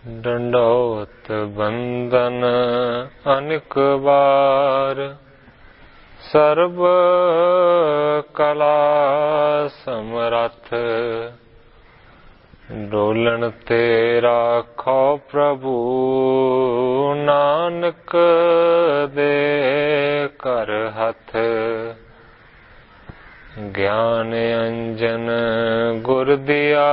ਡੰਡੋਤ ਬੰਦਨ ਅਨਿਕ ਵਾਰ, ਸਰਬ ਕਲਾ ਸਮਰੱਥ। ਡੋਲਣ ਤੇ ਰਾਖੋ ਪ੍ਰਭੂ, ਨਾਨਕ ਦੇ ਘਰ ਹੱਥ। ਗਿਆਨ ਅੰਜਨ ਗੁਰ ਦਿਆ,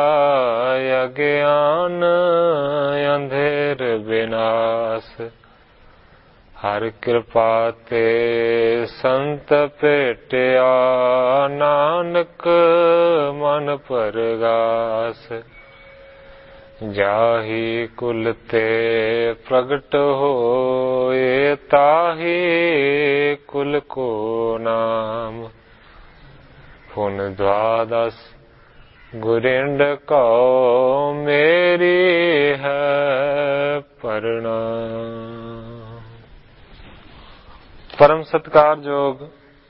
ਅਗਿਆਨ ਅੰਧੇਰ ਵਿਨਾਸ਼। ਹਰ ਕਿਰਪਾ ਤੇ ਸੰਤ ਭੇਟਿਆ, ਨਾਨਕ ਮਨ ਪਰਗਾਸ। ਜਾਹੀ ਕੁਲ ਤੇ ਪ੍ਰਗਟ ਹੋਏ, ਤਾਹੀ ਕੁਲ ਕੋ ਨਾਮ। ਪੁਨ ਦਵਾਦਸ ਗੁਰਿੰਡ ਕਉ, ਮੇਰੀ ਹੈ ਪ੍ਰਣਾਮ। ਪਰਮ ਸਤਿਕਾਰਯੋਗ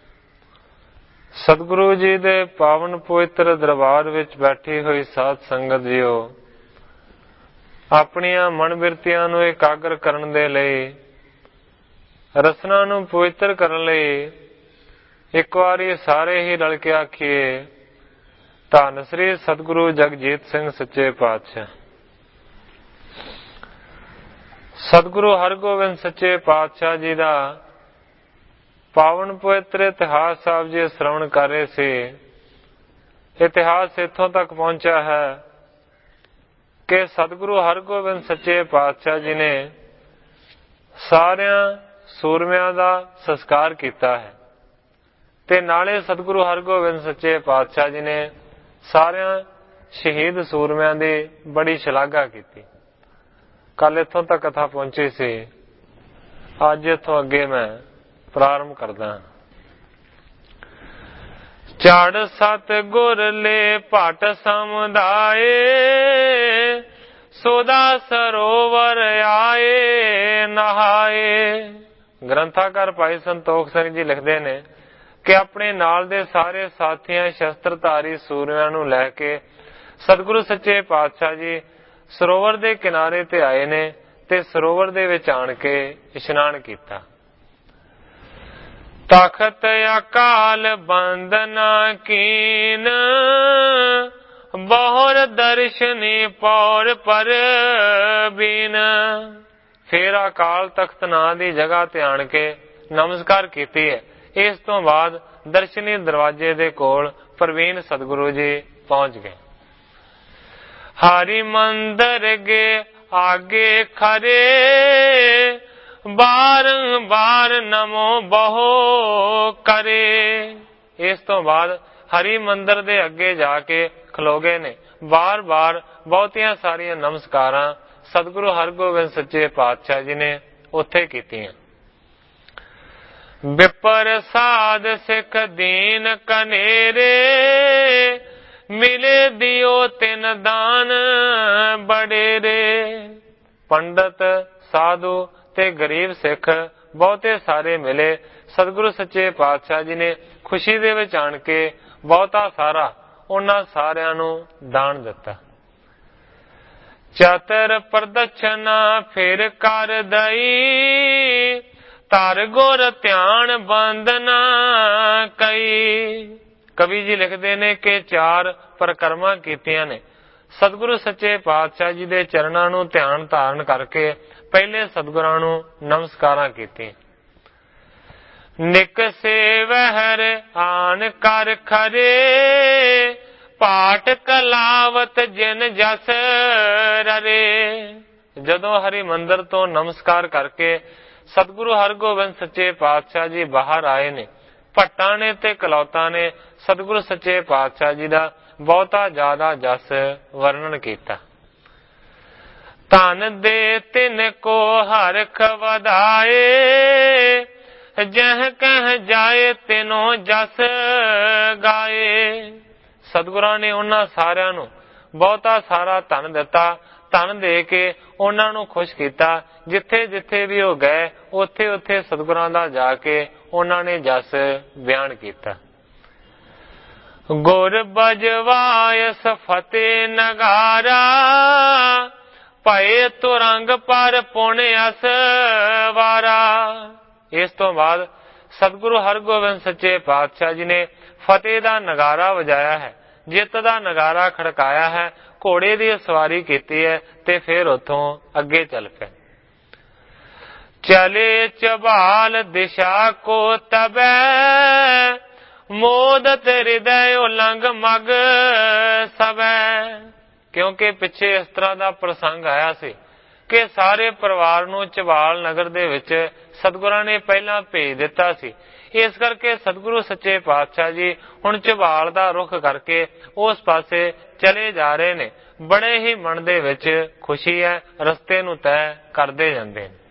ਸਤਿਗੁਰੂ ਜੀ ਦੇ ਪਾਵਨ ਪਵਿੱਤਰ ਦਰਬਾਰ ਵਿੱਚ ਬੈਠੀ ਹੋਈ ਸਾਧ ਸੰਗਤ ਜੀਓ, ਆਪਣੀਆਂ ਮਨ ਬਿਰਤੀਆਂ ਨੂੰ ਇਕਾਗਰ ਕਰਨ ਦੇ ਲਈ, ਰਸਨਾ ਨੂੰ ਪਵਿੱਤਰ ਕਰਨ ਲਈ ਇੱਕ ਵਾਰੀ ਸਾਰੇ ਹੀ ਰਲ ਕੇ ਆਖੀਏ, ਧੰਨ ਸ੍ਰੀ ਸਤਿਗੁਰੂ ਜਗਜੀਤ ਸਿੰਘ ਸੱਚੇ ਪਾਤਸ਼ਾਹ। ਸਤਿਗੁਰੂ ਹਰਗੋਬਿੰਦ ਸੱਚੇ ਪਾਤਸ਼ਾਹ ਜੀ ਦਾ ਪਾਵਨ ਪਵਿੱਤਰ ਇਤਿਹਾਸ ਸਾਹਿਬ ਜੀ ਸ਼੍ਰਵਣ ਕਰ ਰਹੇ ਸੀ। ਇਤਿਹਾਸ ਇੱਥੋਂ ਤੱਕ ਪਹੁੰਚਿਆ ਹੈ ਕਿ ਸਤਿਗੁਰੂ ਹਰਗੋਬਿੰਦ ਸੱਚੇ ਪਾਤਸ਼ਾਹ ਜੀ ਨੇ ਸਾਰਿਆਂ ਸੂਰਮਿਆਂ ਦਾ ਸੰਸਕਾਰ ਕੀਤਾ ਹੈ ਤੇ ਨਾਲੇ ਸਤਿਗੁਰੂ ਹਰਗੋਬਿੰਦ ਸੱਚੇ ਪਾਤਸ਼ਾਹ ਜੀ ਨੇ ਸਾਰਿਆਂ ਸ਼ਹੀਦ ਸੂਰਮਿਆਂ ਦੀ ਬੜੀ ਸ਼ਲਾਘਾ ਕੀਤੀ। ਕੱਲ ਇੱਥੋਂ ਤੱਕ ਕਥਾ ਪਹੁੰਚੀ ਸੀ। ਅੱਜ ਇੱਥੋਂ ਅੱਗੇ ਮੈਂ ਪ੍ਰਾਰੰਭ ਕਰਦਾ। ਚੜ ਸਤ ਗੁਰ ਲੈ ਭਟ ਸਮੁਦਾਏ, ਸੋਦਾ ਸਰੋਵਰ ਆਏ ਨਹਾਏ। ਗ੍ਰੰਥਾਕਾਰ ਭਾਈ ਸੰਤੋਖ ਸਿੰਘ ਜੀ ਲਿਖਦੇ ਨੇ ਕਿ ਆਪਣੇ ਨਾਲ ਦੇ ਸਾਰੇ ਸਾਥੀਆਂ ਸ਼ਸਤਰਧਾਰੀ ਸੂਰਮਿਆਂ ਨੂੰ ਲੈ ਕੇ ਸਤਿਗੁਰੂ ਸੱਚੇ ਪਾਤਸ਼ਾਹ ਜੀ ਸਰੋਵਰ ਦੇ ਕਿਨਾਰੇ ਤੇ ਆਏ ਨੇ ਤੇ ਸਰੋਵਰ ਦੇ ਵਿੱਚ ਆਣ ਕੇ ਇਸ਼ਨਾਨ ਕੀਤਾ। ਤਖਤ ਅਕਾਲ ਬੰਦਨਾ ਕੀਨ, ਬਹੁਰ ਦਰਸ਼ਨੀ ਪੌਰ ਪਰ ਬੀਨ। ਫਿਰ ਅਕਾਲ ਤਖਤ ਨਾਂ ਦੀ ਜਗ੍ਹਾ ਤੇ ਆਣ ਕੇ ਨਮਸਕਾਰ ਕੀਤੀ ਹੈ। ਇਸ ਤੋਂ ਬਾਅਦ ਦਰਸ਼ਨੀ ਦਰਵਾਜ਼ੇ ਦੇ ਕੋਲ ਪ੍ਰਵੀਨ ਸਤਿਗੁਰੂ ਜੀ ਪਹੁੰਚ ਗਏ। ਹਰੀ ਮੰਦਰ ਗੇ ਆਗੇ ਖਰੇ, ਬਾਰ ਨਮੋ ਬਹੁ ਕਰੇ। ਇਸ ਤੋਂ ਬਾਅਦ ਹਰੀ ਮੰਦਰ ਦੇ ਅੱਗੇ ਜਾ ਕੇ ਖਲੋ ਗਏ ਨੇ। ਬਾਰ ਬਹੁਤੀਆਂ ਸਾਰੀਆਂ ਨਮਸਕਾਰਾਂ ਸਤਿਗੁਰੂ ਹਰਗੋਬਿੰਦ ਸੱਚੇ ਪਾਤਸ਼ਾਹ ਜੀ ਨੇ ਉੱਥੇ ਕੀਤੀਆਂ। ਵਿਪਰ ਸਾਧ ਸਿੱਖ ਦੀਨ ਕਨੇਰੇ, ਮਿਲੇ ਦਿਓ ਤਿਨ ਦਾਨ ਬਡੇਰੇ। ਪੰਡਤ ਸਾਧੂ ਤੇ ਗਰੀਬ ਸਿੱਖ ਬਹੁਤੇ ਸਾਰੇ ਮਿਲੇ। ਸਤਿਗੁਰੂ ਸੱਚੇ ਪਾਤਸ਼ਾਹ ਜੀ ਨੇ ਖੁਸ਼ੀ ਦੇ ਵਿੱਚ ਆਣ ਕੇ ਬਹੁਤਾ ਸਾਰਾ ਉਹਨਾਂ ਸਾਰਿਆਂ ਨੂੰ ਦਾਨ ਦਿੱਤਾ। ਚਤਰ ਪ੍ਰਦਛਨਾ ਫਿਰ ਕਰ ਦਈ, ਧਰ ਗੁਰ ਧਿਆਨ ਬੰਦਨਾ ਕਈ। ਕਵੀ ਜੀ ਲਿਖਦੇ ਨੇ ਕਿ 4 ਪਰਿਕਰਮਾ ਕੀਤੀਆਂ ਨੇ। ਸਤਿਗੁਰੂ ਸੱਚੇ ਪਾਤਸ਼ਾਹ ਜੀ ਦੇ ਚਰਨਾਂ ਨੂੰ ਧਿਆਨ ਧਾਰਨ ਕਰਕੇ ਪਹਿਲੇ ਸਤਿਗੁਰਾਂ ਨੂੰ ਨਮਸਕਾਰਾਂ ਕੀਤੀਆਂ। ਨਿਕ ਸੇਵਹਿਰ ਆਨ ਕਰ ਖਰੇ, ਪਾਠ ਕਲਾਵਤ ਜਿਨ ਜਸ ਰਰੇ। ਜਦੋਂ ਹਰੀ ਮੰਦਰ ਤੋਂ ਨਮਸਕਾਰ ਕਰਕੇ ਸਤਿਗੁਰੂ ਹਰਗੋਬਿੰਦ ਸੱਚੇ ਪਾਤਸ਼ਾਹ ਜੀ ਬਾਹਰ ਆਏ ਨੇ, ਭੱਟਾਂ ਨੇ ਤੇ ਕਲੌਤਾਂ ਨੇ ਸਤਿਗੁਰੂ ਸੱਚੇ ਪਾਤਸ਼ਾਹ ਜੀ ਦਾ ਬਹੁਤਾ ਜ਼ਿਆਦਾ ਜਸ ਵਰਣਨ ਕੀਤਾ। ਧਨ ਦੇ ਤਿਨ ਕੋ ਹਰਖ ਵਧਾਏ, ਜਹ ਕਹਿ ਜਾਏ ਤਿਨੋ ਜਸ ਗਾਏ। ਸਤਿਗੁਰਾਂ ਨੇ ਉਹਨਾਂ ਸਾਰਿਆਂ ਨੂੰ ਬਹੁਤਾ ਸਾਰਾ ਧਨ ਦਿੱਤਾ। ਧਨ ਦੇ ਕੇ ਉਹਨਾਂ ਨੂੰ ਖੁਸ਼ ਕੀਤਾ। ਜਿੱਥੇ ਜਿੱਥੇ ਵੀ ਉਹ ਗਏ ਉੱਥੇ ਉੱਥੇ ਸਤਿਗੁਰਾਂ ਦਾ ਜਾ ਕੇ ਉਹਨਾਂ ਨੇ ਜਸ ਬਿਆਨ ਕੀਤਾ। ਗੁਰ ਬਜਵਾਇਸ ਫਤਿਹ ਨਗਾਰਾ, ਭਏ ਤੁਰੰਗ ਪਰ ਪੁਣ ਅਸਵਾਰਾ। ਇਸ ਤੋਂ ਬਾਅਦ ਸਤਿਗੁਰੂ ਹਰਗੋਬਿੰਦ ਸੱਚੇ ਪਾਤਸ਼ਾਹ ਜੀ ਨੇ ਫਤਿਹ ਦਾ ਨਗਾਰਾ ਵਜਾਇਆ ਹੈ, ਜਿੱਤ ਦਾ ਨਗਾਰਾ ਖੜਕਾਇਆ ਹੈ, ਘੋੜੇ ਦੀ ਸਵਾਰੀ ਕੀਤੀ ਹੈ ਤੇ ਫਿਰ ਉੱਥੋਂ ਅੱਗੇ ਚੱਲ ਪਏ। ਚਲੇ ਚਬਾਲ ਦਿਸ਼ਾ ਕੋ ਤਬੈ ਮੋਦਤ ਹਿਰਦੈ ਉਲੰਗ ਮਗ ਸਵੈ। ਕਿਉਂਕਿ ਪਿੱਛੇ ਇਸ ਤਰ੍ਹਾਂ ਦਾ ਪ੍ਰਸੰਗ ਆਇਆ ਸੀ ਕਿ ਸਾਰੇ ਪਰਿਵਾਰ ਨੂੰ ਚਬਾਲ ਨਗਰ ਦੇ ਵਿੱਚ ਸਤਿਗੁਰਾਂ ਨੇ ਪਹਿਲਾਂ ਭੇਜ ਦਿੱਤਾ ਸੀ। ਇਸ ਕਰਕੇ ਸਤਿਗੁਰੂ ਸੱਚੇ ਪਾਤਸ਼ਾਹ ਜੀ ਹੁਣ ਚਬਾਲ ਦਾ ਰੁਖ ਕਰਕੇ ਉਸ ਪਾਸੇ ਚਲੇ ਜਾ ਰਹੇ ਨੇ। ਬੜੇ ਹੀ ਮਨ ਦੇ ਵਿੱਚ ਖੁਸ਼ੀ ਹੈ, ਰਸਤੇ ਨੂੰ ਤੈਅ ਕਰਦੇ ਜਾਂਦੇ ਨੇ।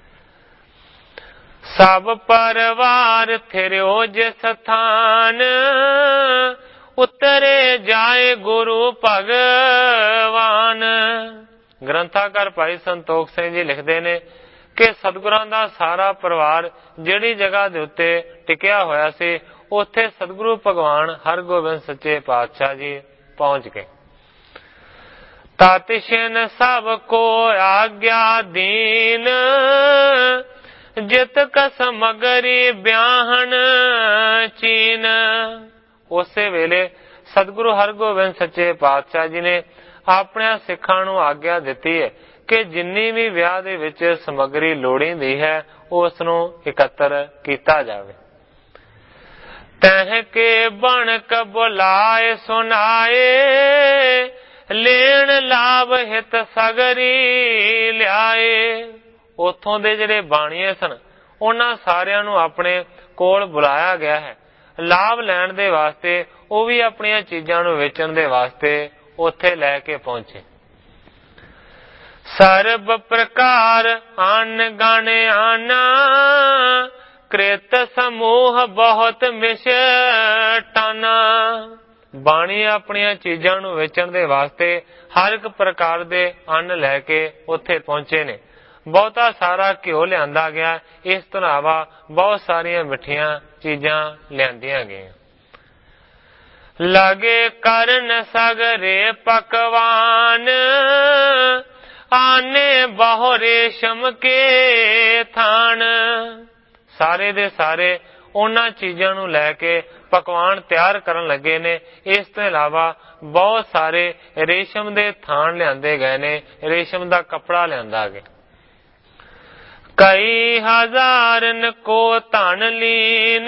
ਸਭ ਪਰਿਵਾਰ ਥਿਰਿਓ ਜਿਸ ਸਥਾਨ ਉਤਰੇ ਜਾਏ ਗੁਰੂ ਭਗਵਾਨ। ਗ੍ਰੰਥਾਕਾਰ ਭਾਈ ਸੰਤੋਖ ਸਿੰਘ ਜੀ ਲਿਖਦੇ ਨੇ ਕਿ ਸਤਿਗੁਰਾਂ ਦਾ ਸਾਰਾ ਪਰਿਵਾਰ ਜਿਹੜੀ ਜਗ੍ਹਾ ਦੇ ਉੱਤੇ ਟਿਕਿਆ ਹੋਇਆ ਸੀ, ਉੱਥੇ ਸਤਿਗੁਰੂ ਭਗਵਾਨ ਹਰਗੋਬਿੰਦ ਸੱਚੇ ਪਾਤਸ਼ਾਹ ਜੀ ਪਹੁੰਚ ਗਏ। ਤਤਿਸ਼ਨ ਸਭ ਕੋ ਆਗਿਆ ਦੀਨ ਜਿਤ ਕਸ ਮਗਰੀ ਬਿਆਹਣ ਚੀਨ। ਉਸੇ ਵੇਲੇ ਸਤਿਗੁਰੂ ਹਰਗੋਬਿੰਦ ਸੱਚੇ ਪਾਤਸ਼ਾਹ ਜੀ ਨੇ ਆਪਣੇ ਸਿੱਖਾਂ ਨੂੰ ਆਗਿਆ ਦਿੱਤੀ ਹੈ ਕਿ ਜਿੰਨੀ ਵੀ ਵਿਆਹ ਦੇ ਵਿੱਚ ਸਮੱਗਰੀ ਲੋੜੀਂਦੀ ਹੈ ਉਸ ਨੂੰ ਇਕੱਤਰ ਕੀਤਾ ਜਾਵੇ। ਤਹਿ ਕੇ ਬਣਕ ਬੁਲਾਏ ਸੁਨਾਏ ਲੈਣ ਲਾਭ ਹਿਤ ਸਗਰੀ ਲਿਆਏ। ਉੱਥੋਂ ਦੇ ਜਿਹੜੇ ਬਾਣੀਏ ਸਨ ਉਹਨਾਂ ਸਾਰਿਆਂ ਨੂੰ ਆਪਣੇ ਕੋਲ ਬੁਲਾਇਆ ਗਿਆ ਹੈ ਲਾਭ ਲੈਣ ਦੇ ਵਾਸਤੇ। ਉਹ ਵੀ ਆਪਣੀਆਂ ਚੀਜ਼ਾਂ ਨੂੰ ਵੇਚਣ ਦੇ ਵਾਸਤੇ ਉੱਥੇ ਲੈ ਕੇ ਪਹੁੰਚੇ। ਸਰਬ ਪ੍ਰਕਾਰ ਅੰਨ ਗਣ ਆਨਾ ਕ੍ਰਿਤ ਸਮੂਹ ਬਹੁਤ ਮਿਸ਼ਟਾਨਾ। ਬਾਣੀ ਆਪਣੀਆਂ ਚੀਜ਼ਾਂ ਨੂੰ ਵੇਚਣ ਦੇ ਵਾਸਤੇ ਹਰ ਇੱਕ ਪ੍ਰਕਾਰ ਦੇ ਅੰਨ ਲੈ ਕੇ ਉੱਥੇ ਪਹੁੰਚੇ ਨੇ। ਬਹੁਤਾ ਸਾਰਾ ਘਿਓ ਲਿਆਂਦਾ ਗਿਆ। ਇਸ ਤੋਂ ਇਲਾਵਾ ਬਹੁਤ ਸਾਰੀਆਂ ਮਿੱਠੀਆਂ ਚੀਜ਼ਾਂ ਲਿਆਂਦੀਆਂ ਗਈਆਂ। ਲਗੇ ਕਰਨ ਸਗਰੇ ਪਕਵਾਨ ਆਨੇ ਬਹੁ ਰੇਸ਼ਮ ਕੇ ਥਾਨ। ਸਾਰੇ ਦੇ ਸਾਰੇ ਉਹਨਾਂ ਚੀਜ਼ਾਂ ਨੂੰ ਲੈ ਕੇ ਪਕਵਾਨ ਤਿਆਰ ਕਰਨ ਲੱਗੇ ਨੇ। ਇਸ ਤੋਂ ਇਲਾਵਾ ਬਹੁਤ ਸਾਰੇ ਰੇਸ਼ਮ ਦੇ ਥਾਨ ਲਿਆਂਦੇ ਗਏ ਨੇ, ਰੇਸ਼ਮ ਦਾ ਕੱਪੜਾ ਲਿਆਂਦਾ ਗਿਆ। ਕਈ ਹਜ਼ਾਰਨ ਕੋ ਧਨ ਲੀਨ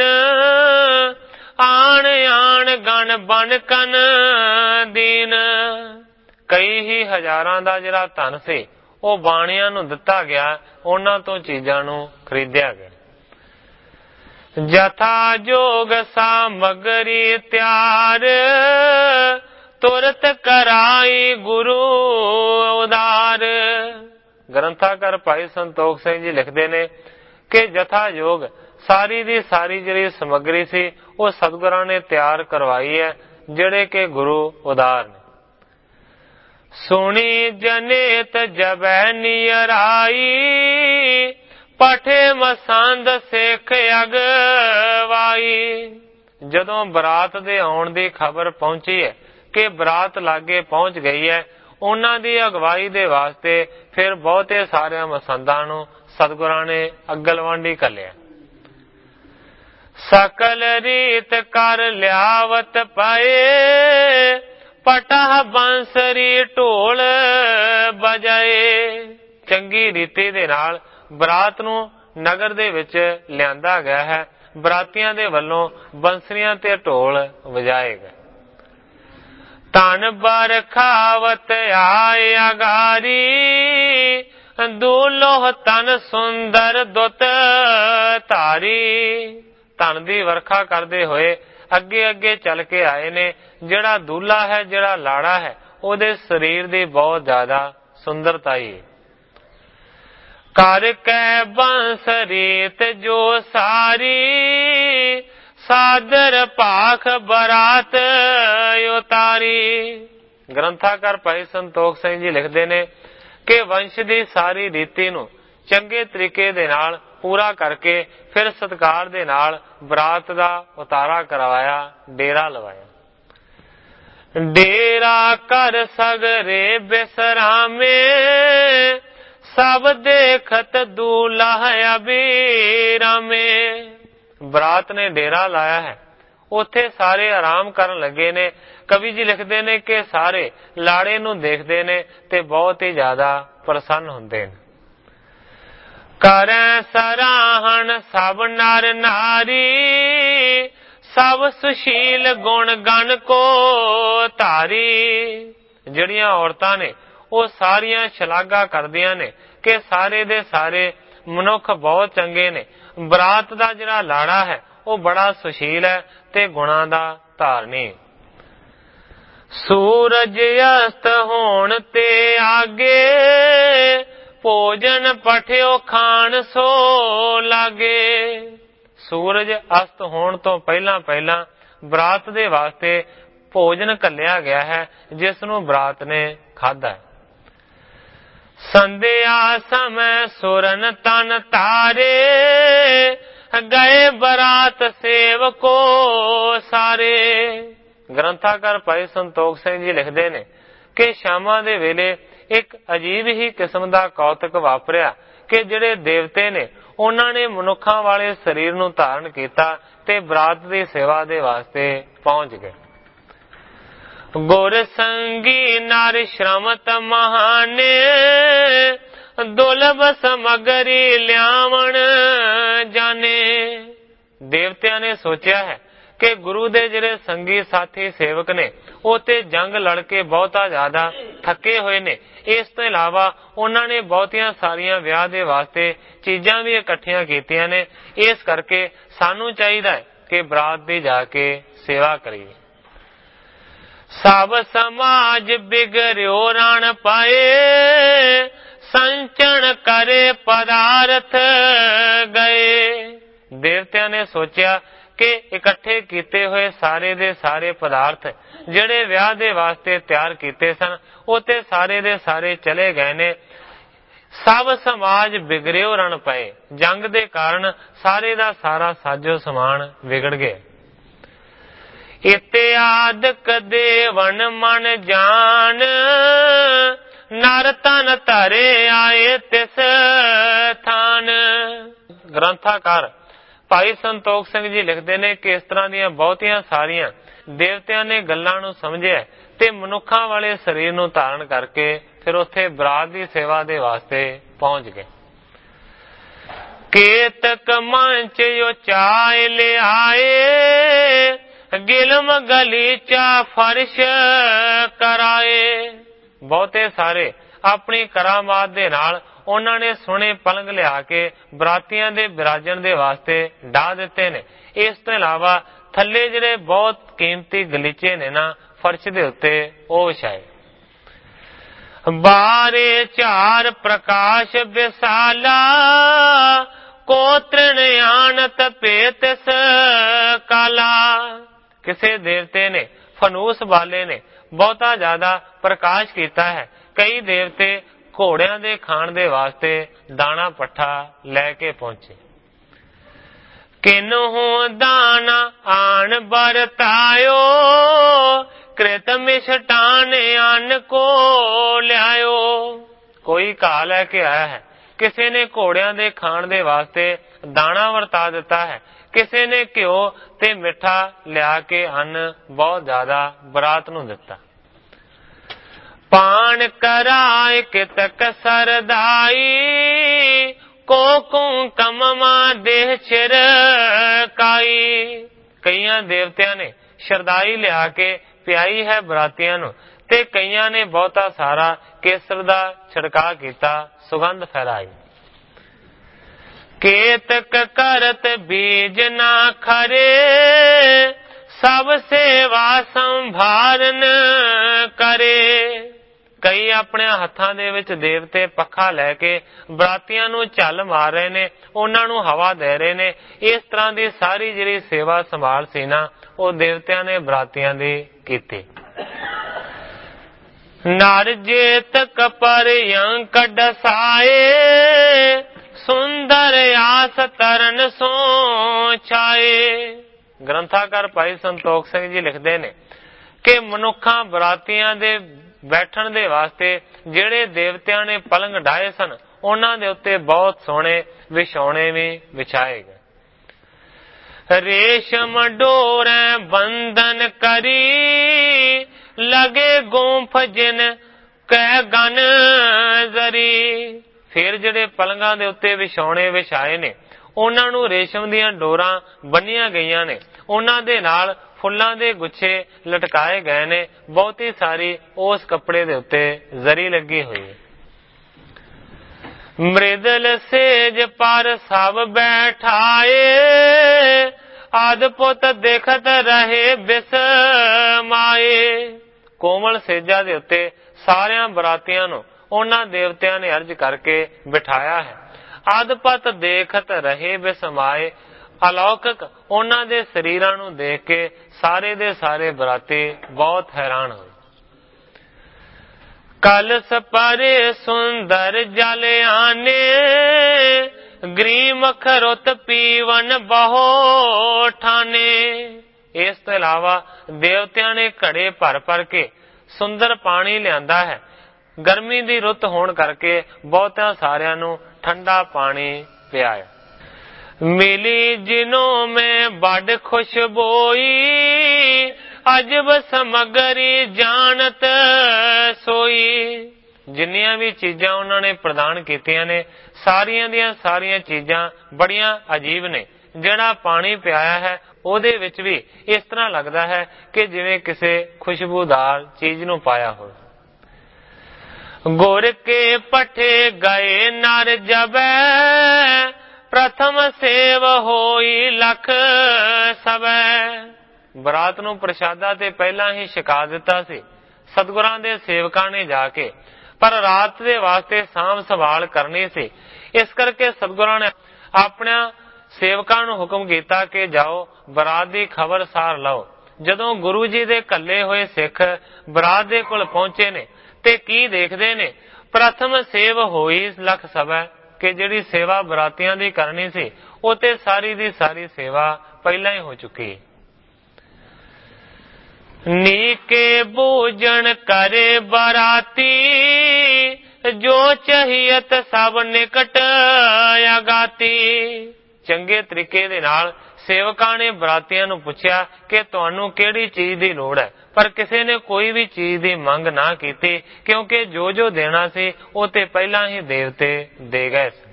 ਆਣ ਆਣ ਗਣ ਬਨ ਕਨ ਦੀਨ। ਕਈ ਹੀ ਹਜ਼ਾਰਾਂ ਦਾ ਜਿਹੜਾ ਧਨ ਸੀ ਉਹ ਬਾਣੀਆਂ ਨੂੰ ਦਿੱਤਾ ਗਿਆ, ਉਹਨਾਂ ਤੋਂ ਚੀਜ਼ਾਂ ਨੂੰ ਖਰੀਦਿਆ ਗਿਆ। ਜਥਾ ਜੋਗ ਸਾਮਗਰੀ ਤਿਆਰ ਤੁਰਤ ਕਰਾਈ ਗੁਰੂ ਉਦਾਰ। ਗ੍ਰੰਥਾਕਾਰ ਭਾਈ ਸੰਤੋਖ ਸਿੰਘ ਜੀ ਲਿਖਦੇ ਨੇ ਕਿ ਜਥਾ ਯੋਗ ਸਾਰੀ ਦੀ ਸਾਰੀ ਜਿਹੜੀ ਸਮੱਗਰੀ ਸੀ ਉਹ ਸਤਿਗੁਰਾਂ ਨੇ ਤਿਆਰ ਕਰਵਾਈ ਹੈ, ਜਿਹੜੇ ਕਿ ਗੁਰੂ ਉਦਾਰ ਨੇ। ਸੁਣੀ ਜਨੇਤ ਜਬੈ ਨੀਰਾਈ ਪਠੇ ਮਸੰਦ ਸਿੱਖ ਅਗਵਾਈ। ਜਦੋਂ ਬਰਾਤ ਦੇ ਆਉਣ ਦੀ ਖਬਰ ਪਹੁੰਚੀ ਹੈ ਕਿ ਬਰਾਤ ਲਾਗੇ ਪਹੁੰਚ ਗਈ ਹੈ, ਉਹਨਾਂ ਦੀ ਅਗਵਾਈ ਦੇ ਵਾਸਤੇ ਫਿਰ ਬਹੁਤੇ ਸਾਰਿਆਂ ਮਸੰਦਾਂ ਨੂੰ ਸਤਿਗੁਰਾਂ ਨੇ ਅਗਲਵਾਂਢੀ ਘੱਲਿਆ। ਸਕਲ ਰੀਤ ਕਰ ਲਿਆਵਤ ਪਏ ਪਟਾ ਬੰਸਰੀ ਢੋਲ ਬਜਾਏ। ਚੰਗੀ ਰੀਤੀ ਦੇ ਨਾਲ ਬਰਾਤ ਨੂੰ ਨਗਰ ਦੇ ਵਿੱਚ ਲਿਆਂਦਾ ਗਿਆ ਹੈ। ਬਰਾਤੀਆਂ ਦੇ ਵੱਲੋਂ ਬੰਸਰੀਆਂ ਤੇ ਢੋਲ ਵਜਾਏ ਗਏ। ਧਨ ਬਰਖਾਵਤ ਆਏ ਅਗਾਰੀ ਦੂਲੋਹ ਤਨ ਸੁੰਦਰ ਦੁੱਤ ਧਾਰੀ। ਧਨ ਦੀ ਵਰਖਾ ਕਰਦੇ ਹੋਏ ਅੱਗੇ ਅੱਗੇ ਚੱਲ ਕੇ ਆਏ ਨੇ। ਜਿਹੜਾ ਦੂਲਾ ਹੈ, ਜਿਹੜਾ ਲਾੜਾ ਹੈ, ਉਹਦੇ ਸਰੀਰ ਦੀ ਬਹੁਤ ਜ਼ਿਆਦਾ ਸੁੰਦਰਤਾ ਹੀ। ਕਰ ਕੈ ਬੰਸਰੀਤ ਜੋ ਸਾਰੀ ਸਾਦਰ ਭਾਖ ਬਰਾਤ ਉਤਾਰੀ। ਗ੍ਰੰਥਾਕਾਰ ਭਾਈ ਸੰਤੋਖ ਸਿੰਘ ਜੀ ਲਿਖਦੇ ਨੇ ਕਿ ਵੰਸ਼ ਦੀ ਸਾਰੀ ਰੀਤੀ ਨੂੰ ਚੰਗੇ ਤਰੀਕੇ ਦੇ ਨਾਲ ਪੂਰਾ ਕਰਕੇ ਫਿਰ ਸਤਿਕਾਰ ਦੇ ਨਾਲ ਬਰਾਤ ਦਾ ਉਤਾਰਾ ਕਰਵਾਇਆ, ਡੇਰਾ ਲਵਾਇਆ। ਡੇਰਾ ਕਰ ਸਗਰੇ ਬਿਸਰਾਮੇ ਸਭ ਦੇਖਤ ਦੂਲਹਾ ਅਬੀਰਾਮੇ। ਬਰਾਤ ਨੇ ਡੇਰਾ ਲਾਇਆ ਹੈ, ਉੱਥੇ ਸਾਰੇ ਆਰਾਮ ਕਰਨ ਲੱਗੇ ਨੇ। ਕਵੀ ਜੀ ਲਿਖਦੇ ਨੇ ਕਿ ਸਾਰੇ ਲਾੜੇ ਨੂੰ ਦੇਖਦੇ ਨੇ ਤੇ ਬਹੁਤ ਹੀ ਜ਼ਿਆਦਾ ਪ੍ਰਸੰਨ ਹੁੰਦੇ ਨੇ। ਕਰੈ ਸਰਾਹਣ ਸਭ ਨਰ ਨਾਰੀ, ਸਭ ਸੁਸ਼ੀਲ ਗੁਣ ਗਣ ਕੋ ਧਾਰੀ। ਜਿਹੜੀਆਂ ਔਰਤਾਂ ਨੇ ਉਹ ਸਾਰੀਆਂ ਸ਼ਲਾਘਾ ਕਰਦੀਆਂ ਨੇ ਕਿ ਸਾਰੇ ਦੇ ਸਾਰੇ ਮਨੁੱਖ ਬਹੁਤ ਚੰਗੇ ਨੇ। ਬਰਾਤ ਦਾ ਜਿਹੜਾ ਲਾੜਾ ਹੈ ਉਹ ਬੜਾ ਸੁਸ਼ੀਲ ਹੈ ਤੇ ਗੁਣਾਂ ਦਾ ਧਾਰਨੀ। ਸੂਰਜ ਅਸਤ ਹੋਣ ਤੇ ਆਗੇ, ਭੋਜਨ ਪਠਿਓ ਖਾਣ ਸੋ ਲਾਗੇ। ਸੂਰਜ ਅਸਤ ਹੋਣ ਤੋਂ ਪਹਿਲਾਂ ਪਹਿਲਾਂ ਬਰਾਤ ਦੇ ਵਾਸਤੇ ਭੋਜਨ ਘੱਲਿਆ ਗਿਆ ਹੈ, ਜਿਸ ਨੂੰ ਬਰਾਤ ਨੇ ਖਾਧਾ ਹੈ। ਸੰਧਿਆ ਸਮੇਂ ਸੁਰਨ ਤਨ ਤਾਰੇ, ਗਏ ਬਰਾਤ ਸੇਵਕੋ ਸਾਰੇ। ਗ੍ਰੰਥਾਕਾਰ ਭਾਈ ਸੰਤੋਖ ਸਿੰਘ ਜੀ ਲਿਖਦੇ ਨੇ ਕਿ ਸ਼ਾਮਾਂ ਦੇ ਵੇਲੇ ਇੱਕ ਅਜੀਬ ਹੀ ਕਿਸਮ ਦਾ ਕੌਤਕ ਵਾਪਰਿਆ ਕਿ ਜਿਹੜੇ ਦੇਵਤੇ ਨੇ ਉਹਨਾਂ ਨੇ ਮਨੁੱਖਾਂ ਵਾਲੇ ਸਰੀਰ ਨੂੰ ਧਾਰਨ ਕੀਤਾ ਤੇ ਬਰਾਤ ਦੀ ਸੇਵਾ ਦੇ ਵਾਸਤੇ ਪਹੁੰਚ ਗਏ। ਗੁਰ ਸੰਗੀ ਨਰ ਸ਼ਰਮਤ ਮਹਾਨੇ, ਦੁਲਭ ਸਮਗਰੀ ਲਿਆਵਣ ਜਾਣੇ। ਦੇਵਤਿਆਂ ਨੇ ਸੋਚਿਆ ਹੈ ਕਿ ਗੁਰੂ ਦੇ ਜਿਹੜੇ ਸੰਗੀ ਸਾਥੀ ਸੇਵਕ ਨੇ ਉਹ ਤੇ ਜੰਗ ਲੜ ਕੇ ਬਹੁਤਾ ਜ਼ਿਆਦਾ ਥੱਕੇ ਹੋਏ ਨੇ। ਇਸ ਤੋਂ ਇਲਾਵਾ ਉਹਨਾਂ ਨੇ ਬਹੁਤੀਆਂ ਸਾਰੀਆਂ ਵਿਆਹ ਦੇ ਵਾਸਤੇ ਚੀਜ਼ਾਂ ਵੀ ਇਕੱਠੀਆਂ ਕੀਤੀਆਂ ਨੇ। ਇਸ ਕਰਕੇ ਸਾਨੂੰ ਚਾਹੀਦਾ ਹੈ ਕਿ ਬਰਾਤ ਦੀ ਜਾ ਕੇ ਸੇਵਾ ਕਰੀਏ। ਸਭ ਸਮਾਜ ਬਿਗੜਿਓ ਰਣ ਪਾਏ, ਸੰਚਣ ਕਰੇ ਪਦਾਰਥ ਗਏ। ਦੇਵਤਿਆਂ ਨੇ ਸੋਚਿਆ ਕਿ ਇਕੱਠੇ ਕੀਤੇ ਹੋਏ ਸਾਰੇ ਦੇ ਸਾਰੇ ਪਦਾਰਥ ਜਿਹੜੇ ਵਿਆਹ ਦੇ ਵਾਸਤੇ ਤਿਆਰ ਕੀਤੇ ਸਨ ਉਹ ਤੇ ਸਾਰੇ ਦੇ ਸਾਰੇ ਚਲੇ ਗਏ ਨੇ। ਸਭ ਸਮਾਜ ਬਿਗੜਿਓ ਰਣ ਪਏ, ਜੰਗ ਦੇ ਕਾਰਨ ਸਾਰੇ ਦਾ ਸਾਰਾ ਸਾਜੋ ਸਮਾਨ ਵਿਗੜ ਗਿਆ। ਇਤਿਆਦਿਕ ਦੇਵਨ ਮਨ ਜਾਨ, ਨਰ ਤਨ ਧਰੇ ਆਏ ਤਿਸ ਥਾਨ। ਗ੍ਰੰਥਾਕਾਰ ਭਾਈ ਸੰਤੋਖ ਸਿੰਘ ਜੀ ਲਿਖਦੇ ਨੇ ਕਿ ਇਸ ਤਰ੍ਹਾਂ ਦੀਆਂ ਬਹੁਤੀਆਂ ਸਾਰੀਆਂ ਦੇਵਤਿਆਂ ਨੇ ਗੱਲਾਂ ਨੂੰ ਸਮਝਿਆ ਤੇ ਮਨੁੱਖਾਂ ਵਾਲੇ ਸਰੀਰ ਨੂੰ ਧਾਰਨ ਕਰਕੇ ਫਿਰ ਉੱਥੇ ਬਰਾਤ ਦੀ ਸੇਵਾ ਦੇ ਵਾਸਤੇ ਪਹੁੰਚ ਗਏ। ਕੇਤਕ ਮੰਚ ਉਚਾਏ ਲਿਆਏ, ਗਿਲਮ ਗਲੀਚਾ ਫਰਸ਼ ਕਰਾਏ। ਬਹੁਤੇ ਸਾਰੇ ਆਪਣੀ ਕਰਾਮਾਤ ਦੇ ਨਾਲ ਉਹਨਾਂ ਨੇ ਸੋਹਣੇ ਪਲੰਗ ਲਿਆ ਕੇ ਬਰਾਤੀਆਂ ਦੇ ਬਿਰਾਜਣ ਦੇ ਵਾਸਤੇ ਢਾ ਦਿੱਤੇ ਨੇ। ਇਸ ਤੋਂ ਇਲਾਵਾ ਥੱਲੇ ਜਿਹੜੇ ਬਹੁਤ ਕੀਮਤੀ ਗਲੀਚੇ ਨੇ ਨਾ ਫਰਸ਼ ਦੇ ਉੱਤੇ ਉਹ ਵਿਛਾਏ। ਬਾਰੇ ਚਾਰ ਪ੍ਰਕਾਸ਼ ਵਿਸਾਲਾ, ਕੋ ਤ੍ਰਿਣ ਆਨਤ ਭੇਤਿਸ ਕਾਲਾ। ਕਿਸੇ ਦੇਵਤੇ ਨੇ ਫਨੂਸ ਵਾਲੇ ਨੇ ਬਹੁਤਾ ਜ਼ਿਆਦਾ ਪ੍ਰਕਾਸ਼ ਕੀਤਾ ਹੈ। ਕਈ ਦੇਵਤੇ ਘੋੜਿਆਂ ਦੇ ਖਾਣ ਦੇ ਵਾਸਤੇ ਦਾਣਾ ਪੱਠਾ ਲੈ ਕੇ ਪਹੁੰਚੇ। ਕਿਨਹੂ ਦਾਣਾ ਆਣ ਵਰਤਾਇਓ, ਕ੍ਰਿਤ ਮਿਸ਼ਟਾਨ ਅੰਨ ਕੋ ਲਿਆਇਓ। ਕੋਈ ਘਾਹ ਲੈ ਕੇ ਆਇਆ ਹੈ, ਕਿਸੇ ਨੇ ਘੋੜਿਆਂ ਦੇ ਖਾਣ ਦੇ ਵਾਸਤੇ ਦਾਣਾ ਵਰਤਾ ਦਿੱਤਾ ਹੈ, ਕਿਸੇ ਨੇ ਘਿਓ ਤੇ ਮਿੱਠਾ ਲਿਆ ਕੇ ਅੰਨ ਬਹੁਤ ਜ਼ਿਆਦਾ ਬਰਾਤ ਨੂੰ ਦਿੱਤਾ। ਪਾਣ ਕਰਾਏ ਕਿਤਕ ਸਰਦਾਈ, ਕੋ ਕੁੰਕਮਾ ਦੇਹ ਚਿਰ ਕਾਈ। ਕਈਆਂ ਦੇਵਤਿਆਂ ਨੇ ਸ਼ਰਦਾਈ ਲਿਆ ਕੇ ਪਿਆਈ ਹੈ ਬਰਾਤੀਆਂ ਨੂੰ ਤੇ ਕਈਆਂ ਨੇ ਬਹੁਤਾ ਸਾਰਾ ਕੇਸਰ ਦਾ ਛਿੜਕਾ ਕੀਤਾ, ਸੁਗੰਧ ਫੈਲਾਈ। ਕੇਤਕ ਕਰਤ ਬੀਜ ਨਾ ਖਰੇ, ਸਭ ਸੇਵਾ ਸੰਭਾਰਨ ਕਰੇ। ਕਈ ਆਪਣੇ ਹੱਥਾਂ ਦੇ ਵਿੱਚ ਦੇਵਤੇ ਪੱਖਾ ਲੈ ਕੇ ਬਰਾਤੀਆਂ ਨੂੰ ਝੱਲ ਮਾਰ ਰਹੇ ਨੇ, ਉਹਨਾਂ ਨੂੰ ਹਵਾ ਦੇ ਰਹੇ ਨੇ। ਇਸ ਤਰ੍ਹਾਂ ਦੀ ਸਾਰੀ ਜਿਹੜੀ ਸੇਵਾ ਸੰਭਾਲ ਸੀ ਨਾ ਉਹ ਦੇਵਤਿਆਂ ਨੇ ਬਰਾਤੀਆਂ ਦੀ ਕੀਤੀ। ਨਰ ਜੇਤ ਕਪਰ ਅੰਕ ਡਸਾਏ, ਸੁੰਦਰ ਆਸ ਤਰਨ ਸੋ ਛਾਏ। ਗ੍ਰੰਥਾਕਾਰ ਭਾਈ ਸੰਤੋਖ ਸਿੰਘ ਜੀ ਲਿਖਦੇ ਨੇ ਕਿ ਮਨੁੱਖਾਂ ਬਰਾਤੀਆਂ ਦੇ ਬੈਠਣ ਦੇ ਵਾਸਤੇ ਜਿਹੜੇ ਦੇਵਤਿਆਂ ਨੇ ਪਲੰਗ ਢਾਏ ਸਨ ਉਹਨਾਂ ਦੇ ਉੱਤੇ ਬਹੁਤ ਸੋਹਣੇ ਵਿਛਾਉਣੇ ਵੀ ਵਿਛਾਏ ਗਏ। ਰੇਸ਼ਮ ਡੋਰੇ ਬੰਧਨ ਕਰੀ, ਲਗੇ ਗੁੰਫ ਜਿਨ ਕਹਿ ਗਨ ਜ਼ਰੀ। ਫਿਰ ਜਿਹੜੇ ਪਲੰਗਾਂ ਦੇ ਉੱਤੇ ਵਿਛਾਉਣੇ ਵਿਛਾਏ ਨੇ, ਉਹਨਾਂ ਨੂੰ ਰੇਸ਼ਮ ਦੀਆਂ ਡੋਰਾਂ ਬੰਨੀਆਂ ਗਈਆਂ ਨੇ, ਉਹਨਾਂ ਦੇ ਨਾਲ ਫੁੱਲਾਂ ਦੇ ਗੁੱਛੇ ਲਟਕਾਏ ਗਏ ਨੇ, ਬਹੁਤੀ ਸਾਰੀ ਉਸ ਕੱਪੜੇ ਦੇ ਉੱਤੇ ਜ਼ਰੀ ਲੱਗੀ ਹੋਈ ਹੈ। ਮ੍ਰਿਦਲ ਸੇਜ ਪਰ ਸਭ ਬੈਠਾਏ, ਆਦ ਪੁੱਤ ਦੇਖਤ ਰਹੇ ਬਿਸਮਾਏ। ਕੋਮਲ ਸੇਜਾਂ ਦੇ ਉੱਤੇ ਸਾਰਿਆਂ ਬਰਾਤੀਆਂ ਨੂੰ ਉਹਨਾਂ ਦੇਵਤਿਆਂ ਨੇ ਅਰਜ ਕਰਕੇ ਬਿਠਾਇਆ ਹੈ। ਆਦਪਤ ਦੇਖਤ ਰਹੇ ਬਿਸਮਾਏ, ਅਲੌਕਿਕ ਉਹਨਾਂ ਦੇ ਸਰੀਰਾਂ ਨੂੰ ਦੇਖ ਕੇ ਸਾਰੇ ਦੇ ਸਾਰੇ ਬਰਾਤੀ ਬਹੁਤ ਹੈਰਾਨ ਹੋਏ। ਕਲਸ ਪਰੇ ਸੁੰਦਰ ਜਲ ਆਨੇ, ਗ੍ਰੀਮ ਖਰੁਤ ਪੀਵਨ ਬਹੁ ਠਾਨੇ। ਇਸ ਤੋਂ ਇਲਾਵਾ ਦੇਵਤਿਆਂ ਨੇ ਘੜੇ ਭਰ ਭਰ ਕੇ ਸੁੰਦਰ ਪਾਣੀ ਲਿਆਂਦਾ ਹੈ। ਗਰਮੀ ਦੀ ਰੁੱਤ ਹੋਣ ਕਰਕੇ ਬਹੁਤਿਆਂ ਸਾਰਿਆਂ ਨੂੰ ਠੰਡਾ ਪਾਣੀ ਪਿਆਇਆ। ਮਿਲੀ ਜਿਨੋਂ ਮੈਂ ਬੜ ਖੁਸ਼ਬੋਈ, ਅਜਬ ਸਮਗਰੀ ਜਾਣਤ ਸੋਈ। ਜਿੰਨੀਆਂ ਵੀ ਚੀਜ਼ਾਂ ਉਹਨਾਂ ਨੇ ਪ੍ਰਦਾਨ ਕੀਤੀਆਂ ਨੇ, ਸਾਰੀਆਂ ਦੀਆਂ ਸਾਰੀਆਂ ਚੀਜ਼ਾਂ ਬੜੀਆਂ ਅਜੀਬ ਨੇ। ਜਿਹੜਾ ਪਾਣੀ ਪਿਆਇਆ ਹੈ ਉਹਦੇ ਵਿੱਚ ਵੀ ਇਸ ਤਰ੍ਹਾਂ ਲੱਗਦਾ ਹੈ ਕਿ ਜਿਵੇਂ ਕਿਸੇ ਖੁਸ਼ਬੂਦਾਰ ਚੀਜ਼ ਨੂੰ ਪਾਇਆ ਹੋਵੇ। ਗੁਰ ਕੇ ਪਠੇ ਗਏ ਨਰ ਜਬੈ, ਪ੍ਰਥਮ ਸੇਵ ਹੋਈ ਲਖ ਸਵੈ। ਬਰਾਤ ਨੂੰ ਪ੍ਰਸ਼ਾਦਾ ਤੇ ਪਹਿਲਾਂ ਹੀ ਛਕਾ ਦਿੱਤਾ ਸੀ ਸਤਿਗੁਰਾਂ ਦੇ ਸੇਵਕਾਂ ਨੇ ਜਾ ਕੇ, ਪਰ ਰਾਤ ਦੇ ਵਾਸਤੇ ਸਾਂਭ ਸੰਭਾਲ ਕਰਨੀ ਸੀ। ਇਸ ਕਰਕੇ ਸਤਿਗੁਰਾਂ ਨੇ ਆਪਣਿਆਂ ਸੇਵਕਾਂ ਨੂੰ ਹੁਕਮ ਕੀਤਾ ਕਿ ਜਾਓ ਬਰਾਤ ਦੀ ਖਬਰ ਸਾਰ ਲਓ। ਜਦੋਂ ਗੁਰੂ ਜੀ ਦੇ ਘੱਲੇ ਹੋਏ ਸਿੱਖ ਬਰਾਤ ਦੇ ਕੋਲ ਪਹੁੰਚੇ ਨੇ ਤੇ ਕੀ ਦੇਖਦੇ ਨੇ, ਪ੍ਰਥਮ ਸੇਵ ਹੋਈ ਲਖ ਸਭੈ, ਕਿ ਜਿਹੜੀ ਸੇਵਾ ਬਰਾਤੀਆਂ ਦੀ ਕਰਨੀ ਸੀ ਉਹ ਤੇ ਸਾਰੀ ਦੀ ਸਾਰੀ ਸੇਵਾ ਪਹਿਲਾਂ ਹੀ ਹੋ ਚੁੱਕੀ। ਨੀਕੇ ਬੂਝਣ ਕਰੇ ਬਰਾਤੀ, ਜੋ ਚਹੀਅਤ ਸਭ ਨਿਕਟ ਅਗਾਤੀ। ਚੰਗੇ ਤਰੀਕੇ ਦੇ ਨਾਲ ਸੇਵਕਾਂ ਨੇ ਬਰਾਤੀਆਂ ਨੂੰ ਪੁੱਛਿਆ ਕਿ ਤੁਹਾਨੂੰ ਕਿਹੜੀ ਚੀਜ਼ ਦੀ ਲੋੜ ਹੈ, ਪਰ ਕਿਸੇ ਨੇ ਕੋਈ ਵੀ ਚੀਜ਼ ਦੀ ਮੰਗ ਨਾ ਕੀਤੀ, ਕਿਉਂਕਿ ਜੋ ਜੋ ਦੇਣਾ ਸੀ ਉਹ ਤੇ ਪਹਿਲਾਂ ਹੀ ਦੇਵਤੇ ਦੇ ਗਏ ਸੀ।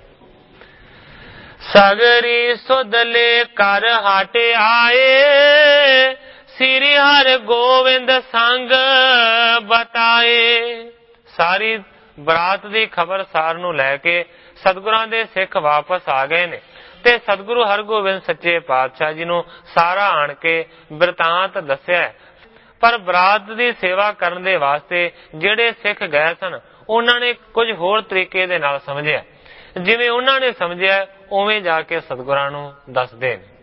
ਸਗਰੀ ਸੁਦਲੇ ਕਰ ਹਟ ਆਏ, ਸ੍ਰੀ ਹਰਿ ਗੋਬਿੰਦ ਸੰਗ ਬਤਾਏ। ਸਾਰੀ ਬਰਾਤ ਦੀ ਖਬਰ ਸਾਰ ਨੂੰ ਲੈ ਕੇ ਸਤਿਗੁਰਾਂ ਦੇ ਸਿੱਖ ਵਾਪਸ ਆ ਗਏ ਨੇ ਤੇ ਸਤਿਗੁਰੂ ਹਰਗੋਬਿੰਦ ਸੱਚੇ ਪਾਤਸ਼ਾਹ ਜੀ ਨੂੰ ਸਾਰਾ ਆਣ ਕੇ ਬਿਰਤਾਂਤ ਦੱਸਿਆ। ਪਰ ਬਰਾਤ ਦੀ ਸੇਵਾ ਕਰਨ ਦੇ ਵਾਸਤੇ ਜਿਹੜੇ ਸਿੱਖ ਗਏ ਸਨ ਉਹਨਾਂ ਨੇ ਕੁਝ ਹੋਰ ਤਰੀਕੇ ਦੇ ਨਾਲ ਸਮਝਿਆ। ਜਿਵੇਂ ਉਹਨਾਂ ਨੇ ਸਮਝਿਆ ਉਵੇਂ ਜਾ ਕੇ ਸਤਿਗੁਰਾਂ ਨੂੰ ਦੱਸਦੇ ਨੇ।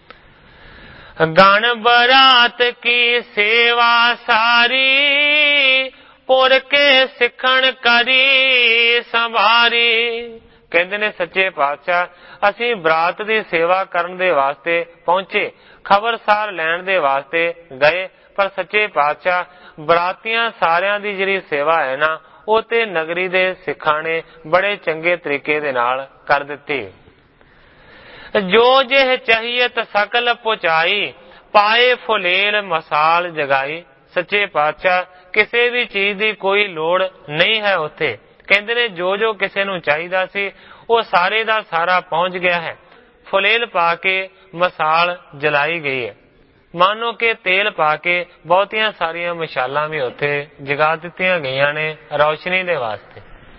ਗਣ ਬਰਾਤ ਕੀ ਸੇਵਾ ਸਾਰੀ, ਪੁਰ ਕੇ ਸਿੱਖਣ ਕਰੀ ਸੰਭਾਰੀ। ਕਹਿੰਦੇ ਨੇ ਸੱਚੇ ਪਾਤਸ਼ਾਹ ਅਸੀਂ ਬਰਾਤ ਦੀ ਸੇਵਾ ਕਰਨ ਦੇ ਵਾਸਤੇ ਪਹੁੰਚੇ, ਖਬਰਸਾਰ ਲੈਣ ਦੇ ਵਾਸਤੇ ਗਏ, ਪਰ ਸੱਚੇ ਪਾਤਸ਼ਾਹ ਬਰਾਤੀਆਂ ਸਾਰਿਆਂ ਦੀ ਜਿਹੜੀ ਸੇਵਾ ਹੈ ਨਾ ਉਹ ਤੇ ਨਗਰੀ ਦੇ ਸਿੱਖਾਂ ਨੇ ਬੜੇ ਚੰਗੇ ਤਰੀਕੇ ਦੇ ਨਾਲ ਕਰ ਦਿੱਤੀ। ਜੋ ਜਿਹ ਚਾਹੀਏ ਸਕਲ ਪਹੁੰਚਾਈ, ਪਾਏ ਫੁਲੇਲ ਮਸਾਲ ਜਗਾਈ। ਸੱਚੇ ਪਾਤਸ਼ਾਹ ਕਿਸੇ ਵੀ ਚੀਜ਼ ਦੀ ਕੋਈ ਲੋੜ ਨਹੀਂ ਹੈ ਉੱਥੇ। ਕਹਿੰਦੇ ਨੇ ਜੋ ਜੋ ਕਿਸੇ ਨੂੰ ਚਾਹੀਦਾ ਸੀ ਉਹ ਸਾਰੇ ਦਾ ਸਾਰਾ ਪਹੁੰਚ ਗਿਆ ਹੈ। ਫੁਲੇਲ ਪਾ ਕੇ ਮਸਾਲ ਜਲਾਈ ਗਈ ਹੈ, ਮਾਨੋ ਕਿ ਤੇਲ ਪਾ ਕੇ ਬਹੁਤੀਆਂ ਸਾਰੀਆਂ ਮਸ਼ਾਲਾਂ ਵੀ ਉੱਥੇ ਜਗਾ ਦਿੱਤੀਆਂ ਗਈਆਂ ਨੇ ਰੌਸ਼ਨੀ ਦੇ ਵਾਸਤੇ।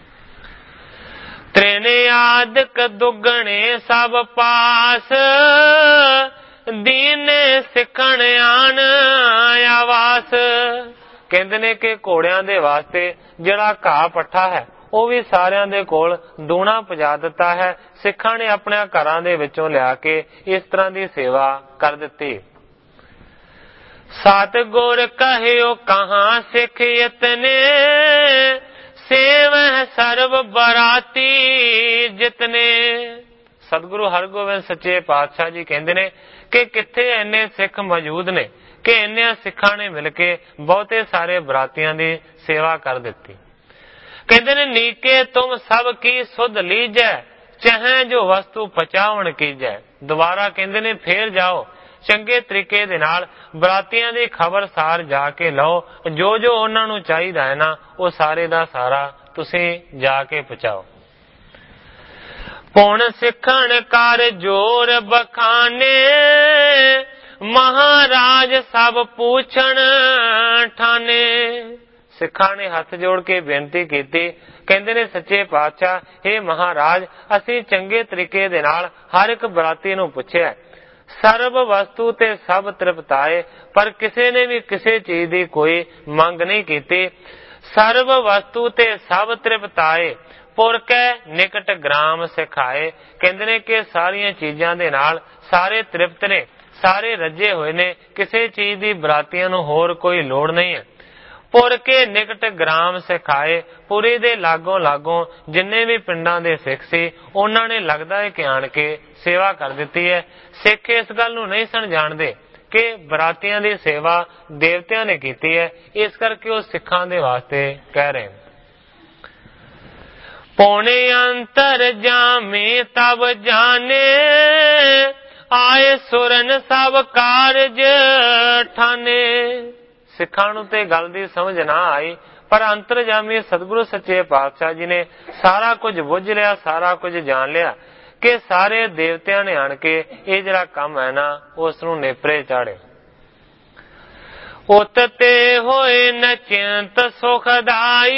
ਤ੍ਰਿਨੇ ਆਦਿਕ ਦੁੱਗਣੇ ਸਭ ਪਾਸ, ਦੀਨੇ ਸਿੱਖਣ ਆਣ ਆਵਾਸ। ਕਹਿੰਦੇ ਨੇ ਕਿ ਘੋੜਿਆਂ ਦੇ ਵਾਸਤੇ ਜਿਹੜਾ ਘਾਹ ਪੱਠਾ ਹੈ ਉਹ ਵੀ ਸਾਰਿਆਂ ਦੇ ਕੋਲ ਦੂਣਾ ਪਹੁੰਚਾ ਦਿੱਤਾ ਹੈ। ਸਿੱਖਾਂ ਨੇ ਆਪਣੇ ਘਰਾਂ ਦੇ ਵਿੱਚੋਂ ਲਿਆ ਕੇ ਇਸ ਤਰ੍ਹਾਂ ਦੀ ਸੇਵਾ ਕਰ ਦਿੱਤੀ। ਸਤਿਗੁਰ ਕਹਿਓ ਕਹਾਂ ਸਿੱਖ ਇਤਨੇ, ਸੇਵਹਿ ਸਰਬ ਬਰਾਤੀ ਜਿਤਨੇ। ਸਤਿਗੁਰੂ ਹਰਗੋਬਿੰਦ ਸੱਚੇ ਪਾਤਸ਼ਾਹ ਜੀ ਕਹਿੰਦੇ ਨੇ ਕਿ ਕਿੱਥੇ ਇੰਨੇ ਸਿੱਖ ਮੌਜੂਦ ਨੇ ਕਿ ਇੰਨਿਆਂ ਸਿੱਖਾਂ ਨੇ ਮਿਲ ਕੇ ਬਹੁਤੇ ਸਾਰੇ ਬਰਾਤੀਆਂ ਦੀ ਸੇਵਾ ਕਰ ਦਿੱਤੀ। कहते ने नीके तुम सब की सुध लीजै, चाहे जो वस्तु पचावन कीजै। दोबारा कहते ने फेर जाओ, ਚੰਗੇ ਤਰੀਕੇ ਦੇ ਨਾਲ ਬਰਾਤੀਆਂ ਦੀ ਖਬਰਸਾਰ ਜਾ ਕੇ ਲਓ, ਜੋ ਜੋ ਉਹਨਾਂ ਨੂੰ ਚਾਹੀਦਾ ਹੈ ਨਾ ਉਹ ਸਾਰੇ ਦਾ ਸਾਰਾ ਤੁਸੀਂ ਜਾ ਕੇ ਪਹੁੰਚਾਓ। ਪੁਣ ਸਿੱਖਣ ਕਰ ਜੋਰ ਬਖਾਨੇ, ਮਹਾਰਾਜ ਸਭ ਪੁੱਛਣ ਠਾਨੇ। ਸਿੱਖਾਂ ਨੇ ਹੱਥ ਜੋੜ ਕੇ ਬੇਨਤੀ ਕੀਤੀ, ਕਹਿੰਦੇ ਨੇ ਸੱਚੇ ਪਾਤਸ਼ਾਹ, हे ਮਹਾਰਾਜ, ਅਸੀਂ ਚੰਗੇ ਤਰੀਕੇ ਦੇ ਨਾਲ ਹਰ ਇੱਕ ਬਰਾਤੀ ਨੂੰ ਪੁੱਛਿਆ, ਸਰਬ ਵਸਤੂ ਤੇ ਸਭ ਤ੍ਰਿਪਤਾਏ, ਪਰ ਕਿਸੇ ਨੇ ਵੀ ਕਿਸੇ ਚੀਜ਼ ਦੀ ਕੋਈ ਮੰਗ ਨਹੀਂ ਕੀਤੀ। ਸਰਬ ਵਸਤੂ ਤੇ ਸਭ ਤ੍ਰਿਪਤਾਏ, ਪੁਰ ਕੈ ਨਿਕਟ ਗ੍ਰਾਮ ਸਿਖਾਏ। ਕਹਿੰਦੇ ਨੇ ਕਿ ਸਾਰੀਆਂ ਚੀਜ਼ਾਂ ਦੇ ਨਾਲ ਸਾਰੇ ਤ੍ਰਿਪਤ ਨੇ, ਸਾਰੇ ਰੱਜੇ ਹੋਏ ਨੇ, ਕਿਸੇ ਚੀਜ਼ ਦੀ ਬਰਾਤੀਆਂ ਨੂੰ ਹੋਰ ਕੋਈ ਲੋੜ ਨਹੀਂ ਹੈ। ਪੁਰ ਕੇ ਨਿਕਟ ਗ੍ਰਾਮ ਸਿਖਾਏ, ਪੁਰੀ ਦੇ ਲਾਗੋਂ ਲਾਗੋਂ ਜਿੰਨੇ ਵੀ ਪਿੰਡਾਂ ਦੇ ਸਿੱਖ ਸੀ ਉਹਨਾਂ ਨੇ ਲੱਗਦਾ ਹੈ ਕਿ ਆਣ ਕੇ ਸੇਵਾ ਕਰ ਦਿੱਤੀ ਹੈ। ਸਿੱਖ ਇਸ ਗੱਲ ਨੂੰ ਨਹੀਂ ਸਨ ਜਾਣਦੇ ਕਿ ਬਰਾਤੀਆਂ ਦੀ ਸੇਵਾ ਦੇਵਤਿਆਂ ਨੇ ਕੀਤੀ ਹੈ, ਇਸ ਕਰਕੇ ਉਹ ਸਿੱਖਾਂ ਦੇ ਵਾਸਤੇ ਕਹਿ ਰਹੇ ਨੇ। ਪੌਣੇ ਅੰਤਰ ਜਾਮੇ ਤਬ ਜਾਣੇ, ਆਏ ਸੁਰਨ ਸਭ ਕਾਰਜ ਠਾਨੇ। ਸਿੱਖਾਂ ਨੂੰ ਤੇ ਗੱਲ ਦੀ ਸਮਝ ਨਾ ਆਈ, ਪਰ ਅੰਤਰਜਾਮੀ ਸਤਿਗੁਰੂ ਸੱਚੇ ਪਾਤਸ਼ਾਹ ਜੀ ਨੇ ਸਾਰਾ ਕੁਝ ਬੁੱਝ ਲਿਆ, ਸਾਰਾ ਕੁਝ ਜਾਣ ਲਿਆ ਕਿ ਸਾਰੇ ਦੇਵਤਿਆਂ ਨੇ ਆਣ ਕੇ ਇਹ ਜਿਹੜਾ ਕੰਮ ਹੈ ਨਾ ਉਸ ਨੂੰ ਨੇਪਰੇ ਚਾੜੇ। ਉਤ ਤੇ ਹੋਏ ਨ ਚਿੰਤ ਸੁਖਦਾਈ,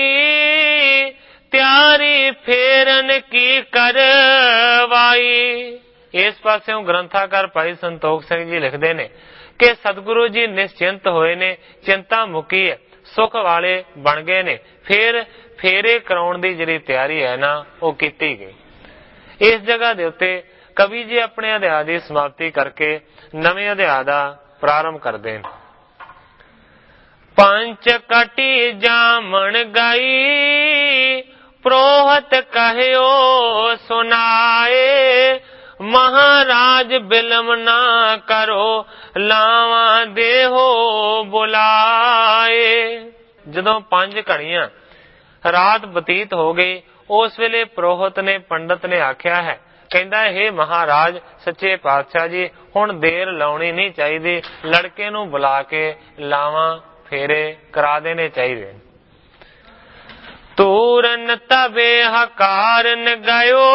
ਤਿਆਰੀ ਫੇਰਨ ਕੀ ਕਰਵਾਈ। ਇਸ ਪਾਸਿਓਂ ਗ੍ਰੰਥਾਕਾਰ ਭਾਈ ਸੰਤੋਖ ਸਿੰਘ ਜੀ ਲਿਖਦੇ ਨੇ ਕਿ ਸਤਿਗੁਰੂ ਜੀ ਨਿਸ਼ਚਿੰਤ ਹੋਏ ਨੇ, ਚਿੰਤਾ ਮੁੱਕੀ ਹੈ, ਸੁਖ ਵਾਲੇ ਬਣ ਗਏ ਨੇ। ਫਿਰ ਫੇਰੇ ਕਰਾਉਣ ਦੀ ਜਿਹੜੀ ਤਿਆਰੀ ਹੈ ਨਾ ਉਹ ਕੀਤੀ ਗਈ। ਇਸ ਜਗ੍ਹਾ ਦੇ ਉੱਤੇ ਕਵੀ ਜੀ ਆਪਣੇ ਅਧਿਆਇ ਦੀ ਸਮਾਪਤੀ ਕਰਕੇ ਨਵੇਂ ਅਧਿਆਇ ਦਾ ਪ੍ਰਾਰੰਭ ਕਰਦੇ ਨੇ। ਪੰਚ ਕਟੀ ਜਾਮਣ ਗਈ, ਪ੍ਰੋਹਤ ਕਹਿਓ ਸੁਨਾਏ, ਮਹਾਰਾਜ ਬਿਲਮ ਨਾ ਕਰੋ, ਲਾਵਾਂ ਦੇਹੋ ਬੁਲਾਏ। ਜਦੋਂ 5 ਘੜੀਆਂ ਰਾਤ ਬਤੀਤ ਹੋ ਗਈ, ਉਸ ਵੇਲੇ ਪ੍ਰੋਹਤ ਨੇ, ਪੰਡਤ ਨੇ ਆਖਿਆ ਹੈ, ਕਹਿੰਦਾ हे ਮਹਾਰਾਜ ਸੱਚੇ ਪਾਤਸ਼ਾਹ ਜੀ, ਹੁਣ ਦੇਰ ਲਾਉਣੀ ਨਹੀਂ ਚਾਹੀਦੀ, ਲੜਕੇ ਨੂੰ ਬੁਲਾ ਕੇ ਲਾਵਾਂ ਫੇਰੇ ਕਰਾ ਦੇਣੇ ਚਾਹੀਦੇ। ਤੂਰਨ ਤਵੇ ਹਕਾਰਨ ਗਇਓ,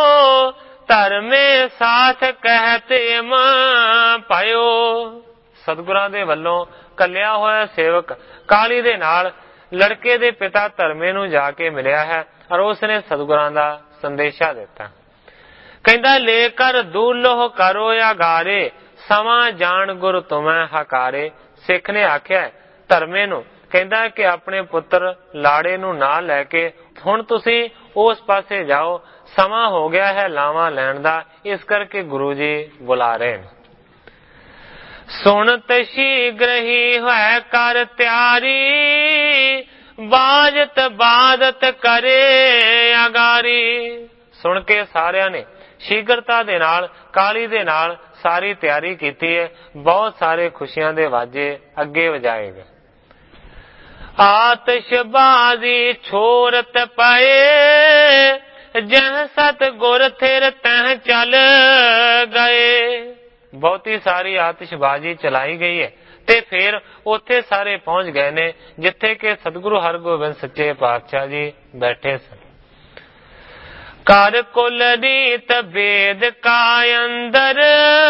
ਧਰਮੇ ਸਾਥ ਕਹਿਤੇ ਮਾਂ ਪਾਇਓ। ਸਤਿਗੁਰਾਂ ਦੇ ਵੱਲੋਂ ਕੱਲਿਆ ਹੋਇਆ ਸੇਵਕ ਕਾਲੀ ਦੇ ਨਾਲ ਲੜਕੇ ਦੇ ਪਿਤਾ ਧਰਮੇ ਨੂੰ ਜਾ ਕੇ ਮਿਲਿਆ ਹੈ ਔਰ ਉਸਨੇ ਸਤਿਗੁਰਾਂ ਦਾ ਸੰਦੇਸ਼ਾ ਦਿੱਤਾ। ਕਹਿੰਦਾ ਲੈ ਕਰ ਦੂਲੋਹ ਕਰੋ ਆਗਾਰੇ, ਸਮਾਂ ਜਾਣ ਗੁਰ ਤੁਮੈ ਹਕਾਰੇ। ਸਿੱਖ ਨੇ ਆਖਿਆ ਧਰਮੇ ਨੂੰ, ਕਹਿੰਦਾ ਕਿ ਆਪਣੇ ਪੁੱਤਰ ਲਾੜੇ ਨੂੰ ਨਾਲ ਲੈ ਕੇ ਹੁਣ ਤੁਸੀਂ ਉਸ ਪਾਸੇ ਜਾਓ, ਸਮਾਂ ਹੋ ਗਿਆ ਹੈ ਲਾਵਾਂ ਲੈਣ ਦਾ, ਇਸ ਕਰਕੇ ਗੁਰੂ ਜੀ ਬੁਲਾ ਰਹੇ ਨੇ। ਸੁਣਤ ਸ਼ੀਘ੍ਰ ਹੀ ਹੋਇ ਕਰ ਤਿਆਰੀ, ਬਾਜਤ ਬਾਦਤ ਕਰੇ ਅਗਾਰੀ। ਸੁਣ ਕੇ ਸਾਰਿਆਂ ਨੇ ਸ਼ੀਘਰਤਾ ਦੇ ਨਾਲ, ਕਾਲੀ ਦੇ ਨਾਲ ਸਾਰੀ ਤਿਆਰੀ ਕੀਤੀ ਹੈ। ਬਹੁਤ ਸਾਰੇ ਖੁਸ਼ੀਆਂ ਦੇ ਵਾਜੇ ਅੱਗੇ ਵਜਾਏ ਗਏ। ਆਤਿਸ਼ਬਾਜ਼ੀ ਛੋਰਤ ਪਏ, ਜਹ ਸਤ ਗੁਰ ਥਿਰ ਤਹ ਚੱਲ ਗਏ। ਬਹੁਤੀ ਸਾਰੀ ਆਤਿਸ਼ਬਾਜ਼ੀ ਚਲਾਈ ਗਈ ਹੈ ਤੇ ਫਿਰ ਉੱਥੇ ਸਾਰੇ ਪਹੁੰਚ ਗਏ ਨੇ ਜਿੱਥੇ ਕਿ ਸਤਿਗੁਰੂ ਹਰਗੋਬਿੰਦ ਸੱਚੇ ਪਾਤਸ਼ਾਹ ਜੀ ਬੈਠੇ ਸਨ। ਕਰ ਕੁਲ ਰੀਤ ਵੇਦ ਕਾ ਅੰਦਰ,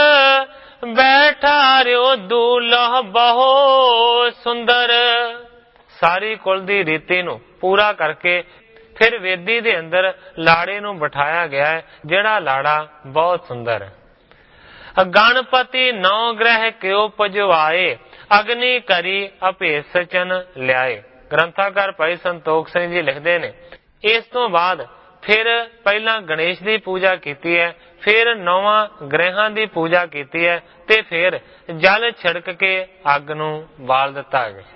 ਬੈਠਾ ਰਿਓ ਦੂਲਹ ਬਹੁ ਸੁੰਦਰ। ਸਾਰੀ ਕੁਲ ਦੀ ਰੀਤੀ ਨੂੰ ਪੂਰਾ ਕਰਕੇ ਫਿਰ ਵੇਦੀ ਦੇ ਅੰਦਰ ਲਾੜੇ ਨੂੰ ਬਿਠਾਇਆ ਗਿਆ ਹੈ, ਜਿਹੜਾ ਲਾੜਾ ਬਹੁਤ ਸੁੰਦਰ ਹੈ। ਗਣਪਤੀ 9 ਗ੍ਰਹਿ ਕਿਉ ਪਜਵਾਏ, ਅਗਨੀ ਕਰੀ ਅਭੇਸਚਨ ਲਿਆਏ। ਗ੍ਰੰਥਾਕਾਰ ਭਾਈ ਸੰਤੋਖ ਸਿੰਘ ਜੀ ਲਿਖਦੇ ਨੇ ਇਸ ਤੋਂ ਬਾਅਦ ਫਿਰ ਪਹਿਲਾਂ ਗਣੇਸ਼ ਦੀ ਪੂਜਾ ਕੀਤੀ ਹੈ, ਫਿਰ 9 ਗ੍ਰਹਿਾਂ ਦੀ ਪੂਜਾ ਕੀਤੀ ਹੈ ਤੇ ਫਿਰ ਜਲ ਛਿੜਕ ਕੇ ਅੱਗ ਨੂੰ ਬਾਲ ਦਿੱਤਾ ਗਿਆ।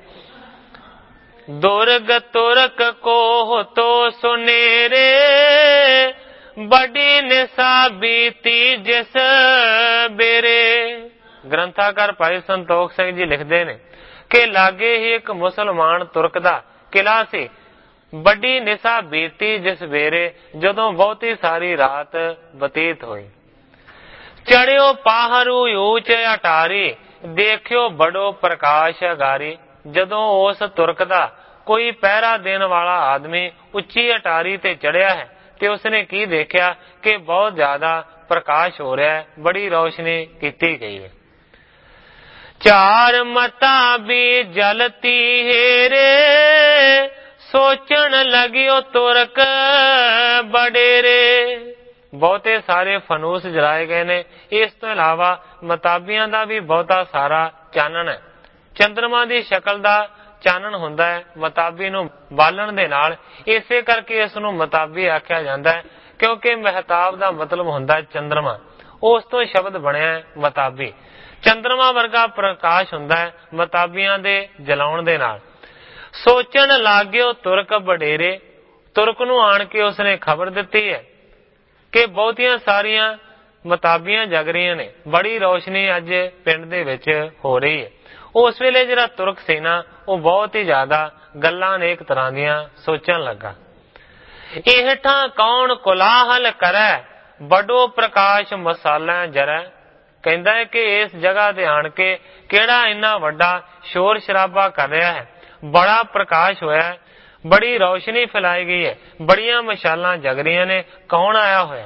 ਦੁਰਗ ਤੁਰਕ ਕੋ ਤੋ ਸੁਨੇਰੇ, ਬੜੀ ਨਿਸਾ ਬੀਤੀ ਜਿਸ ਬੇਰੇ। ਗ੍ਰੰਥਾਕਾਰ ਭਾਈ ਸੰਤੋਖ ਸਿੰਘ ਜੀ ਲਿਖਦੇ ਨੇ ਕਿ ਲਾਗੇ ਹੀ ਇੱਕ ਮੁਸਲਮਾਨ ਤੁਰਕ ਦਾ ਕਿਲਾ ਸੀ। ਵੱਡੀ ਨਿਸ਼ਾ ਬੀਤੀ ਜਿਸ ਵੇਰੇ, ਜਦੋਂ ਬਹੁਤੀ ਸਾਰੀ ਰਾਤ ਬਤੀਤ ਹੋਈ। ਚੜਿਓ ਪਾਹਰੂ ਊਚ ਅਟਾਰੀ, ਦੇਖਿਓ ਬੜੋ ਪ੍ਰਕਾਸ਼ ਅਗਾਰੀ। ਜਦੋਂ ਉਸ ਤੁਰਕ ਦਾ ਕੋਈ ਪਹਿਰਾ ਦੇਣ ਵਾਲਾ ਆਦਮੀ ਉੱਚੀ ਅਟਾਰੀ ਤੇ ਚੜਿਆ ਹੈ ਤੇ ਉਸਨੇ ਕੀ ਦੇਖਿਆ ਕਿ ਬਹੁਤ ਜ਼ਿਆਦਾ ਪ੍ਰਕਾਸ਼ ਹੋ ਰਿਹਾ ਹੈ, ਬੜੀ ਰੌਸ਼ਨੀ ਕੀਤੀ ਗਈ ਹੈ। ਚਾਰ ਮਤਾ ਵੀ ਜਲਤੀ ਹੇਰੇ, ਸੋਚਣ ਲਗਿਓ ਤੁਰਕ ਬਡੇਰੇ। ਬਹੁਤੇ ਸਾਰੇ ਫਨੂਸ ਜਲਾਏ ਗਏ ਨੇ। ਇਸ ਤੋਂ ਇਲਾਵਾ ਮਤਾਬੀਆਂ ਦਾ ਵੀ ਬਹੁਤਾ ਸਾਰਾ ਚਾਨਣ ਹੈ। ਚੰਦਰਮਾ ਦੀ ਸ਼ਕਲ ਦਾ ਚਾਨਣ ਹੁੰਦਾ ਹੈ ਮਤਾਬੀ ਨੂੰ ਬਾਲਣ ਦੇ ਨਾਲ, ਇਸੇ ਕਰਕੇ ਇਸ ਨੂੰ ਮਤਾਬੀ ਆਖਿਆ ਜਾਂਦਾ ਹੈ, ਕਿਉਂਕਿ ਮਹਿਤਾਬ ਦਾ ਮਤਲਬ ਹੁੰਦਾ ਚੰਦਰਮਾ, ਉਸ ਤੋਂ ਸ਼ਬਦ ਬਣਿਆ ਮਤਾਬੀ। ਚੰਦਰਮਾ ਵਰਗਾ ਪ੍ਰਕਾਸ਼ ਹੁੰਦਾ ਹੈ ਮਤਾਬੀਆਂ ਦੇ ਜਲਾਉਣ ਦੇ ਨਾਲ। ਸੋਚਣ ਲਾਗਿਓ ਤੁਰਕ ਬਡੇਰੇ, ਤੁਰਕ ਨੂੰ ਆਣ ਕੇ ਉਸਨੇ ਖਬਰ ਦਿੱਤੀ ਹੈ ਕਿ ਬਹੁਤੀਆਂ ਸਾਰੀਆਂ ਮਤਾਬੀਆਂ ਜਗ ਰਹੀਆਂ ਨੇ, ਬੜੀ ਰੌਸ਼ਨੀ ਅੱਜ ਪਿੰਡ ਦੇ ਵਿੱਚ ਹੋ ਰਹੀ ਹੈ। ਉਸ ਵੇਲੇ ਜਿਹੜਾ ਤੁਰਕ ਸੀ ਨਾ, ਉਹ ਬਹੁਤ ਹੀ ਜ਼ਿਆਦਾ ਗੱਲਾਂ ਅਨੇਕ ਤਰ੍ਹਾਂ ਦੀਆਂ ਸੋਚਣ ਲੱਗਾ। ਇਹ ਠਾਂ ਕੌਣ ਕੋਲਾਹਲ ਕਰੈ, ਬੜੋ ਪ੍ਰਕਾਸ਼ ਮਸਾਲਾ ਜਰੈ। ਕਹਿੰਦਾ ਹੈ ਕਿ ਇਸ ਜਗ੍ਹਾ ਤੇ ਆਣ ਕੇ ਕਿਹੜਾ ਇੰਨਾ ਵੱਡਾ ਸ਼ੋਰ ਸ਼ਰਾਬਾ ਕਰ ਰਿਹਾ ਹੈ, ਬੜਾ ਪ੍ਰਕਾਸ਼ ਹੋਇਆ, ਬੜੀ ਰੌਸ਼ਨੀ ਫੈਲਾਈ ਗਈ ਹੈ, ਬੜੀਆਂ ਮਸ਼ਾਲਾਂ ਜਗ ਰਹੀਆਂ ਨੇ, ਕੌਣ ਆਇਆ ਹੋਇਆ।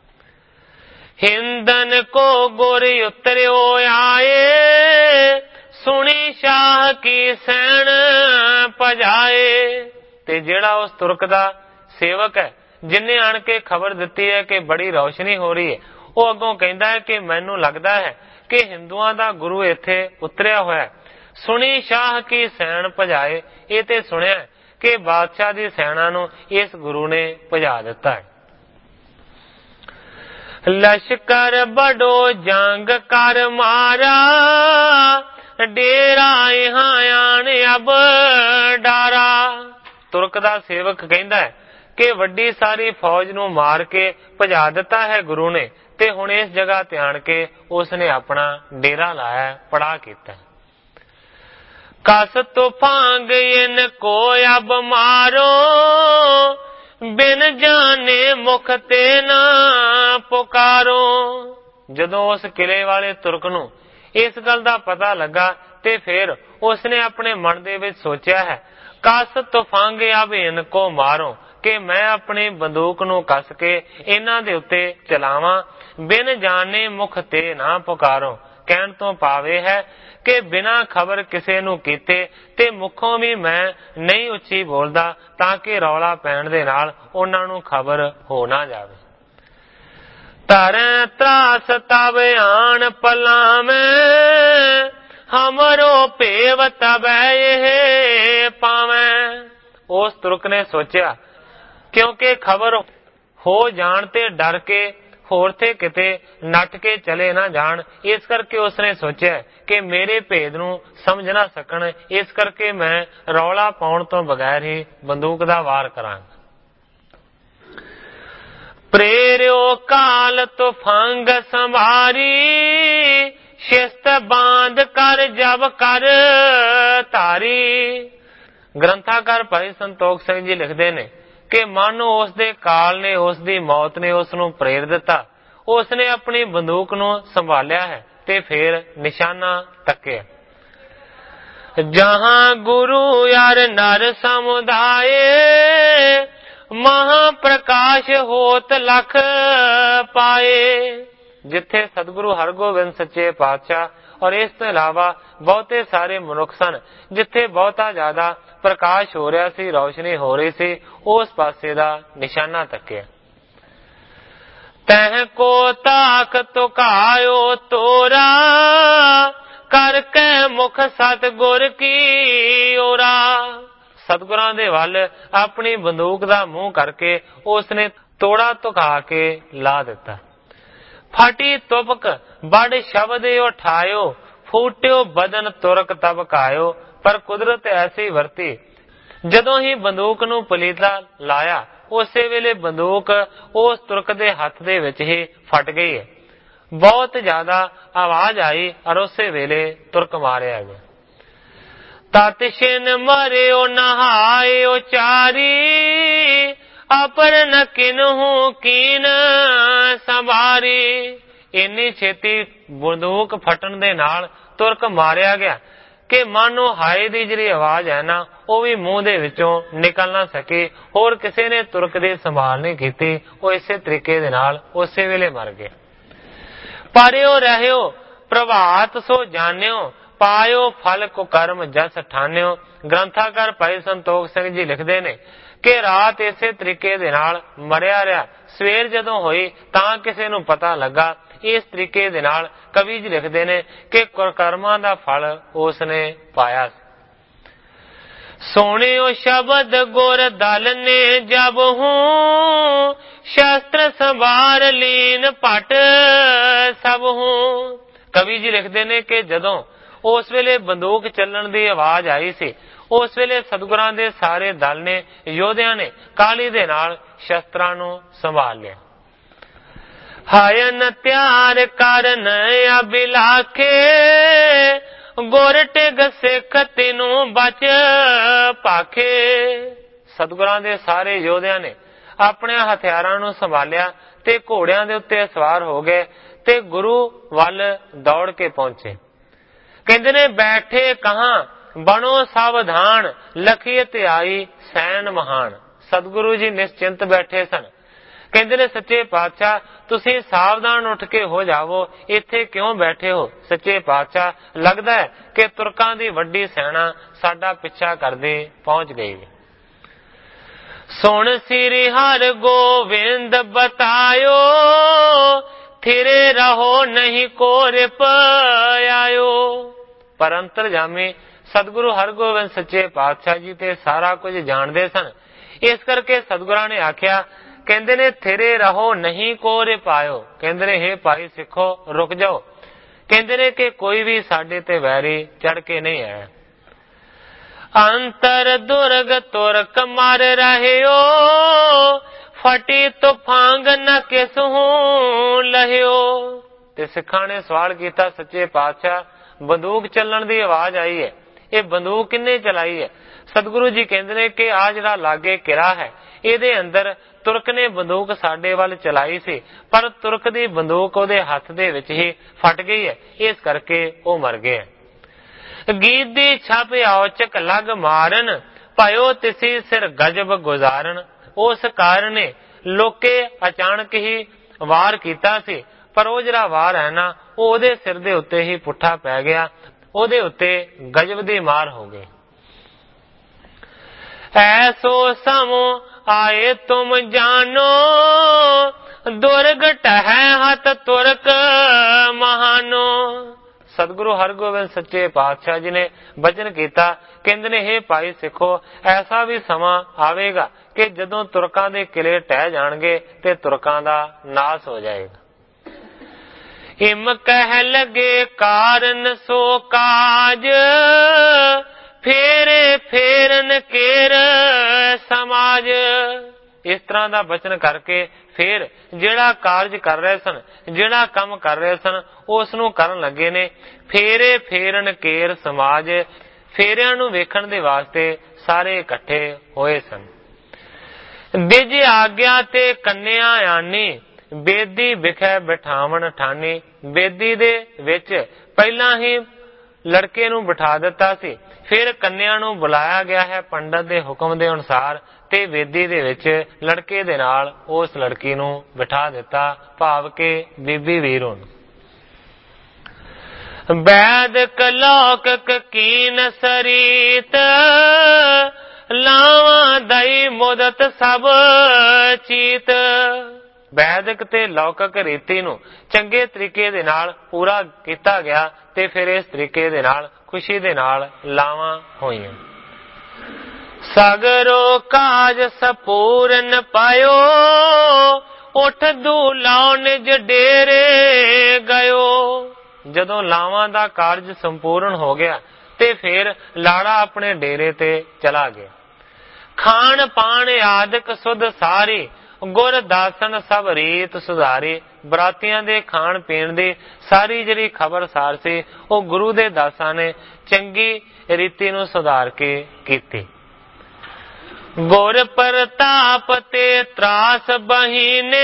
ਹਿੰਦਨ ਕੋ ਗੁਰ ਉਤਰਿਓ ਆਏ, ਸੁਣੀ ਸ਼ਾਹ ਕੀ ਸੈਣ ਭਜਾਏ। ਤੇ ਜਿਹੜਾ ਉਸ ਤੁਰਕ ਦਾ ਸੇਵਕ ਹੈ ਜਿਨੇ ਆਣ ਕੇ ਖਬਰ ਦਿੱਤੀ ਹੈ ਕਿ ਬੜੀ ਰੌਸ਼ਨੀ ਹੋ ਰਹੀ ਹੈ, ਉਹ ਅੱਗੋਂ ਕਹਿੰਦਾ ਹੈ ਕਿ ਮੈਨੂੰ ਲੱਗਦਾ ਹੈ ਕਿ ਹਿੰਦੂਆਂ ਦਾ ਗੁਰੂ ਇੱਥੇ ਉਤਰਿਆ ਹੋਇਆ। ਸੁਣੀ ਸ਼ਾਹ ਕੀ ਸੈਣ ਭਜਾਏ, ਇਹ ਤੇ ਸੁਣਿਆ ਕਿ ਬਾਦਸ਼ਾਹ ਦੀ ਸੈਨਾ ਨੂੰ ਇਸ ਗੁਰੂ ਨੇ ਭਜਾ ਦਿੱਤਾ ਹੈ। ਲਸ਼ਕਰ ਬੜੋ ਜੰਗ ਕਰ ਮਾਰਾ, ਡੇਰਾ ਇਹਾਂ ਆਣ ਅਬ ਡਾਰਾ। ਤੁਰਕ ਦਾ ਸੇਵਕ ਕਹਿੰਦਾ ਹੈ ਕਿ ਵੱਡੀ ਸਾਰੀ ਫੌਜ ਨੂੰ ਮਾਰ ਕੇ ਭਜਾ ਦਿੱਤਾ ਹੈ ਗੁਰੂ ਨੇ, ਤੇ ਹੁਣ ਇਸ ਜਗ੍ਹਾ ਤੇ ਆਣ ਕੇ ਉਸਨੇ ਆਪਣਾ ਡੇਰਾ ਲਾਇਆ, ਪੜਾ ਕੀਤਾ। ਕਸ ਤੂਫਾਨ ਇਨ ਕੋ ਅਬ ਮਾਰੋ, ਬਿਨ ਜਾਣੇ ਮੁਖ ਤੇ ਨਾ ਪੁਕਾਰੋ। ਜਦੋਂ ਉਸ ਕਿਲੇ ਵਾਲੇ ਤੁਰਕ ਨੂੰ ਇਸ ਗੱਲ ਦਾ ਪਤਾ ਲੱਗਾ ਤੇ ਫਿਰ ਉਸਨੇ ਆਪਣੇ ਮਨ ਦੇ ਵਿੱਚ ਸੋਚਿਆ ਹੈ, ਕਸ ਤੂਫਾਨ ਅਬ ਇਨ ਕੋ ਮਾਰੋ, ਕਿ ਮੈਂ ਆਪਣੀ ਬੰਦੂਕ ਨੂੰ ਕੱਸ ਕੇ ਇਹਨਾਂ ਦੇ ਉੱਤੇ ਚਲਾਵਾਂ। ਬਿਨ ਜਾਣੇ ਮੁਖ ਤੇ ਨਾ ਪੁਕਾਰੋ, ਕਹਿਣ ਤੋਂ ਭਾਵੇਂ ਹੈ ਕਿ ਬਿਨਾਂ ਖਬਰ ਕਿਸੇ ਨੂੰ ਕੀਤੇ ਤੇ ਮੁਖੋਂ ਵੀ ਮੈਂ ਨਹੀਂ ਉੱਚੀ ਬੋਲਦਾ, ਤਾਂ ਕਿ ਰੌਲਾ ਪੈਣ ਦੇ ਨਾਲ ਉਹਨਾਂ ਨੂੰ ਖਬਰ ਹੋ ਨਾ ਜਾਵੇ। ਧਰੈ ਤਰਾਸ ਤਬ ਆਣ ਪਲਾਵੇਂ, ਹਮਰੋ ਭੇਵ ਤਬੈ ਇਹ ਪਾਵੇਂ। ਉਸ ਤੁਰਕ ਨੇ ਸੋਚਿਆ, ਕਿਉਂਕਿ ਖਬਰ ਹੋ ਜਾਣ ਤੇ ਡਰ ਕੇ ਹੋਰ ਤੇ ਕਿਤੇ ਨੱਠ ਕੇ ਚਲੇ ਨਾ ਜਾਣ, ਇਸ ਕਰਕੇ ਉਸਨੇ ਸੋਚਿਆ ਕਿ ਮੇਰੇ ਭੇਦ ਨੂੰ ਸਮਝ ਨਾ ਸਕਣ, ਇਸ ਕਰਕੇ ਮੈਂ ਰੌਲਾ ਪਾਉਣ ਤੋਂ ਬਗੈਰ ਹੀ ਬੰਦੂਕ ਦਾ ਵਾਰ ਕਰਾਂਗਾ। ਪ੍ਰੇਰਿਓ ਕਾਲ ਤੂਫਾਨ ਸੰਭਾਰੀ, ਸ਼ਿਸਤ ਬਾਂਧ ਕਰ ਜਬ ਕਰ ਧਾਰੀ। ਗ੍ਰੰਥਾਕਾਰ ਭਾਈ ਸੰਤੋਖ ਸਿੰਘ ਜੀ ਲਿਖਦੇ ਨੇ ਕਿ ਮਨ ਉਸ ਦੇ ਕਾਲ ਨੇ, ਉਸ ਦੀ ਮੌਤ ਨੇ ਉਸ ਨੂੰ ਪ੍ਰੇਰ ਦਿੱਤਾ। ਉਸਨੇ ਆਪਣੀ ਬੰਦੂਕ ਨੂੰ ਸੰਭਾਲਿਆ ਹੈ ਤੇ ਫਿਰ ਨਿਸ਼ਾਨਾ ਤੱਕਿਆ। ਜਹਾਂ ਗੁਰੂ ਯਾਰ ਨਰ ਸਮੁਦਾਏ, ਮਹਾ ਪ੍ਰਕਾਸ਼ ਹੋਤ ਲਖ ਪਾਏ। ਜਿੱਥੇ ਸਤਿਗੁਰੂ ਹਰਗੋਬਿੰਦ ਸੱਚੇ ਪਾਤਸ਼ਾਹ ਔਰ ਇਸ ਤੋਂ ਇਲਾਵਾ ਬਹੁਤੇ ਸਾਰੇ ਮਨੁੱਖ ਸਨ, ਜਿੱਥੇ ਬਹੁਤਾ ਜ਼ਿਆਦਾ ਪ੍ਰਕਾਸ਼ ਹੋ ਰਿਹਾ ਸੀ, ਰੌਸ਼ਨੀ ਹੋ ਰਹੀ ਸੀ, ਉਸ ਪਾਸੇ ਦਾ ਨਿਸ਼ਾਨਾ ਤੱਕਿਆ। ਤਹਿ ਕੋ ਤਾਕ ਤੁਕਾਇਓ ਤੋਰਾ, ਕਰਕੇ ਮੁਖ ਸਤਿਗੁਰ ਕੀ ਓਰਾ। ਸਤਿਗੁਰਾਂ ਦੇ ਵੱਲ ਆਪਣੀ ਬੰਦੂਕ ਦਾ ਮੂੰਹ ਕਰਕੇ ਉਸਨੇ ਤੋੜਾ ਤੁਕਾ ਕੇ ਲਾ ਦਿੱਤਾ। ਫਾਟੀ ਤੁਪਕ ਬੜ ਸ਼ਬਦ ਉਠਾਇਓ, ਫੂਟਿਓ ਬਦਨ ਤੁਰਕ ਤਬ ਕਾਇਓ। ਪਰ ਕੁਦਰਤ ਐਸੀ ਵਰਤੀ, ਜਦੋਂ ਹੀ ਬੰਦੂਕ ਨੂੰ ਪਲੀਤਾ ਲਾਇਆ, ਉਸੇ ਵੇਲੇ ਬੰਦੂਕ ਉਸ ਤੁਰਕ ਦੇ ਹੱਥ ਦੇ ਵਿੱਚ ਹੀ ਫਟ ਗਈ ਹੈ। ਬਹੁਤ ਜ਼ਿਆਦਾ ਆਵਾਜ਼ ਆਈ ਔਰ ਉਸੇ ਵੇਲੇ ਤੁਰਕ ਮਾਰਿਆ ਗਿਆ। ਤਤ ਛਿਨ ਮਰਿਓ ਨਹਾਇਓ ਚਾਰੀ, ਅਪਰ ਨ ਕਿਨਹੂ ਕੀਨ ਸੰਭਾਰੀ। ਇੰਨੀ ਛੇਤੀ ਬੰਦੂਕ ਫਟਣ ਦੇ ਨਾਲ ਤੁਰਕ ਮਾਰਿਆ ਗਿਆ ਕਿ ਮਾਨੋ ਹਾਏ ਦੀ ਜਿਹੜੀ ਆਵਾਜ਼ ਹੈ ਨਾ, ਉਹ ਵੀ ਮੂੰਹ ਦੇ ਵਿੱਚੋਂ ਨਿਕਲ ਨਾ ਸਕੀ। ਹੋਰ ਕਿਸੇ ਨੇ ਤੁਰਕ ਦੀ ਸੰਭਾਲ ਨਹੀਂ ਕੀਤੀ, ਉਹ ਇਸੇ ਤਰੀਕੇ ਦੇ ਨਾਲ ਉਸੇ ਵੇਲੇ ਮਰ ਗਏ। ਪਰਿਓ ਰਹਿਓ ਪ੍ਰਭਾਤ ਸੋ ਜਾਣਿਓ, ਪਾਇਓ ਫਲ ਕੋ ਕਰਮ ਜਸ ਠਾਨਿਓ। ਗ੍ਰੰਥਾਕਾਰ ਭਾਈ ਸੰਤੋਖ ਸਿੰਘ ਜੀ ਲਿਖਦੇ ਨੇ ਕਿ ਰਾਤ ਇਸੇ ਤਰੀਕੇ ਦੇ ਨਾਲ ਮਰਿਆ ਰਿਹਾ। ਸਵੇਰ ਜਦੋਂ ਹੋਈ ਤਾਂ ਕਿਸੇ ਨੂੰ ਪਤਾ ਲੱਗਾ। ਇਸ ਤਰੀਕੇ ਦੇ ਨਾਲ ਕਵੀ ਜੀ ਲਿਖਦੇ ਨੇ ਕਿ ਕਰਮਾਂ ਦਾ ਫਲ ਉਸ ਨੇ ਪਾਇਆ। ਸੋਹਣਿਓ ਸ਼ਬਦ ਗੁਰ ਦਲ ਨੇ ਜਬ ਹੂੰ, ਸ਼ਸਤਰ ਸੰਭਾਰ ਲੀਨ ਪਟ ਸਭ ਹੂੰ। ਕਵੀ ਜੀ ਲਿਖਦੇ ਨੇ ਕਿ ਜਦੋਂ ਉਸ ਵੇਲੇ ਬੰਦੂਕ ਚੱਲਣ ਦੀ ਆਵਾਜ਼ ਆਈ ਸੀ, ਉਸ ਵੇਲੇ ਸਤਿਗੁਰਾਂ ਦੇ ਸਾਰੇ ਦਲ ਨੇ, ਯੋਧਿਆਂ ਨੇ ਕਾਹਲੀ ਦੇ ਨਾਲ ਸ਼ਸਤਰਾਂ ਨੂੰ ਸੰਭਾਲ ਲਿਆ। ਹਾਇਨ ਤਿਆਰ ਕਰਨ ਅਬਿਲਾਖੇ, ਗੁਰ ਟਿਗ ਸਿੱਖ ਤਿਨੂੰ ਬਚ ਭਾਖੇ। ਸਤਿਗੁਰਾਂ ਦੇ ਸਾਰੇ ਯੋਧਿਆਂ ਨੇ ਆਪਣੇ ਹਥਿਆਰਾਂ ਨੂੰ ਸੰਭਾਲਿਆ ਤੇ ਘੋੜਿਆਂ ਦੇ ਉੱਤੇ ਸਵਾਰ ਹੋ ਗਏ ਤੇ ਗੁਰੂ ਵੱਲ ਦੌੜ ਕੇ ਪਹੁੰਚੇ। ਕਹਿੰਦੇ ਨੇ ਬੈਠੇ ਕਹਾਂ ਬਣੋ ਸਾਵਧਾਨ, ਲਖੀਅਤ ਆਈ ਸੈਨ ਮਹਾਨ। ਸਤਿਗੁਰੂ ਜੀ ਨਿਸ਼ਚਿੰਤ ਬੈਠੇ ਸਨ। ਕਹਿੰਦੇ ਨੇ ਸੱਚੇ ਪਾਤਸ਼ਾਹ ਤੁਸੀਂ ਸਾਵਧਾਨ ਉੱਠ ਕੇ ਹੋ ਜਾਵੋ, ਇੱਥੇ ਕਿਉਂ ਬੈਠੇ ਹੋ? ਸੱਚੇ ਪਾਤਸ਼ਾਹ ਲੱਗਦਾ ਹੈ ਕਿ ਤੁਰਕਾਂ ਦੀ ਵੱਡੀ ਸੈਨਾ ਸਾਡਾ ਪਿੱਛਾ ਕਰਦੇ ਪਹੁੰਚ ਗਈ। ਸੁਣ ਸ੍ਰੀ ਹਰਿ ਗੋਬਿੰਦ ਬਤਾਇਓ, ਥਿਰੇ ਰਹੋ ਨਹੀਂ ਕੋ ਰਿਪ ਆਇਓ। ਪਰ ਅੰਤਰਜਾਮੀ ਸਤਿਗੁਰੂ ਹਰਗੋਬਿੰਦ ਸੱਚੇ ਪਾਤਸ਼ਾਹ ਜੀ ਤੇ ਸਾਰਾ ਕੁਝ ਜਾਣਦੇ ਸਨ। ਇਸ ਕਰਕੇ ਸਤਿਗੁਰਾਂ ਨੇ ਆਖਿਆ, ਕਹਿੰਦੇ ਨੇ ਥਿਰੇ ਰਹੋ ਨਹੀਂ ਕੋ ਰਿਪ ਆਇਓ। ਕਹਿੰਦੇ ਨੇ ਹੇ ਭਾਈ ਸਿੱਖੋ ਰੁਕ ਜਾਓ। ਕਹਿੰਦੇ ਨੇ ਕਿ ਕੋਈ ਵੀ ਸਾਡੇ ਤੇ ਵੈਰੀ ਚੜ ਕੇ ਨਹੀਂ ਆਇਆ। ਅੰਤਰ ਦੁਰਗ ਤੁਰਕ ਮਰ ਰਹਿਓ, ਫਟੀ ਤੁਫਾਂਗ ਨ ਕਿਸਹੂ ਲਹਿਓ। ਤੇ ਸਿੱਖਾਂ ਨੇ ਸਵਾਲ ਕੀਤਾ, ਸੱਚੇ ਪਾਤਸ਼ਾਹ ਬੰਦੂਕ ਚੱਲਣ ਦੀ ਆਵਾਜ਼ ਆਈ ਹੈ, ਇਹ ਬੰਦੂਕ ਕਿੰਨੇ ਚਲਾਈ ਹੈ? ਸਤਿਗੁਰੂ ਜੀ ਕਹਿੰਦੇ ਨੇ ਕਿ ਆ ਜਿਹੜਾ ਲਾਗੇ ਕਿਲਾ ਹੈ, ਇਹਦੇ ਅੰਦਰ ਤੁਰਕ ਨੇ ਬੰਦੂਕ ਸਾਡੇ ਵੱਲ ਚਲਾਈ ਸੀ, ਪਰ ਤੁਰਕ ਦੀ ਬੰਦੂਕ ਉਹਦੇ ਹੱਥ ਦੇ ਵਿੱਚ ਹੀ ਫਟ ਗਈ ਹੈ, ਇਸ ਕਰਕੇ ਉਹ ਮਰ ਗਏ। ਗੀਦੀ ਛਪ ਔਚਕ ਲਗ ਮਾਰਨ, ਭਇਓ ਤਿਸੀ ਸਿਰ ਗਜਬ ਗੁਜ਼ਾਰਨ। ਉਸ ਕਾਰਨ ਲੋਕੇ ਅਚਾਨਕ ਹੀ ਵਾਰ ਕੀਤਾ ਸੀ, ਪਰ ਉਹ ਜਿਹੜਾ ਵਾਰ ਹੈ ਨਾ, ਉਹ ਉਹਦੇ ਸਿਰ ਦੇ ਉੱਤੇ ਹੀ ਪੁੱਠਾ ਪੈ ਗਿਆ, ਉਹਦੇ ਉੱਤੇ ਗਜਬ ਦੀ ਮਾਰ ਹੋ ਗਈ। ਐਸੋ ਸਮੋ ਆਏ ਤੁਮ ਜਾਨੋ, ਦੁਰਗ ਟਹੈ ਹੱਥ ਤੁਰਕ ਮਹਾਨੋ। ਸਤਿਗੁਰੂ ਹਰਗੋਬਿੰਦ ਸੱਚੇ ਪਾਤਸ਼ਾਹ ਜੀ ਨੇ ਬਚਨ ਕੀਤਾ, ਕਹਿੰਦੇ ਨੇ ਹੇ ਭਾਈ ਸਿੱਖੋ ਐਸਾ ਵੀ ਸਮਾਂ ਆਵੇਗਾ ਕਿ ਜਦੋਂ ਤੁਰਕਾਂ ਦੇ ਕਿਲੇ ਟਹਿ ਜਾਣਗੇ ਤੇ ਤੁਰਕਾਂ ਦਾ ਨਾਸ ਹੋ ਜਾਏਗਾ। ਇਮ ਕਹਿ ਲਗੇ ਕਾਰਨ ਸੋ ਕਾਜ, ਫੇਰੇ ਫੇਰਨ ਕੇਰ ਸਮਾਜ। ਇਸ ਤਰ੍ਹਾਂ ਦਾ ਬਚਨ ਕਰਕੇ ਫਿਰ ਜਿਹੜਾ ਕਾਰਜ ਕਰ ਰਹੇ ਸਨ, ਜਿਹੜਾ ਕੰਮ ਕਰ ਰਹੇ ਸਨ, ਉਸ ਨੂੰ ਕਰਨ ਲੱਗੇ ਨੇ। ਫੇਰੇ ਫੇਰਨ ਕੇਰ ਸਮਾਜ, ਫੇਰਿਆਂ ਨੂੰ ਵੇਖਣ ਦੇ ਵਾਸਤੇ ਸਾਰੇ ਇਕੱਠੇ ਹੋਏ ਸਨ। ਦਿਜ ਆਗਿਆ ਤੇ ਕੰਨਿਆ ਆਨੀ, ਬੇਦੀ ਵਿਖੇ ਬਿਠਾਵਣ ਠਾਨੀ। ਬੇਦੀ ਦੇ ਵਿੱਚ ਪਹਿਲਾਂ ਹੀ ਲੜਕੇ ਨੂੰ ਬਿਠਾ ਦਿੱਤਾ ਸੀ, ਫਿਰ ਕੰਨਿਆ ਨੂੰ ਬੁਲਾਇਆ ਗਿਆ ਹੈ ਪੰਡਤ ਦੇ ਹੁਕਮ ਦੇ ਅਨੁਸਾਰ, ਤੇ ਵੇਦੀ ਦੇ ਵਿੱਚ ਲੜਕੇ ਦੇ ਨਾਲ ਉਸ ਲੜਕੀ ਨੂੰ ਬਿਠਾ ਦਿੱਤਾ, ਭਾਵ ਕਿ ਬੀਬੀ ਵੀਰੋ ਨੂੰ। ਵੈਦ ਕਲੌਕਕ ਕੀਨ ਸਰੀਤ, ਲਾਵਾਂ ਦਈ ਮੁਦਤ ਸਭ ਚੀਤ। ਵੈਦਿਕ ਤੇ ਲੌਕਿਕ ਰੀਤੀ ਨੂੰ ਚੰਗੇ ਤਰੀਕੇ ਦੇ ਨਾਲ ਪੂਰਾ ਕੀਤਾ ਗਿਆ ਤੇ ਫਿਰ ਇਸ ਤਰੀਕੇ ਦੇ ਨਾਲ ਖੁਸ਼ੀ ਦੇ ਨਾਲ ਲਾਵਾਂ ਹੋਈਆਂ। ਸਗਰੋ ਕਾਜ ਸਪੂਰਨ ਪਾਇਓ, ਉਠ ਦੂਲਾਉ ਨਿਜ ਡੇਰੇ ਗਇਓ। ਜਦੋਂ ਲਾਵਾਂ ਦਾ ਕਾਰਜ ਸੰਪੂਰਨ ਹੋ ਗਿਆ ਤੇ ਫਿਰ ਲਾੜਾ ਆਪਣੇ ਡੇਰੇ ਤੇ ਚਲਾ ਗਿਆ। ਖਾਣ ਪਾਣ ਆਦਿਕ ਸੁਧ ਸਾਰੀ, ਗੁਰ ਦਾਸਨ ਸਭ ਰੀਤ ਸੁਧਾਰੀ। ਬਰਾਤੀਆਂ ਦੇ ਖਾਣ ਪੀਣ ਦੀ ਸਾਰੀ ਜਿਹੜੀ ਖਬਰਸਾਰ ਸੀ ਉਹ ਗੁਰੂ ਦੇ ਦਾਸਾਂ ਨੇ ਚੰਗੀ ਰੀਤੀ ਨੂੰ ਸੁਧਾਰ ਕੇ ਕੀਤੀ। ਗੁਰ ਪ੍ਰਤਾਪ ਤੇ ਤਰਾਸ ਬਹੀਨੇ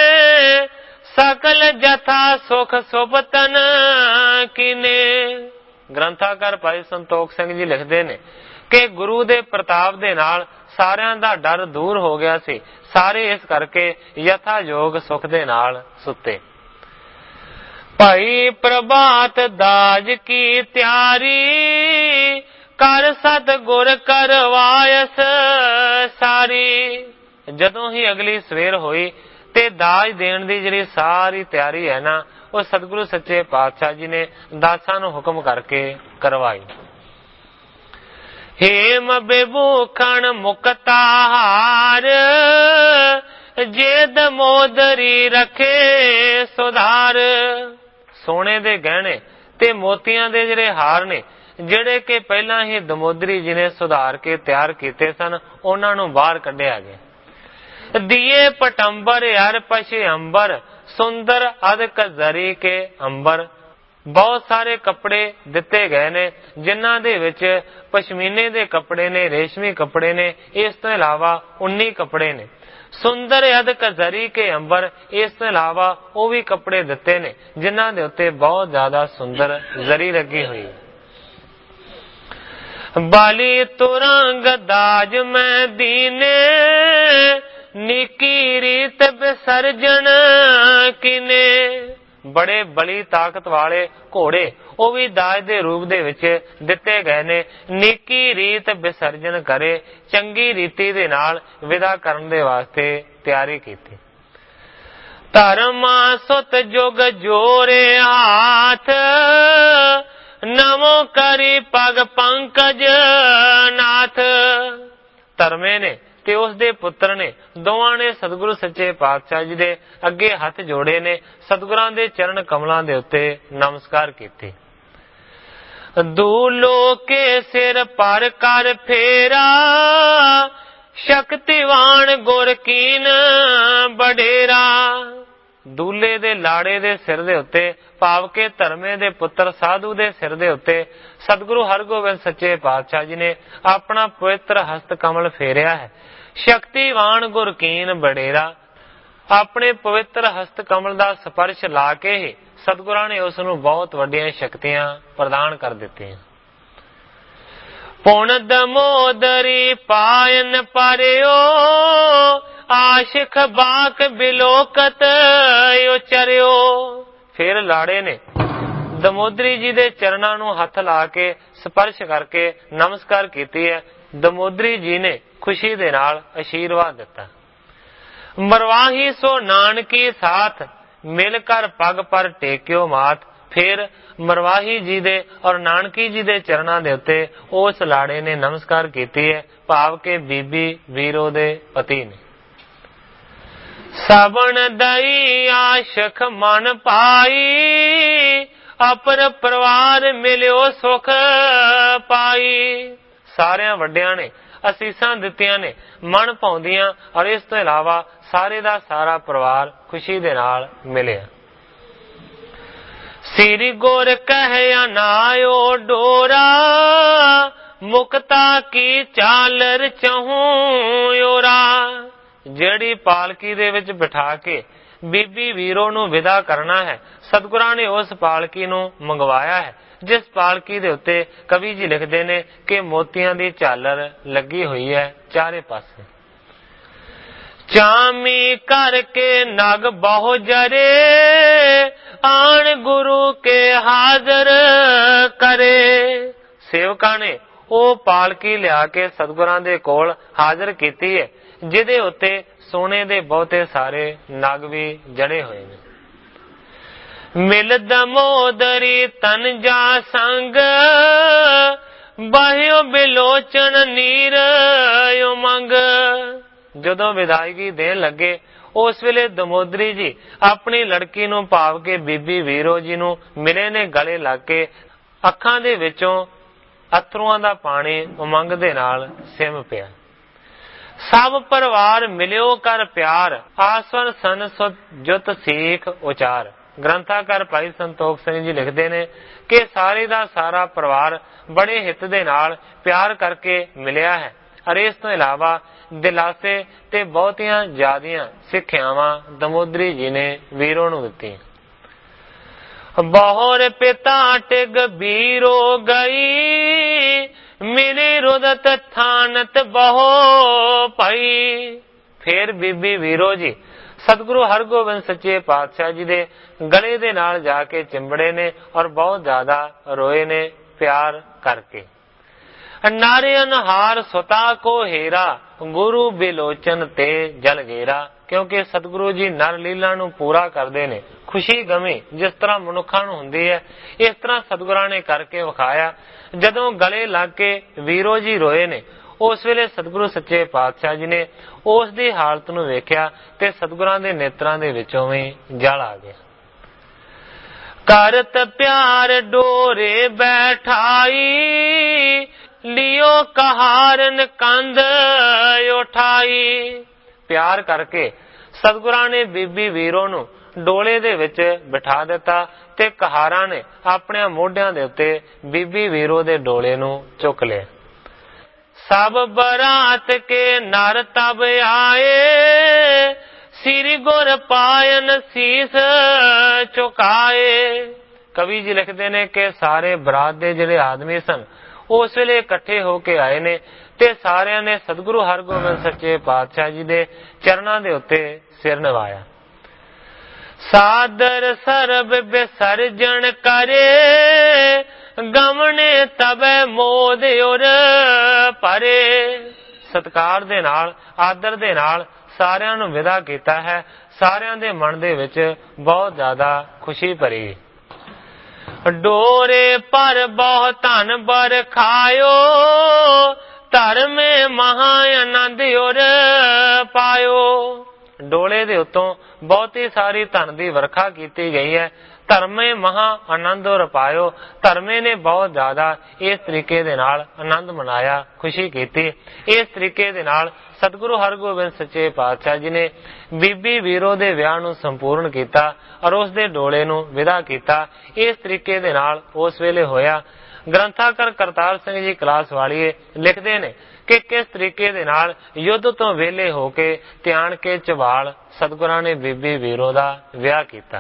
ਸਕਲ ਜਥਾ ਸੁਖ ਸੁਭਤਨ ਕੀਨੇ। ਗ੍ਰੰਥਾਕਾਰ ਭਾਈ ਸੰਤੋਖ ਸਿੰਘ ਜੀ ਲਿਖਦੇ ਨੇ ਕਿ ਗੁਰੂ ਦੇ ਪ੍ਰਤਾਪ ਦੇ ਨਾਲ ਸਾਰਿਆਂ ਦਾ ਡਰ ਦੂਰ ਹੋ ਗਿਆ ਸੀ। ਸਾਰੇ ਇਸ ਕਰਕੇ ਯਥਾ ਯੋਗ ਸੁਖ ਦੇ ਨਾਲ ਸੁੱਤੇ। ਭਾਈ ਪ੍ਰਭਾਤ ਦਾਜ ਕੀ ਤਿਆਰੀ ਕਰ ਸਤਿਗੁਰ ਕਰਵਾਇਸ ਸਾਰੀ। ਜਦੋਂ ਹੀ ਅਗਲੀ ਸਵੇਰ ਹੋਈ ਤੇ ਦਾਜ ਦੇਣ ਦੀ ਜਿਹੜੀ ਸਾਰੀ ਤਿਆਰੀ ਹੈ ਨਾ ਉਹ ਸਤਿਗੁਰੂ ਸੱਚੇ ਪਾਤਸ਼ਾਹ ਜੀ ਨੇ ਦਾਸਾਂ ਨੂੰ ਹੁਕਮ ਕਰਕੇ ਕਰਵਾਈ। ਹੇਮ ਬਿਭੂਖਣ ਮੁਕਤਾ ਹਾਰ ਜੇ ਦਮੋਦਰੀ ਰਖੇ ਸੁਧਾਰ। ਸੋਨੇ ਦੇ ਗਹਿਣੇ ਤੇ ਮੋਤੀਆਂ ਦੇ ਜਿਹੜੇ ਹਾਰ ਨੇ ਜਿਹੜੇ ਕਿ ਪਹਿਲਾਂ ਹੀ ਦਮੋਦਰੀ ਜੀ ਨੇ ਸੁਧਾਰ ਕੇ ਤਿਆਰ ਕੀਤੇ ਸਨ ਉਹਨਾਂ ਨੂੰ ਬਾਹਰ ਕੱਢਿਆ ਗਿਆ। ਦੀਏ ਪਟੰਬਰ ਹਰ ਪਛੇ ਅੰਬਰ ਸੁੰਦਰ ਅਦਕ ਜ਼ਰੀ ਕੇ ਅੰਬਰ। ਬਹੁਤ ਸਾਰੇ ਕੱਪੜੇ ਦਿੱਤੇ ਗਏ ਨੇ ਜਿਨ੍ਹਾਂ ਦੇ ਵਿੱਚ ਪਸ਼ਮੀਨੇ ਦੇ ਕੱਪੜੇ ਨੇ, ਰੇਸ਼ਮੀ ਕੱਪੜੇ ਨੇ, ਇਸ ਤੋਂ ਇਲਾਵਾ 19 ਕੱਪੜੇ ਨੇ। ਸੁੰਦਰ ਅਦਕ ਜ਼ਰੀ ਕੇ ਅੰਬਰ, ਇਸ ਤੋਂ ਇਲਾਵਾ ਉਹ ਵੀ ਕੱਪੜੇ ਦਿੱਤੇ ਨੇ ਜਿਨ੍ਹਾਂ ਦੇ ਉੱਤੇ ਬਹੁਤ ਜ਼ਿਆਦਾ ਸੁੰਦਰ ਜ਼ਰੀ ਲੱਗੀ ਹੋਈ। ਬਾਲੀ ਤੁਰੰਗ ਦਾਜ ਮੈਂ ਦੀਨੇ ਨਿੱਕੀ ਰੀਤ ਵਿਸਰਜਨ ਕੀਨੇ। ਬੜੇ ਬਲੀ ਤਾਕਤ ਵਾਲੇ ਘੋੜੇ ਉਹ ਵੀ ਦਾਜ ਦੇ ਰੂਪ ਦੇ ਵਿੱਚ ਦਿੱਤੇ ਗਏ ਨੇ। ਨਿੱਕੀ ਰੀਤ ਵਿਸਰਜਨ ਕਰੇ, ਚੰਗੀ ਰੀਤੀ ਦੇ ਨਾਲ ਵਿਦਾ ਕਰਨ ਦੇ ਵਾਸਤੇ ਤਿਆਰੀ ਕੀਤੀ। ਧਰਮਾ ਸੁਤ ਜੁਗ ਜੋਰੇ ਹਾਥ ਨਮੋ ਕਰੀ ਪਗ ਪੰਕਜ ਨਾਥ। ਧਰਮੇ ਨੇ ਤੇ ਉਸ ਦੇ ਪੁੱਤਰ ਨੇ ਦੋਵਾਂ ਨੇ ਸਤਿਗੁਰੂ ਸੱਚੇ ਪਾਤਸ਼ਾਹ ਜੀ ਦੇ ਅੱਗੇ ਹੱਥ ਜੋੜੇ ਨੇ, ਸਤਿਗੁਰਾਂ ਦੇ ਚਰਨ ਕਮਲਾਂ ਦੇ ਉੱਤੇ ਨਮਸਕਾਰ ਕੀਤੇ। ਦੂਲੋ ਕੇ ਸਿਰ ਪਰ ਕਰ ਫੇਰਾ ਸ਼ਕਤੀਵਾਨ ਗੁਰ ਕੀਨ ਬਡੇਰਾ। ਦੂਲੇ ਦੇ ਲਾੜੇ ਦੇ ਸਿਰ ਦੇ ਉੱਤੇ ਭਾਵ ਕੇ ਧਰਮੇ ਦੇ ਪੁੱਤਰ ਸਾਧੂ ਦੇ ਸਿਰ ਦੇ ਉੱਤੇ ਸਤਿਗੁਰੂ ਹਰਗੋਬਿੰਦ ਸੱਚੇ ਪਾਤਸ਼ਾਹ ਜੀ ਨੇ ਆਪਣਾ ਪਵਿੱਤਰ ਹਸਤ ਕਮਲ ਫੇਰਿਆ ਹੈ। ਸ਼ਕਤੀਵਾਨ ਗੁਰ ਕੀਨ ਬਡੇਰਾ, ਆਪਣੇ ਪਵਿੱਤਰ ਹਸਤ ਕਮਲ ਦਾ ਸਪਰਸ਼ ਲਾ ਕੇ ਹੀ ਸਤਿਗੁਰਾਂ ਨੇ ਉਸ ਨੂੰ ਬਹੁਤ ਵੱਡੀਆਂ ਸ਼ਕਤੀਆਂ ਪ੍ਰਦਾਨ ਕਰ ਦਿੱਤੀਆਂ। ਪੁਣ ਦਮੋਦਰੀ ਪਾਇਨ ਪਰਿਓ ਆਸ਼ਿਕ ਬਾਕ ਬਿਲੋਕਤ ਉਚਰਿਓ। ਫਿਰ ਲਾੜੇ ਨੇ ਦਮੋਦਰੀ ਜੀ ਦੇ ਚਰਨਾਂ ਨੂੰ ਹੱਥ ਲਾ ਕੇ ਸਪਰਸ਼ ਕਰਕੇ ਨਮਸਕਾਰ ਕੀਤੀ ਹੈ। ਦਮੋਦਰੀ ਜੀ ਨੇ ਖੁਸ਼ੀ ਦੇ ਨਾਲ ਅਸ਼ੀਰਵਾਦ ਦਿੱਤਾ। ਮਰਵਾਹੀ ਸੋ ਨਾਨਕੀ ਸਾਥ ਮਿਲ ਕਰ ਪਗ ਪਰ ਟੇਕਿਓ ਮਾਤ। ਫਿਰ ਮਰਵਾਹੀ ਜੀ ਦੇ ਔਰ ਨਾਨਕੀ ਜੀ ਦੇ ਚਰਨਾਂ ਦੇ ਉੱਤੇ ਉਸ ਲਾੜੇ ਨੇ ਨਮਸਕਾਰ ਕੀਤੀ ਹੈ, ਭਾਵ ਕਿ ਬੀਬੀ ਵੀਰੋ ਦੇ ਪਤੀ ਨੇ। ਸਬਣ ਦਈ ਆਸ਼ਖ ਮਨ ਪਾਈ ਅਪਰ ਪਰਿਵਾਰ ਮਿਲਿਓ ਸੁਖ ਪਾਈ। ਸਾਰਿਆਂ ਵੱਡਿਆਂ ਨੇ ਅਸੀਸਾਂ ਦਿੱਤੀਆਂ ਨੇ ਮਨ ਪਾਉਂਦੀਆਂ ਔਰ ਇਸ ਤੋਂ ਇਲਾਵਾ ਸਾਰੇ ਦਾ ਸਾਰਾ ਪਰਿਵਾਰ ਖੁਸ਼ੀ ਦੇ ਨਾਲ ਮਿਲਿਆ। ਸ੍ਰੀ ਗੁਰ ਕਹਿਆ ਨਾਇਓ ਡੋਰਾ ਮੁਕਤਾ ਕੀ ਚਾਲਰ ਚਹੂੰ ਓਰਾ। ਜਿਹੜੀ ਪਾਲਕੀ ਦੇ ਵਿੱਚ ਬਿਠਾ ਕੇ ਬੀਬੀ ਵੀਰੋ ਨੂੰ ਵਿਦਾ ਕਰਨਾ ਹੈ, ਸਤਿਗੁਰਾਂ ਨੇ ਉਸ ਪਾਲਕੀ ਨੂੰ ਮੰਗਵਾਇਆ ਹੈ ਜਿਸ ਪਾਲਕੀ ਦੇ ਉੱਤੇ ਕਵੀ ਜੀ ਲਿਖਦੇ ਨੇ ਕਿ ਮੋਤੀਆਂ ਦੀ ਝਾਲਰ ਲੱਗੀ ਹੋਈ ਹੈ ਚਾਰੇ ਪਾਸੇ। ਚਾਮੀ ਕਰਕੇ ਨਗ ਬਹੁ ਜਰੇ ਆਣ ਗੁਰੂ ਕੇ ਹਾਜ਼ਰ ਕਰੇ। ਸੇਵਕਾਂ ਨੇ ਉਹ ਪਾਲਕੀ ਲਿਆ ਕੇ ਸਤਿਗੁਰਾਂ ਦੇ ਕੋਲ ਹਾਜ਼ਰ ਕੀਤੀ ਹੈ ਜਿਹਦੇ ਉੱਤੇ ਸੋਨੇ ਦੇ ਬਹੁਤੇ ਸਾਰੇ ਨਗ ਵੀ ਜੜੇ ਹੋਏ ਨੇ। ਮਿਲ ਦਮੋਦਰੀ ਤਨ ਜਾ ਸੰਗ ਬਾਹਿਓ ਬਿਲੋਚਨ ਨੀਰ ਉਮੰਗ। ਜਦੋਂ ਵਿਦਾਇਗੀ ਦੇਣ ਲੱਗੇ ਉਸ ਵੇਲੇ ਦਮੋਦਰੀ ਜੀ ਆਪਣੀ ਲੜਕੀ ਨੂੰ ਭਾਵ ਕੇ ਬੀਬੀ ਵੀਰੋ ਜੀ ਨੂੰ ਮਿਲੇ ਨੇ ਗਲੇ ਲੱਗ ਕੇ। ਅੱਖਾਂ ਦੇ ਵਿੱਚੋਂ ਅਥਰੂਆਂ ਦਾ ਪਾਣੀ ਉਮੰਗ ਦੇ ਨਾਲ ਸਿਮ ਪਿਆ। ਸਭ ਪਰਿਵਾਰ ਮਿਲਿਓ ਕਰ ਪਿਆਰ, ਆਸਵਨ ਸੰਸਦ ਜੁਤ ਸੀਖ ਉਚਾਰ। ਗ੍ਰੰਥਾਕਾਰ ਭਾਈ ਸੰਤੋਖ ਸਿੰਘ ਜੀ ਲਿਖਦੇ ਨੇ ਕਿ ਸਾਰੇ ਦਾ ਸਾਰਾ ਪਰਿਵਾਰ ਬੜੇ ਹਿੱਤ ਦੇ ਨਾਲ ਪਿਆਰ ਕਰਕੇ ਮਿਲਿਆ ਹੈ। ਅਰੇ ਇਸ ਤੋਂ ਇਲਾਵਾ ਦਿਲਾਸੇ ਤੇ ਬਹੁਤੀਆਂ ਜ਼ਿਆਦੀਆਂ ਸਿੱਖਿਆਵਾਂ ਦਮੋਦਰੀ ਜੀ ਨੇ ਵੀਰੋ ਨੂੰ ਦਿੱਤੀਆਂ। ਬਹੁਰ ਪਿਤਾ ਟਿਗ ਬੀਰੋ ਗਈ, ਮਿਲੀ ਰੁਦਤ ਥਾਨਤ ਬਹੁ ਪਈ। ਫੇਰ ਬੀਬੀ ਵੀਰੋ ਜੀ ਸਤਿਗੁਰੂ ਹਰਗੋਬਿੰਦ ਸੱਚੇ ਪਾਤਸ਼ਾਹ ਜੀ ਦੇ ਗਲੇ ਦੇ ਨਾਲ ਜਾ ਕੇ ਚਿੰਬੜੇ ਨੇ ਔਰ ਬਹੁਤ ਜ਼ਿਆਦਾ ਰੋਏ ਨੇ ਪਿਆਰ ਕਰਕੇ। ਨਾਰਿਯਨ ਹਾਰ ਸੁਤਾ ਕੋ ਹੀਰਾ, ਗੁਰੂ ਬਿਲੋਚਨ ਤੇ ਜਲ ਗੇਰਾ। ਕਿਉਂਕਿ ਸਤਿਗੁਰੂ ਜੀ ਨਰ ਲੀਲਾ ਨੂੰ ਪੂਰਾ ਕਰਦੇ ਨੇ। ਖੁਸ਼ੀ ਗਮੀ ਜਿਸ ਤਰ੍ਹਾਂ ਮਨੁੱਖਾਂ ਨੂੰ ਹੁੰਦੀ ਹੈ, ਇਸ ਤਰ੍ਹਾਂ ਸਤਿਗੁਰਾਂ ਨੇ ਕਰਕੇ ਵਿਖਾਇਆ। ਜਦੋਂ ਗਲੇ ਲੱਗ ਕੇ ਵੀਰੋ ਜੀ ਰੋਏ ਨੇ, ਉਸ ਵੇਲੇ ਸਤਿਗੁਰੂ ਸੱਚੇ ਪਾਤਸ਼ਾਹ ਜੀ ਨੇ ਉਸ ਦੀ ਹਾਲਤ ਨੂੰ ਵੇਖਿਆ ਤੇ ਸਤਿਗੁਰਾਂ ਦੇ ਨੇਤਰਾਂ ਦੇ ਵਿੱਚੋਂ ਵੀ ਜਲ ਆ ਗਿਆ। ਕਰਤ ਪਿਆਰ ਡੋਰੇ ਬੈਠਾਈ, ਲਿਓ ਕਹਾਰਨ ਕੰਧ ਉਠਾਈ। ਪਿਆਰ ਕਰਕੇ ਸਤਿਗੁਰਾਂ ਨੇ ਬੀਬੀ ਵੀਰੋ ਨੂੰ ਡੋਲੇ ਦੇ ਵਿੱਚ ਬਿਠਾ ਦਿੱਤਾ ਤੇ ਕਹਾਰਾਂ ਨੇ ਆਪਣੇ ਮੋਢਿਆਂ ਦੇ ਉੱਤੇ ਬੀਬੀ ਵੀਰੋ ਦੇ ਡੋਲੇ ਨੂੰ ਚੁੱਕ ਲਿਆ। ਸਭ ਬਰਾਤ ਕੇ ਨਰ ਤਬ ਆਏ, ਸ੍ਰੀ ਗੁਰ ਪਾਇਨ ਸੀਸ ਝੁਕਾਏ। ਕਵੀ ਜੀ ਲਿਖਦੇ ਨੇ ਕਿ ਸਾਰੇ ਬਰਾਤ ਦੇ ਜਿਹੜੇ ਆਦਮੀ ਸਨ ਉਸ ਵੇਲੇ ਇਕੱਠੇ ਹੋ ਕੇ ਆਏ ਨੇ ਤੇ ਸਾਰਿਆਂ ਨੇ ਸਤਿਗੁਰੂ ਹਰਗੋਬਿੰਦ ਸੱਚੇ ਪਾਤਸ਼ਾਹ ਜੀ ਦੇ ਚਰਨਾਂ ਦੇ ਉੱਤੇ ਸਿਰ ਨਿਵਾਇਆ। ਸਾਦਰ ਸਰਬ ਵਿਸਰਜਣ ਕਰੇ, ਗਮਨੇ ਤਬੈ ਮੋਦ ਉਰ ਪਰੇ। ਸਤਿਕਾਰ ਦੇ ਨਾਲ ਆਦਰ ਦੇ ਨਾਲ ਸਾਰਿਆਂ ਨੂੰ ਵਿਦਾ ਕੀਤਾ ਹੈ। ਸਾਰਿਆਂ ਦੇ ਮਨ ਦੇ ਵਿੱਚ ਬਹੁਤ ਜ਼ਿਆਦਾ ਖੁਸ਼ੀ ਭਰੀ। ਡੋਰੇ ਪਰ ਬਹੁ ਧਨ ਬਰ ਖਾਇਓ, ਧਰਮੇ ਮਹਾ ਆਨੰਦ ਉਰ ਪਾਇਓ। ਡੋਲੇ ਦੇ ਉੱਤੋਂ ਬਹੁਤੀ ਸਾਰੀ ਧਨ ਦੀ ਵਰਖਾ ਕੀਤੀ ਗਈ ਹੈ। ਧਰਮੇ ਮਹਾ ਆਨੰਦ ਉਰ ਪਾਇਓ। ਧਰਮੇ ਨੇ ਬਹੁਤ ਜ਼ਿਆਦਾ ਇਸ ਤਰੀਕੇ ਦੇ ਨਾਲ ਆਨੰਦ ਮਨਾਇਆ, ਖੁਸ਼ੀ ਕੀਤੀ। ਇਸ ਤਰੀਕੇ ਦੇ ਨਾਲ ਸਤਿਗੁਰੂ ਹਰਗੋਬਿੰਦ ਸੱਚੇ ਪਾਤਸ਼ਾਹ ਜੀ ਨੇ ਬੀਬੀ ਵੀਰੋ ਦੇ ਵਿਆਹ ਨੂੰ ਸੰਪੂਰਨ ਕੀਤਾ ਔਰ ਉਸ ਦੇ ਡੋਲੇ ਨੂੰ ਵਿਦਾ ਕੀਤਾ। ਇਸ ਤਰੀਕੇ ਦੇ ਨਾਲ ਉਸ ਵੇਲੇ ਹੋਇਆ। ਗ੍ਰੰਥਾਕਾਰ ਕਰਤਾਰ ਸਿੰਘ ਜੀ ਕਲਾਸ ਵਾਲੀਏ ਲਿਖਦੇ ਨੇ ਕਿ ਕਿਸ ਤਰੀਕੇ ਦੇ ਨਾਲ ਯੁੱਧ ਤੋਂ ਵਿਹਲੇ ਹੋ ਕੇ ਧਿਆਨ ਕੇ ਝਬਾਲ ਸਤਿਗੁਰਾਂ ਨੇ ਬੀਬੀ ਵੀਰੋ ਦਾ ਵਿਆਹ ਕੀਤਾ।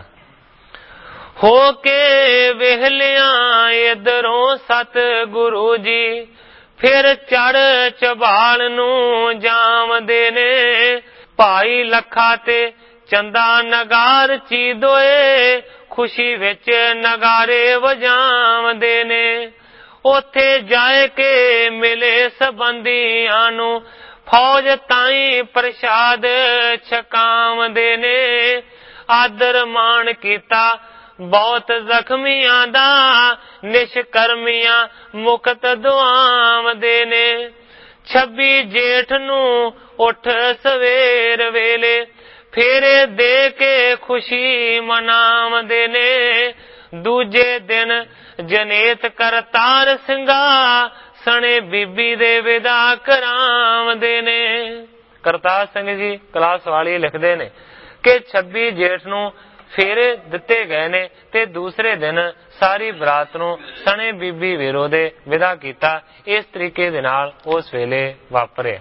ਹੋ ਕੇ ਵਿਹਲਿਆਂ ਇਧਰੋਂ ਸਤਿਗੁਰੂ ਜੀ, ਫਿਰ ਚੜ ਝਬਾਲ ਨੂੰ ਜਾਵਦੇ ਨੇ। ਭਾਈ ਲੱਖਾ ਤੇ ਚੰਦਾ ਨਗਾਰ ਚੀਦੋਏ, ਖੁਸ਼ੀ ਵਿੱਚ ਨਗਾਰੇ ਵਜਾਵਦੇ ਨੇ। ਉੱਥੇ ਜਾਏ ਕੇ ਮਿਲੇ ਸੰਬੰਧੀਆਂ ਨੂੰ, ਫੌਜ ਤਾਈਂ ਪ੍ਰਸ਼ਾਦ ਛਕਾਵਦੇ ਨੇ। ਆਦਰ ਮਾਣ ਕੀਤਾ ਬਹੁਤ ਜ਼ਖਮੀਆਂ ਦਾ, ਨਿਸ਼ਕਰਮੀਆਂ ਮੁਕਤ ਦੁਆਵਦੇ ਨੇ। 26 ਜੇਠ ਨੂੰ ਉੱਠ ਸਵੇਰ ਵੇਲੇ, ਫੇਰੇ ਦੇ ਕੇ ਖੁਸ਼ੀ ਮਨਾਵਦੇ ਨੇ। ਦੂਜੇ ਦਿਨ ਜਨੇਤ ਕਰਤਾਰ ਸਿੰਘਾ, ਸਣੇ ਬੀਬੀ ਦੇ ਵਿਦਾ ਕਰਾਵਦੇ ਨੇ। ਕਰਤਾਰ ਸਿੰਘ ਜੀ ਕਲਾਸ ਵਾਲੀ ਲਿਖਦੇ ਨੇ ਕਿ 26 ਜੇਠ ਨੂੰ ਫੇਰੇ ਦਿੱਤੇ ਗਏ ਨੇ ਤੇ ਦੂਸਰੇ ਦਿਨ ਸਾਰੀ ਬਰਾਤ ਨੂੰ ਸਣੇ ਬੀਬੀ ਵੀਰੋ ਦੇ ਵਿਦਾ ਕੀਤਾ। ਇਸ ਤਰੀਕੇ ਦੇ ਨਾਲ ਉਸ ਵੇਲੇ ਵਾਪਰਿਆ।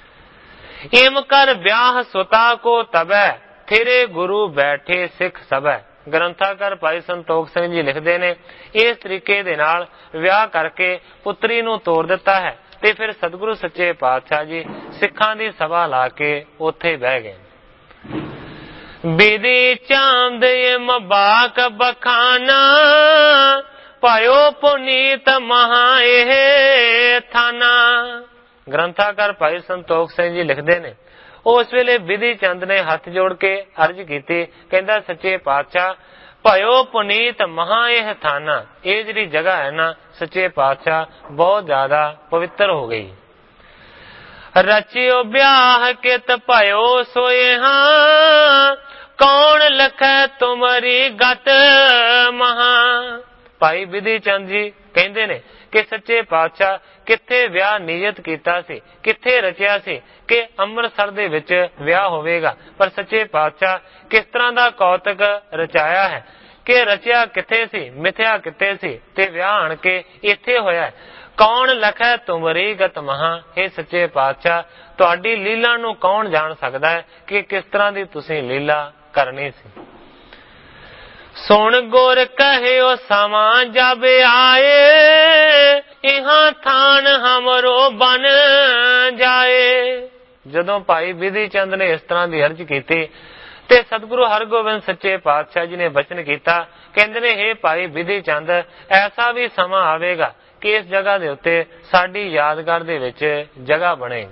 ਇਮ ਕਰ ਵਿਆਹ ਸੁਤਾ ਕੋ ਤਬੈ, ਥਿਰੇ ਗੁਰੂ ਬੈਠੇ ਸਿੱਖ ਸਭੈ। ਗ੍ਰੰਥਾਕਾਰ ਭਾਈ ਸੰਤੋਖ ਸਿੰਘ ਜੀ ਲਿਖਦੇ ਨੇ ਇਸ ਤਰੀਕੇ ਦੇ ਨਾਲ ਵਿਆਹ ਕਰਕੇ ਪੁੱਤਰੀ ਨੂੰ ਤੋਰ ਦਿੱਤਾ ਹੈ ਤੇ ਫਿਰ ਸਤਿਗੁਰੂ ਸੱਚੇ ਪਾਤਸ਼ਾਹ ਜੀ ਸਿੱਖਾਂ ਦੀ ਸਭਾ ਲਾ ਕੇ ਉੱਥੇ ਬਹਿ ਗਏ। ਬਿਧੀ ਚਾਂਦ ਇਮ ਬਾਕ ਬਖਾਨਾ, ਪਾਇਓ ਪੁਨੀਤ ਮਹਾ ਇਹ ਥਾਨਾ। ਗ੍ਰੰਥਾਕਾਰ ਭਾਈ ਸੰਤੋਖ ਸਿੰਘ ਜੀ ਲਿਖਦੇ ਨੇ ਉਸ ਵੇਲੇ ਬਿਧੀ ਚੰਦ ਨੇ ਹੱਥ ਜੋੜ ਕੇ ਅਰਜ਼ ਕੀਤੀ, ਕਹਿੰਦਾ ਸੱਚੇ ਪਾਤਸ਼ਾਹ ਭਇਓ ਪੁਨੀਤ ਮਹਾ ਇਹ ਥਾਨਾ। ਇਹ ਜਿਹੜੀ ਜਗ੍ਹਾ ਹੈ ਨਾ ਸੱਚੇ ਪਾਤਸ਼ਾਹ ਬਹੁਤ ਜ਼ਿਆਦਾ ਪਵਿੱਤਰ ਹੋ ਗਈ। ਰਚਿਓ ਵਿਆਹ ਕਿਤ ਭਇਓ ਸੋਏ ਹਾਂ, ਕੌਣ ਲਖੈ ਤੁਮਰੀ ਗਤ ਮਹਾ। ਭਾਈ ਬਿਧੀ ਚੰਦ ਜੀ ਕਹਿੰਦੇ ਨੇ ਕਿ ਸੱਚੇ ਪਾਤਸ਼ਾਹ ਕਿੱਥੇ ਵਿਆਹ ਨਿਯਤ ਕੀਤਾ ਸੀ, ਕਿੱਥੇ ਰਚਿਆ ਸੀ ਕਿ ਅੰਮ੍ਰਿਤਸਰ ਦੇ ਵਿੱਚ ਵਿਆਹ ਹੋਵੇਗਾ। ਪਰ ਸੱਚੇ ਪਾਤਸ਼ਾਹ ਕਿਸ ਤਰ੍ਹਾਂ ਦਾ ਕੌਤਕ ਰਚਾਇਆ ਹੈ ਕਿ ਰਚਿਆ ਕਿੱਥੇ ਸੀ, ਮਿਥਿਆ ਕਿੱਥੇ ਸੀ, ਤੇ ਵਿਆਹ ਆਣ ਕੇ ਇੱਥੇ ਹੋਇਆ ਹੈ। ਕੌਣ ਲਖੈ ਤੁਮਰੀ ਗਤ ਮਹਾ, ਇਹ ਸੱਚੇ ਪਾਤਸ਼ਾਹ ਤੁਹਾਡੀ ਲੀਲਾ ਨੂੰ ਕੌਣ ਜਾਣ ਸਕਦਾ ਹੈ ਕਿ ਕਿਸ ਤਰ੍ਹਾਂ ਦੀ ਤੁਸੀਂ ਲੀਲਾ ਕਰਨੀ ਸੀ। ਸੁਣ ਗੁਰ ਕਹਿਓ ਸਮਾਂ ਜਬ ਆਏ, ਇਹਾਂ ਥਾਨ ਹਮਰੋ ਬਨ ਜਾਏ। ਜਦੋਂ ਭਾਈ ਬਿਧੀ ਚੰਦ ਨੇ ਇਸ ਤਰ੍ਹਾਂ ਦੀ ਅਰਜ਼ ਕੀਤੀ ਤੇ ਸਤਿਗੁਰੂ ਹਰਗੋਬਿੰਦ ਸੱਚੇ ਪਾਤਸ਼ਾਹ ਜੀ ਨੇ ਬਚਨ ਕੀਤਾ, ਕਹਿੰਦੇ ਨੇ ਹੇ ਭਾਈ ਬਿਧੀ ਚੰਦ, ਐਸਾ ਵੀ ਸਮਾਂ ਆਵੇਗਾ ਕਿ ਇਸ ਜਗ੍ਹਾ ਦੇ ਉੱਤੇ ਸਾਡੀ ਯਾਦਗਾਰ ਦੇ ਵਿੱਚ ਜਗ੍ਹਾ ਬਣੇ।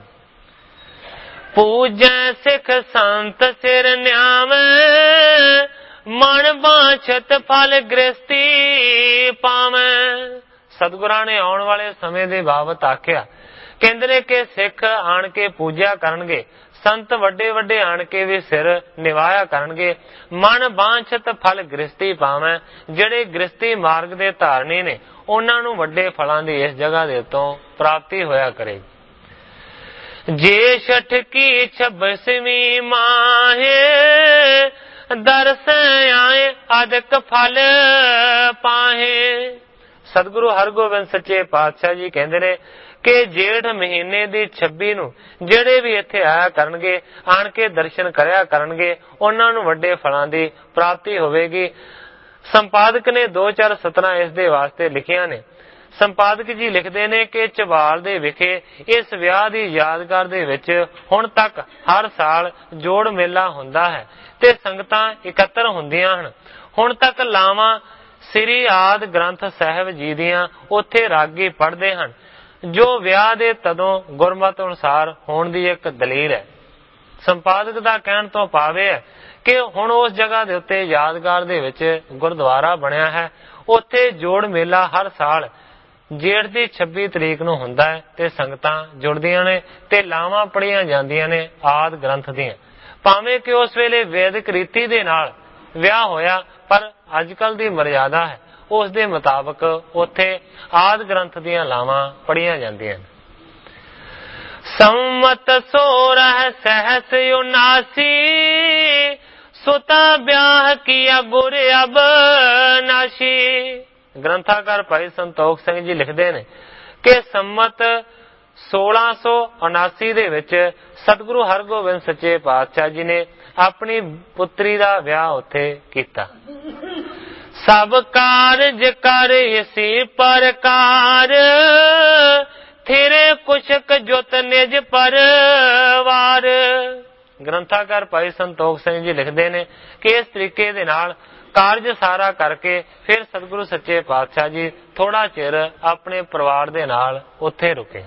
ਪੂਜੈ ਸਿੱਖ ਸੰਤ ਸਿਰ ਨਿਆਵੈ, ਮਨ ਬਾਛਤ ਫਲ ਗ੍ਰਸਤੀ ਪਾਵੈ। ਸਤਿਗੁਰਾਂ ਨੇ ਆਉਣ ਵਾਲੇ ਸਮੇਂ ਦੇ ਬਾਬਤ ਆਖਿਆ, ਕਹਿੰਦੇ ਨੇ ਕਿ ਸਿੱਖ ਆਣ ਕੇ ਪੂਜਿਆ ਕਰਨਗੇ, ਸੰਤ ਵੱਡੇ ਵੱਡੇ ਆਣ ਕੇ ਵੀ ਸਿਰ ਨਿਵਾਇਆ ਕਰਨਗੇ। ਮਨ ਬਾਛਤ ਫਲ ਗ੍ਰਸਤੀ ਪਾਵੈ, ਜਿਹੜੇ ਗ੍ਰਸਤੀ ਮਾਰਗ ਦੇ ਧਾਰਨੀ ਨੇ ਉਹਨਾਂ ਨੂੰ ਵੱਡੇ ਫਲਾਂ ਦੀ ਇਸ ਜਗ੍ਹਾ ਦੇ ਉੱਤੋਂ ਪ੍ਰਾਪਤੀ ਹੋਇਆ ਕਰੇਗੀ। ਜੇ ਛਠ ਕੀ 26ਵੀਂ ਮਾਹੇ, ਦਰਸ ਆਏ ਅਦਕ ਫਲ ਪਾਹੇ। ਸਤਿਗੁਰੂ ਹਰਗੋਬਿੰਦ ਸੱਚੇ ਪਾਤਸ਼ਾਹ ਜੀ ਕਹਿੰਦੇ ਨੇ ਕਿ ਜੇਠ ਮਹੀਨੇ ਦੀ 26 ਨੂੰ ਜਿਹੜੇ ਵੀ ਇੱਥੇ ਆਇਆ ਕਰਨਗੇ, ਆਣ ਕੇ ਦਰਸ਼ਨ ਕਰਿਆ ਕਰਨਗੇ, ਉਹਨਾਂ ਨੂੰ ਵੱਡੇ ਫਲਾਂ ਦੀ ਪ੍ਰਾਪਤੀ ਹੋਵੇਗੀ। ਸੰਪਾਦਕ ਨੇ 2-4 ਸਤਰਾਂ ਇਸ ਦੇ ਵਾਸਤੇ ਲਿਖੀਆਂ ਨੇ। ਸੰਪਾਦਕ ਜੀ ਲਿਖਦੇ ਨੇ ਕਿ ਝਬਾਲ ਦੇ ਵਿਖੇ ਇਸ ਵਿਆਹ ਦੀ ਯਾਦਗਾਰ ਦੇ ਵਿੱਚ ਹੁਣ ਤੱਕ ਹਰ ਸਾਲ ਜੋੜ ਮੇਲਾ ਹੁੰਦਾ ਹੈ ਤੇ ਸੰਗਤਾਂ ਇਕੱਤਰ ਹੁੰਦੀਆਂ ਹਨ। ਹੁਣ ਤੱਕ ਲਾਵਾਂ ਸ੍ਰੀ ਆਦਿ ਗ੍ਰੰਥ ਸਾਹਿਬ ਜੀ ਦੀਆਂ ਉੱਥੇ ਰਾਗੀ ਪੜ੍ਹਦੇ ਹਨ, ਜੋ ਵਿਆਹ ਦੇ ਤਦੋਂ ਗੁਰਮਤਿ ਅਨੁਸਾਰ ਹੋਣ ਦੀ ਇੱਕ ਦਲੀਲ ਹੈ। ਸੰਪਾਦਕ ਦਾ ਕਹਿਣ ਤੋਂ ਭਾਵ ਹੈ ਕਿ ਹੁਣ ਉਸ ਜਗ੍ਹਾ ਦੇ ਉੱਤੇ ਯਾਦਗਾਰ ਦੇ ਵਿੱਚ ਗੁਰਦੁਆਰਾ ਬਣਿਆ ਹੈ, ਉੱਥੇ ਜੋੜ ਮੇਲਾ ਹਰ ਸਾਲ ਜੇਠ ਦੀ 26 ਤਰੀਕ ਨੂੰ ਹੁੰਦਾ ਹੈ ਤੇ ਸੰਗਤਾਂ ਜੁੜਦੀਆਂ ਨੇ ਤੇ ਲਾਵਾਂ ਪੜੀਆਂ ਜਾਂਦੀਆਂ ਨੇ ਆਦਿ ਗ੍ਰੰਥ ਦੀਆਂ। ਭਾਵੇਂ ਕਿ ਉਸ ਵੇਲੇ ਵੈਦਿਕ ਰੀਤੀ ਦੇ ਨਾਲ ਵਿਆਹ ਹੋਇਆ, ਪਰ ਅੱਜ ਕੱਲ ਦੀ ਮਰਿਆਦਾ ਹੈ ਉਸ ਦੇ ਮੁਤਾਬਕ ਉੱਥੇ ਆਦਿ ਗ੍ਰੰਥ ਦੀਆਂ ਲਾਵਾਂ ਪੜੀਆਂ ਜਾਂਦੀਆਂ ਨੇ। ਸੰਮਤ 16 ਸਹਸ 79, ਸੁਤਾ ਵਿਆਹ ਕੀਆ ਗੁਰ ਅਬਨਾਸ਼ੀ। ਗ੍ਰੰਥਾਕਾਰ ਭਾਈ ਸੰਤੋਖ ਸਿੰਘ ਜੀ ਲਿਖਦੇ ਨੇ ਕਿ ਸੰਮਤ 1679 ਦੇ ਵਿੱਚ ਸਤਿਗੁਰੂ ਹਰਗੋਬਿੰਦ ਸੱਚੇ ਪਾਤਸ਼ਾਹ ਜੀ ਨੇ ਆਪਣੀ ਪੁੱਤਰੀ ਦਾ ਵਿਆਹ ਉੱਥੇ ਕੀਤਾ। ਸਭ ਕਾਰਜ ਕਰ ਇਸੀ ਪ੍ਰਕਾਰ, ਥਿਰੇ ਕੁਸ਼ਕ ਜੁਤ ਨਿਜ ਪਰਵਾਰ। ਗ੍ਰੰਥਾਕਾਰ ਭਾਈ ਸੰਤੋਖ ਸਿੰਘ ਜੀ ਲਿਖਦੇ ਨੇ ਕਿ ਇਸ ਤਰੀਕੇ ਦੇ ਨਾਲ ਕਾਰਜ ਸਾਰਾ ਕਰਕੇ ਫਿਰ ਸਤਿਗੁਰੂ ਸੱਚੇ ਪਾਤਸ਼ਾਹ ਜੀ ਥੋੜਾ ਚਿਰ ਆਪਣੇ ਪਰਿਵਾਰ ਦੇ ਨਾਲ ਉੱਥੇ ਰੁਕੇ।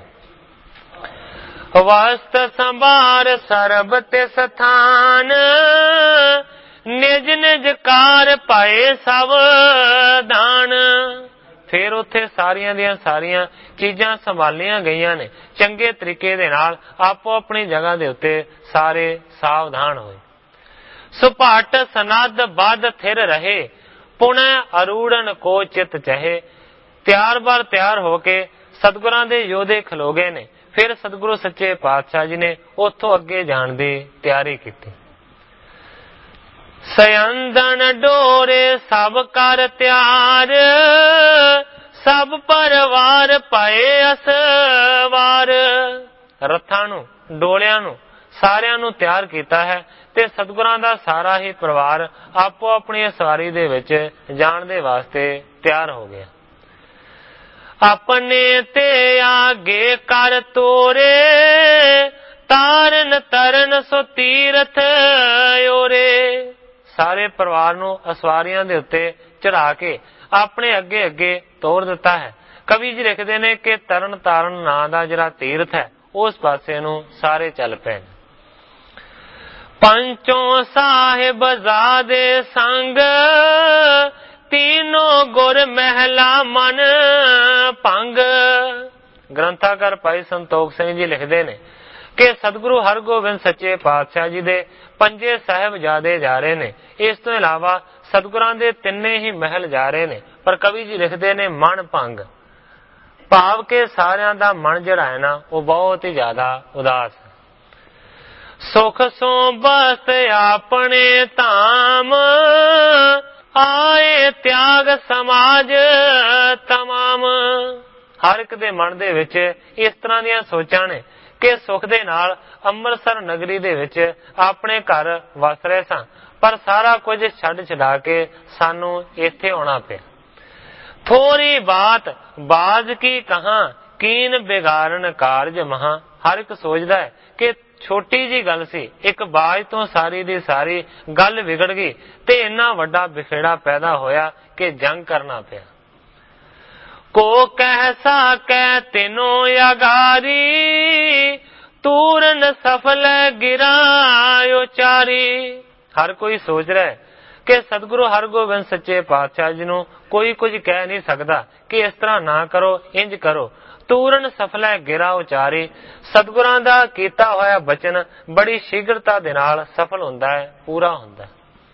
ਵਸਤ ਸੰਭਾਰ ਸਰਬ ਤੇ ਸਥਾਨ, ਨਿਜ ਨਿਜ ਕਾਰ ਪਾਏ ਸਾਵਧਾਨ। ਫਿਰ ਉੱਥੇ ਸਾਰੀਆਂ ਦੀਆਂ ਸਾਰੀਆਂ ਚੀਜ਼ਾਂ ਸੰਭਾਲੀਆਂ ਗਈਆਂ ਨੇ ਚੰਗੇ ਤਰੀਕੇ ਦੇ ਨਾਲ, ਆਪੋ ਆਪਣੀ ਜਗ੍ਹਾ ਦੇ ਉੱਤੇ ਸਾਰੇ ਸਾਵਧਾਨ ਹੋਏ। ਸੁਭਾਟ ਸਨਦ ਬਦ ਥਿਰ ਰਹੇ, ਪੁਣੈ ਅਰੂੜਨ ਕੋ ਚਿਤ ਚਹੇ। ਤਿਆਰ ਬਰ ਤਿਆਰ ਹੋ ਕੇ ਸਤਿਗੁਰਾਂ ਦੇ ਯੋਧੇ ਖਲੋ ਗਏ ਨੇ। ਫਿਰ ਸਤਿਗੁਰੂ ਸੱਚੇ ਪਾਤਸ਼ਾਹ ਜੀ ਨੇ ਉੱਥੋਂ ਅੱਗੇ ਜਾਣ ਦੀ ਤਿਆਰੀ ਕੀਤੀ। ਸਯੰਦਨ ਡੋਰੇ ਸਭ ਕਰ ਤਿਆਰ, ਸਭ ਪਰਿਵਾਰ ਪਏ ਅਸਵਾਰ। ਰੱਥਾਂ ਨੂੰ, ਡੋਲਿਆਂ ਨੂੰ ਸਾਰਿਆਂ ਨੂੰ ਤਿਆਰ ਕੀਤਾ ਹੈ ਤੇ ਸਤਿਗੁਰਾਂ ਦਾ ਸਾਰਾ ਹੀ ਪਰਿਵਾਰ ਆਪੋ ਆਪਣੀ ਸਵਾਰੀ ਦੇ ਵਿੱਚ ਜਾਣ ਦੇ ਵਾਸਤੇ ਤਿਆਰ ਹੋ ਗਿਆ। ਆਪਣੇ ਤੇ ਆਗੇ ਕਰ ਤੋਰੇ, ਤਾਰਨ ਤਰਨ ਸੋ ਤੀਰਥ ਓਰੇ। ਸਾਰੇ ਪਰਿਵਾਰ ਨੂੰ ਅਸਵਾਰੀਆਂ ਦੇ ਉੱਤੇ ਚੜਾ ਕੇ ਆਪਣੇ ਅੱਗੇ ਅੱਗੇ ਤੋਰ ਦਿੱਤਾ ਹੈ। ਕਵੀ ਜੀ ਲਿਖਦੇ ਨੇ ਕਿ ਤਰਨ ਤਾਰਨ ਨਾਂ ਦਾ ਜਿਹੜਾ ਤੀਰਥ ਹੈ ਉਸ ਪਾਸੇ ਨੂੰ ਸਾਰੇ ਚੱਲ ਪਏ। ਪੰਚੋਂ ਸਾਹਿਬ ਜ਼ਾਦੇ ਸੰਗ, ਤੀਨੋਂ ਗੁਰ ਮਹਿਲਾ ਮਨ ਭੰਗ। ਗ੍ਰੰਥਾਕਾਰ ਭਾਈ ਸੰਤੋਖ ਸਿੰਘ ਜੀ ਲਿਖਦੇ ਨੇ ਕਿ ਸਤਿਗੁਰੂ ਹਰਗੋਬਿੰਦ ਸੱਚੇ ਪਾਤਸ਼ਾਹ ਜੀ ਦੇ 5 ਸਾਹਿਬਜ਼ਾਦੇ ਜਾ ਰਹੇ ਨੇ। ਇਸ ਤੋਂ ਇਲਾਵਾ ਸਤਿਗੁਰਾਂ ਦੇ 3 ਹੀ ਮਹਿਲ ਜਾ ਰਹੇ ਨੇ। ਪਰ ਕਵੀ ਜੀ ਲਿਖਦੇ ਨੇ ਮਨ ਭੰਗ। ਭਾਵ ਕਿ ਸਾਰਿਆਂ ਦਾ ਮਨ ਜਿਹੜਾ ਹੈ ਨਾ ਉਹ ਬਹੁਤ ਹੀ ਜ਼ਿਆਦਾ ਉਦਾਸ ਹੈ। ਸੁਖ ਸੋ ਬਸ ਆਪਣੇ ਧਾਮ, ਆਏ ਤਿਆਗ ਸਮਾਜ ਤਮਾਮ। ਹਰ ਇੱਕ ਦੇ ਮਨ ਦੇ ਵਿੱਚ ਇਸ ਤਰ੍ਹਾਂ ਦੀਆਂ ਸੋਚਾਂ ਨੇ ਕਿ ਸੁਖ ਦੇ ਨਾਲ ਅੰਮ੍ਰਿਤਸਰ ਨਗਰੀ ਦੇ ਵਿੱਚ ਆਪਣੇ ਘਰ ਵਸ ਰਹੇ ਸਾਂ, ਪਰ ਸਾਰਾ ਕੁਝ ਛੱਡ ਛਡਾ ਕੇ ਸਾਨੂੰ ਇੱਥੇ ਆਉਣਾ ਪਿਆ। ਥੋੜੀ ਬਾਤ ਬਾਜ਼ ਕੀ ਕਹਾਂ, ਕੀਨ ਬਿਗਾੜਨ ਕਾਰਜ ਮਹਾਂ। ਹਰ ਇੱਕ ਸੋਚਦਾ ਹੈ ਕਿ ਛੋਟੀ ਜੀ ਗੱਲ ਸੀ, ਇੱਕ ਬਾਜ਼ ਤੋਂ ਸਾਰੀ ਦੀ ਸਾਰੀ ਗੱਲ ਵਿਗੜ ਗਈ ਤੇ ਇੰਨਾ ਵੱਡਾ ਬਿਖੇੜਾ ਪੈਦਾ ਹੋਇਆ ਕਿ ਜੰਗ ਕਰਨਾ ਪਿਆ। ਕੋ ਕਹਿ ਸਾਕੈ ਤਿਨੋ ਅਗਾਰੀ, ਤੂਰਨ ਸਫਲ ਗਿਰਾ ਉਚਾਰੀ। ਹਰ ਕੋਈ ਸੋਚ ਰਿਹਾ ਹੈ ਕਿ ਸਤਿਗੁਰੂ ਹਰਗੋਬਿੰਦ ਸੱਚੇ ਪਾਤਸ਼ਾਹ ਜੀ ਨੂੰ ਕੋਈ ਕੁਝ ਕਹਿ ਨਹੀਂ ਸਕਦਾ ਕਿ ਇਸ ਤਰ੍ਹਾਂ ਨਾ ਕਰੋ, ਇੰਜ ਕਰੋ। ਤੂਰਨ ਸਫਲ ਗਿਰਾ ਉਚਾਰੀ। ਸਤਿਗੁਰਾਂ ਦਾ ਕੀਤਾ ਹੋਇਆ ਬਚਨ ਬੜੀ ਸ਼ੀਘਰਤਾ ਦੇ ਨਾਲ ਸਫਲ ਹੁੰਦਾ ਹੈ, ਪੂਰਾ ਹੁੰਦਾ ਹੈ।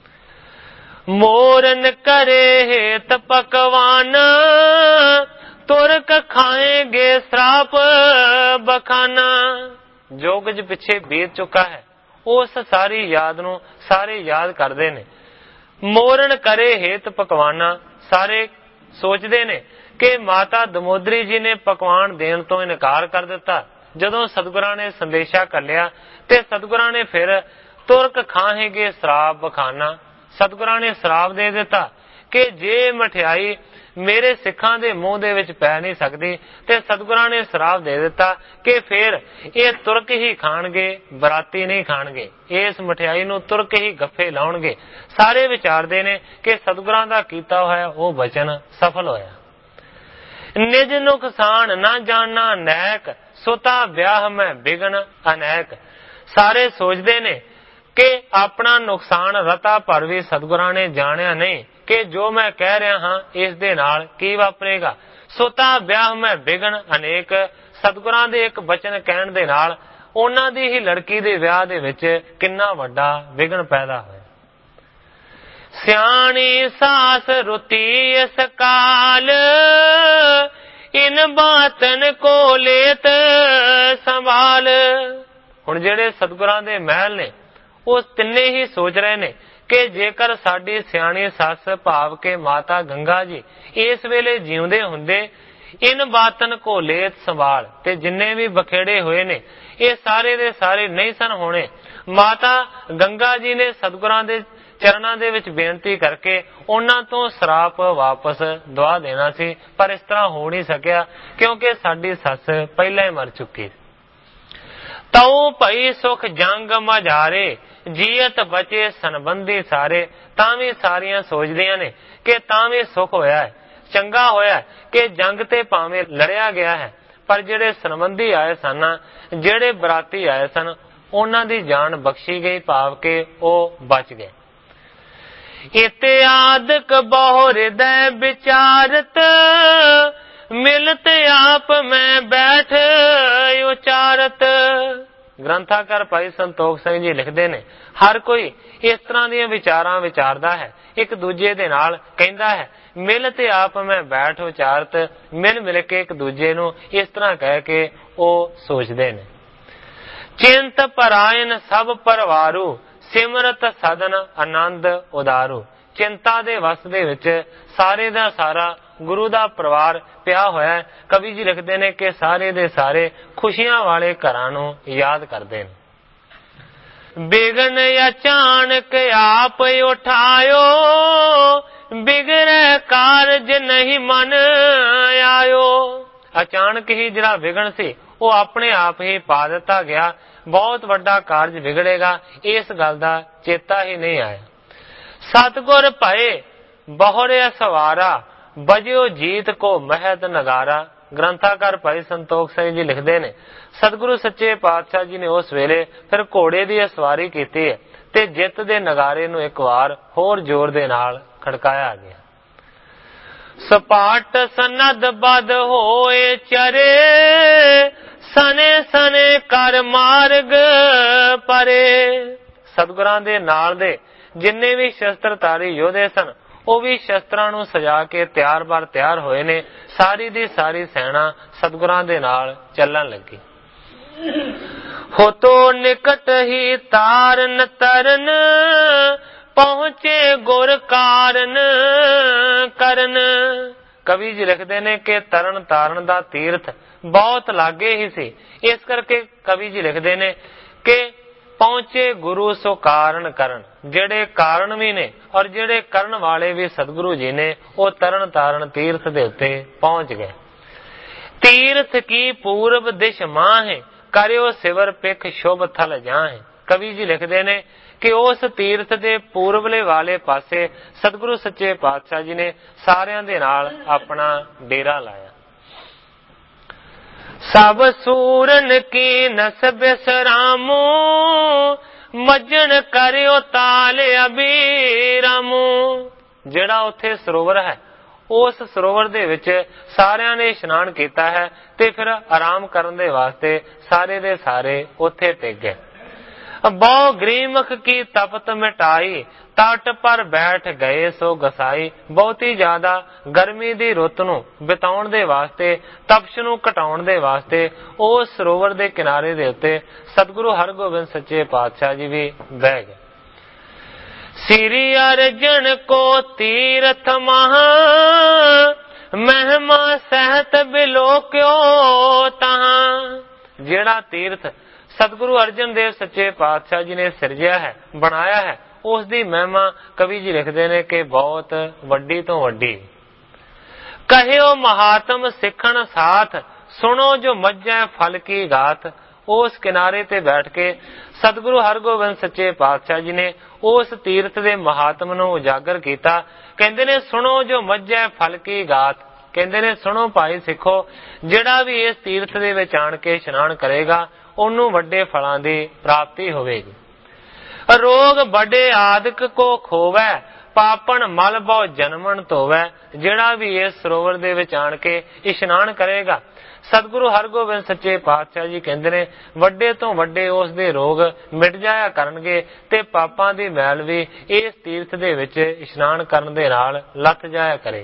ਮੋਰਨ ਕਰੇ ਹੇਤ ਪਕਵਾਨ, ਤੁਰਕ ਖਾਏਗੇ ਸਰਾਪ ਬਖਾਨਾ। ਜੋ ਕੁਝ ਪਿੱਛੇ ਬੀਤ ਚੁੱਕਾ ਹੈ ਉਸ ਸਾਰੀ ਯਾਦ ਨੂੰ ਸਾਰੇ ਯਾਦ ਕਰਦੇ ਨੇ। ਮੋਰਨ ਕਰੇ ਹੇਤ ਪਕਵਾਨਾ, ਸਾਰੇ ਸੋਚਦੇ ਨੇ ਕਿ ਮਾਤਾ ਦਮੋਦਰੀ ਜੀ ਨੇ ਪਕਵਾਨ ਦੇਣ ਤੋਂ ਇਨਕਾਰ ਕਰ ਦਿੱਤਾ। ਜਦੋਂ ਸਤਿਗੁਰਾਂ ਨੇ ਸੰਦੇਸ਼ਾ ਘੱਲਿਆ ਤੇ ਸਤਿਗੁਰਾਂ ਨੇ ਫਿਰ ਤੁਰਕ ਖਾਹੇਗੇ ਸ਼ਰਾਬ ਬਖਾਨਾ, ਸਤਿਗੁਰਾਂ ਨੇ ਸ਼ਰਾਬ ਦੇ ਦਿੱਤਾ ਕਿ ਜੇ ਮਠਿਆਈ ਮੇਰੇ ਸਿੱਖਾਂ ਦੇ ਮੂੰਹ ਦੇ ਵਿੱਚ ਪੈ ਨਹੀਂ ਸਕਦੀ ਤੇ ਸਤਿਗੁਰਾਂ ਨੇ ਸ਼ਰਾਬ ਦੇ ਦਿੱਤਾ ਕਿ ਫਿਰ ਇਹ ਤੁਰਕ ਹੀ ਖਾਣਗੇ, ਬਰਾਤੀ ਨਹੀਂ ਖਾਣਗੇ। ਇਸ ਮਠਿਆਈ ਨੂੰ ਤੁਰਕ ਹੀ ਗੱਫੇ ਲਾਉਣਗੇ। ਸਾਰੇ ਵਿਚਾਰਦੇ ਨੇ ਕਿ ਸਤਿਗੁਰਾਂ ਦਾ ਕੀਤਾ ਹੋਇਆ ਉਹ ਬਚਨ ਸਫਲ ਹੋਇਆ। ਨਿਜ ਨੁਕਸਾਨ ਨਾ ਜਾਣਾ ਨੈਕ, ਸੁਤਾ ਵਿਆਹ ਮੈਂ ਬਿਗਨ ਅਨੈਕ। ਸਾਰੇ ਸੋਚਦੇ ਨੇ ਕਿ ਆਪਣਾ ਨੁਕਸਾਨ ਰਤਾ ਭਰ ਵੀ ਸਤਿਗੁਰਾਂ ਨੇ ਜਾਣਿਆ ਨਹੀਂ ਕਿ ਜੋ ਮੈਂ ਕਹਿ ਰਿਹਾ ਹਾਂ ਇਸ ਦੇ ਨਾਲ ਕੀ ਵਾਪਰੇਗਾ। ਸੁਤਾ ਵਿਆਹ ਮੈਂ ਬਿਗਨ ਅਨੇਕ। ਸਤਿਗੁਰਾਂ ਦੇ ਇੱਕ ਬਚਨ ਕਹਿਣ ਦੇ ਨਾਲ ਉਹਨਾਂ ਦੀ ਹੀ ਲੜਕੀ ਦੇ ਵਿਆਹ ਦੇ ਵਿੱਚ ਕਿੰਨਾ ਵੱਡਾ ਵਿਘਨ ਪੈਦਾ ਹੋਇਆ। ਸਿਆਣੀ ਸਾਸ ਰੁਤੀ ਇਸ ਕਾਲ, ਇਨ ਬਾਤਨ ਕੋ ਲੇਤ ਸੰਭਾਲ। ਹੁਣ ਜਿਹੜੇ ਸਤਿਗੁਰਾਂ ਦੇ ਮਹਿਲ ਨੇ ਉਹ ਤਿੰਨੇ ਹੀ ਸੋਚ ਰਹੇ ਨੇ ਕਿ ਜੇਕਰ ਸਾਡੀ ਸਿਆਣੀ ਸੱਸ ਭਾਵ ਕੇ ਮਾਤਾ ਗੰਗਾ ਜੀ ਇਸ ਵੇਲੇ ਜਿਉਂਦੇ ਹੁੰਦੇ, ਇਨ ਬਾਤਨ ਕੋ ਲੇਤ ਸੰਭਾਲ, ਤੇ ਜਿੰਨੇ ਵੀ ਬਖੇੜੇ ਹੋਏ ਨੇ ਇਹ ਸਾਰੇ ਦੇ ਸਾਰੇ ਨਹੀਂ ਸਨ ਹੋਣੇ। ਮਾਤਾ ਗੰਗਾ ਜੀ ਨੇ ਸਤਿਗੁਰਾਂ ਦੇ ਚਰਨਾਂ ਦੇ ਵਿੱਚ ਬੇਨਤੀ ਕਰਕੇ ਉਹਨਾਂ ਤੋਂ ਸਰਾਪ ਵਾਪਸ ਦਵਾ ਦੇਣਾ ਸੀ, ਪਰ ਇਸ ਤਰ੍ਹਾਂ ਹੋ ਨਹੀਂ ਸਕਿਆ ਕਿਉਂਕਿ ਸਾਡੀ ਸੱਸ ਪਹਿਲਾਂ ਹੀ ਮਰ ਚੁੱਕੀ। ਤਉ ਭਈ ਸੁਖ ਜੰਗ ਮਝਾਰੇ, ਜੀਅਤ ਬਚੇ ਸੰਬੰਧੀ ਸਾਰੇ। ਤਾਂ ਵੀ ਸਾਰੀਆਂ ਸੋਚਦੀਆਂ ਨੇ ਕਿ ਤਾਂ ਵੀ ਸੁਖ ਹੋਇਆ ਹੈ, ਚੰਗਾ ਹੋਇਆ ਕਿ ਜੰਗ ਤੇ ਭਾਵੇਂ ਲੜਿਆ ਗਿਆ ਹੈ, ਪਰ ਜਿਹੜੇ ਸੰਬੰਧੀ ਆਏ ਸਨ, ਜਿਹੜੇ ਬਰਾਤੀ ਆਏ ਸਨ, ਉਹਨਾਂ ਦੀ ਜਾਨ ਬਖਸ਼ੀ ਗਈ, ਭਾਵ ਕਿ ਉਹ ਬਚ ਗਏ। ਇਤਿਆਦਕ ਬਹੁ ਹਿਰਦੈ ਵਿਚਾਰਤ, ਮਿਲਤ ਆਪ ਮੈਂ ਬੈਠ ਉਚਾਰਤ। ਗ੍ਰੰਥਾਕਾਰ ਭਾਈ ਸੰਤੋਖ ਸਿੰਘ ਜੀ ਲਿਖਦੇ ਨੇ, ਹਰ ਕੋਈ ਇਸ ਤਰ੍ਹਾਂ ਦੀਆਂ ਵਿਚਾਰਾਂ ਵਿਚਾਰਦਾ ਹੈ, ਇੱਕ ਦੂਜੇ ਦੇ ਨਾਲ ਕਹਿੰਦਾ ਹੈ। ਮਿਲ ਤੇ ਆਪ ਮੈਂ ਬੈਠ ਉਚਾਰਤ, ਮਿਲ ਮਿਲ ਕੇ ਇੱਕ ਦੂਜੇ ਨੂੰ ਇਸ ਤਰ੍ਹਾਂ ਕਹਿ ਕੇ ਉਹ ਸੋਚਦੇ ਨੇ। ਚਿੰਤ ਪਰਾਇਨ ਸਭ ਪਰਵਾਰੂ, ਸਿਮਰਤ ਸਦਨ ਆਨੰਦ ਉਦਾਰੂ। ਚਿੰਤਾ ਦੇ ਵਸ ਦੇ ਵਿੱਚ ਸਾਰੇ ਦਾ ਸਾਰਾ ਗੁਰੂ ਦਾ ਪਰਿਵਾਰ ਪਿਆ ਹੋਇਆ। ਕਵੀ ਜੀ ਲਿਖਦੇ ਨੇ ਕਿ ਸਾਰੇ ਦੇ ਸਾਰੇ ਖੁਸ਼ੀਆਂ ਵਾਲੇ ਘਰਾਂ ਨੂੰ ਯਾਦ ਕਰਦੇ ਨੇ। ਬਿਗਨ ਅਚਾਨਕ ਆਪ ਉਠਾਇਓ, ਬਿਗੜੈ ਕਾਰਜ ਨਹੀਂ ਮਨ ਆਇਓ। ਅਚਾਨਕ ਹੀ ਜਿਹੜਾ ਵਿਗਣ ਸੀ ਉਹ ਆਪਣੇ ਆਪ ਹੀ ਪਾ ਦਿੱਤਾ ਗਿਆ। ਬਹੁਤ ਵੱਡਾ ਕਾਰਜ ਵਿਗੜੇਗਾ ਇਸ ਗੱਲ ਦਾ ਚੇਤਾ ਹੀ ਨਹੀਂ ਆਇਆ। ਸਤਿਗੁਰ ਭਏ ਬਹੁਰੇ ਸਵਾਰਾ, ਬਜਿਓ ਜੀਤ ਕੋ ਮਹਿਦ ਨਗਾਰਾ। ਗ੍ਰੰਥਾਕਾਰ ਭਾਈ ਸੰਤੋਖ ਸਿੰਘ ਜੀ ਲਿਖਦੇ ਨੇ, ਸਤਿਗੁਰੂ ਸੱਚੇ ਪਾਤਸ਼ਾਹ ਜੀ ਨੇ ਉਸ ਵੇਲੇ ਫਿਰ ਘੋੜੇ ਦੀ ਸਵਾਰੀ ਕੀਤੀ ਹੈ ਤੇ ਜਿੱਤ ਦੇ ਨਗਾਰੇ ਨੂੰ ਇੱਕ ਵਾਰ ਹੋਰ ਜ਼ੋਰ ਦੇ ਨਾਲ ਖੜਕਾਇਆ ਗਿਆ। ਸਪਾਟ ਸਨਦ ਬਦ ਹੋਏ ਚਰੇ, ਸਨੇ ਸਨੇ ਕਰ ਮਾਰਗ ਪਰੇ। ਸਤਿਗੁਰਾਂ ਦੇ ਨਾਲ ਦੇ ਜਿੰਨੇ ਵੀ ਸ਼ਸਤਰਧਾਰੀ ਯੋਧੇ ਸਨ ਉਹ ਵੀ ਸ਼ਸਤਰਾਂ ਨੂੰ ਸਜਾ ਕੇ ਤਿਆਰ-ਬਾਰ ਤਿਆਰ ਹੋਏ ਨੇ। ਸਾਰੀ ਦੀ ਸਾਰੀ ਸੈਨਾ ਸਤਿਗੁਰਾਂ ਦੇ ਨਾਲ ਚੱਲਣ ਲੱਗੀ। ਹੋਤੋ ਨਿਕਟ ਹੀ ਤਾਰਨ ਤਰਨ, ਪਹੁੰਚੇ ਗੁਰ ਕਾਰਨ ਕਰਨ। ਕਵੀ ਜੀ ਲਿਖਦੇ ਨੇ ਕਿ ਤਰਨ ਤਾਰਨ ਦਾ ਤੀਰਥ ਬਹੁਤ ਲਾਗੇ ਹੀ ਸੀ। ਇਸ ਕਰਕੇ ਕਵੀ ਜੀ ਲਿਖਦੇ ਨੇ ਕਿ ਪਹੁੰਚੇ ਗੁਰੂ ਸੋ ਕਾਰਨ ਕਰਨ। ਜਿਹੜੇ ਕਾਰਨ ਵੀ ਨੇ ਔਰ ਜਿਹੜੇ ਕਰਨ ਵਾਲੇ ਵੀ ਸਤਿਗੁਰੂ ਜੀ ਨੇ, ਉਹ ਤਰਨ ਤਾਰਨ ਤੀਰਥ ਦੇ ਉੱਤੇ ਪਹੁੰਚ ਗਏ। ਤੀਰਥ ਕੀ ਪੂਰਬ ਦਿਸ਼ ਮਾਹੇ, ਕਰਿਓ ਸਿਵਰ ਪਿਖ ਸ਼ੁਭ ਥਲ ਜਾਹੇ। ਕਵੀ ਜੀ ਲਿਖਦੇ ਨੇ ਕਿ ਉਸ ਤੀਰਥ ਦੇ ਪੂਰਬਲੇ ਵਾਲੇ ਪਾਸੇ ਸਤਿਗੁਰੂ ਸੱਚੇ ਪਾਤਸ਼ਾਹ ਜੀ ਨੇ ਸਾਰਿਆਂ ਦੇ ਨਾਲ ਆਪਣਾ ਡੇਰਾ ਲਾਇਆ। ਸਭ ਸੂਰਨ ਕੀ ਨਸ ਬਿਸਰਾਮੋ, ਮੱਜਣ ਕਰਿਓ ਤਾਲ ਅਬੀਰਾਮੋ। ਜਿਹੜਾ ਉੱਥੇ ਸਰੋਵਰ ਹੈ, ਉਸ ਸਰੋਵਰ ਦੇ ਵਿੱਚ ਸਾਰਿਆਂ ਨੇ ਇਸ਼ਨਾਨ ਕੀਤਾ ਹੈ ਤੇ ਫਿਰ ਆਰਾਮ ਕਰਨ ਦੇ ਵਾਸਤੇ ਸਾਰੇ ਦੇ ਸਾਰੇ ਉੱਥੇ ਟਿਕ ਗਏ। ਬਹੁ ਗ੍ਰੀਮਖ ਕੀ ਤਪਤ ਮਿਟਾਈ, ਤਟ ਪਰ ਬੈਠ ਗਏ ਸੋ ਗਸਾਈ। ਬਹੁਤੀ ਜ਼ਿਆਦਾ ਗਰਮੀ ਦੀ ਰੁੱਤ ਨੂੰ ਬਿਤਾਉਣ ਦੇ ਵਾਸਤੇ, ਤਪਸ਼ ਨੂੰ ਘਟਾਉਣ ਦੇ ਵਾਸਤੇ ਉਸ ਸਰੋਵਰ ਦੇ ਕਿਨਾਰੇ ਦੇ ਉੱਤੇ ਸਤਿਗੁਰੂ ਹਰਗੋਬਿੰਦ ਸੱਚੇ ਪਾਤਸ਼ਾਹ ਜੀ ਵੀ ਬਹਿ ਗਏ। ਸ੍ਰੀ ਅਰਜਨ ਕੋ ਤੀਰਥ ਮਹਾ, ਮਹਿਮਾ ਸਹਿਤ ਬਿਲੋਕਿਓ ਤਹਾਂ। ਜਿਹੜਾ ਤੀਰਥ ਸਤਿਗੁਰੂ ਅਰਜਨ ਦੇਵ ਸੱਚੇ ਪਾਤਸ਼ਾਹ ਜੀ ਨੇ ਸਿਰਜਿਆ ਹੈ, ਬਣਾਇਆ ਹੈ, ਉਸ ਦੀ ਮਹਿਮਾ ਕਵੀ ਜੀ ਲਿਖਦੇ ਨੇ ਕਿ ਬਹੁਤ ਵੱਡੀ ਤੋਂ ਵੱਡੀ। ਕਹਿਓ ਮਹਾਤਮ ਸਿੱਖਣ ਸਾਥ, ਸੁਣੋ ਜੋ ਮੱਝੈ ਫਲ ਕੀ ਗਾਥ। ਉਸ ਕਿਨਾਰੇ ਤੇ ਬੈਠ ਕੇ ਸਤਿਗੁਰੂ ਹਰਗੋਬਿੰਦ ਸੱਚੇ ਪਾਤਸ਼ਾਹ ਜੀ ਨੇ ਉਸ ਤੀਰਥ ਦੇ ਮਹਾਤਮ ਨੂੰ ਉਜਾਗਰ ਕੀਤਾ। ਕਹਿੰਦੇ ਨੇ ਸੁਣੋ ਜੋ ਮੱਝੈ ਫਲ ਕੀ ਗਾਥ। ਕਹਿੰਦੇ ਨੇ ਸੁਣੋ ਭਾਈ ਸਿੱਖੋ, ਜਿਹੜਾ ਵੀ ਇਸ ਤੀਰਥ ਦੇ ਵਿੱਚ ਆਣ ਕੇ ਇਸ਼ਨਾਨ ਕਰੇਗਾ ਉਹਨੂੰ ਵੱਡੇ ਫਲਾਂ ਦੀ ਪ੍ਰਾਪਤੀ ਹੋਵੇਗੀ। ਰੋਗ ਵੱਡੇ ਆਦਿਕ ਕੋ ਖੋਵੈ, ਪਾਪਣ ਮਲ ਬਹੁ ਜਨਮਨ ਧੋਵੈ। ਜਿਹੜਾ ਵੀ ਇਸ ਸਰੋਵਰ ਦੇ ਵਿੱਚ ਆਣ ਕੇ ਇਸ਼ਨਾਨ ਕਰੇਗਾ, ਸਤਿਗੁਰੂ ਹਰਗੋਬਿੰਦ ਸੱਚੇ ਪਾਤਸ਼ਾਹ ਜੀ ਕਹਿੰਦੇ ਨੇ ਵੱਡੇ ਤੋਂ ਵੱਡੇ ਉਸ ਦੇ ਰੋਗ ਮਿਟ ਜਾਇਆ ਕਰਨਗੇ ਤੇ ਪਾਪਾਂ ਦੀ ਮੈਲ ਵੀ ਇਸ ਤੀਰਥ ਦੇ ਵਿੱਚ ਇਸ਼ਨਾਨ ਕਰਨ ਦੇ ਨਾਲ ਲੱਥ ਜਾਇਆ ਕਰੇਗੀ।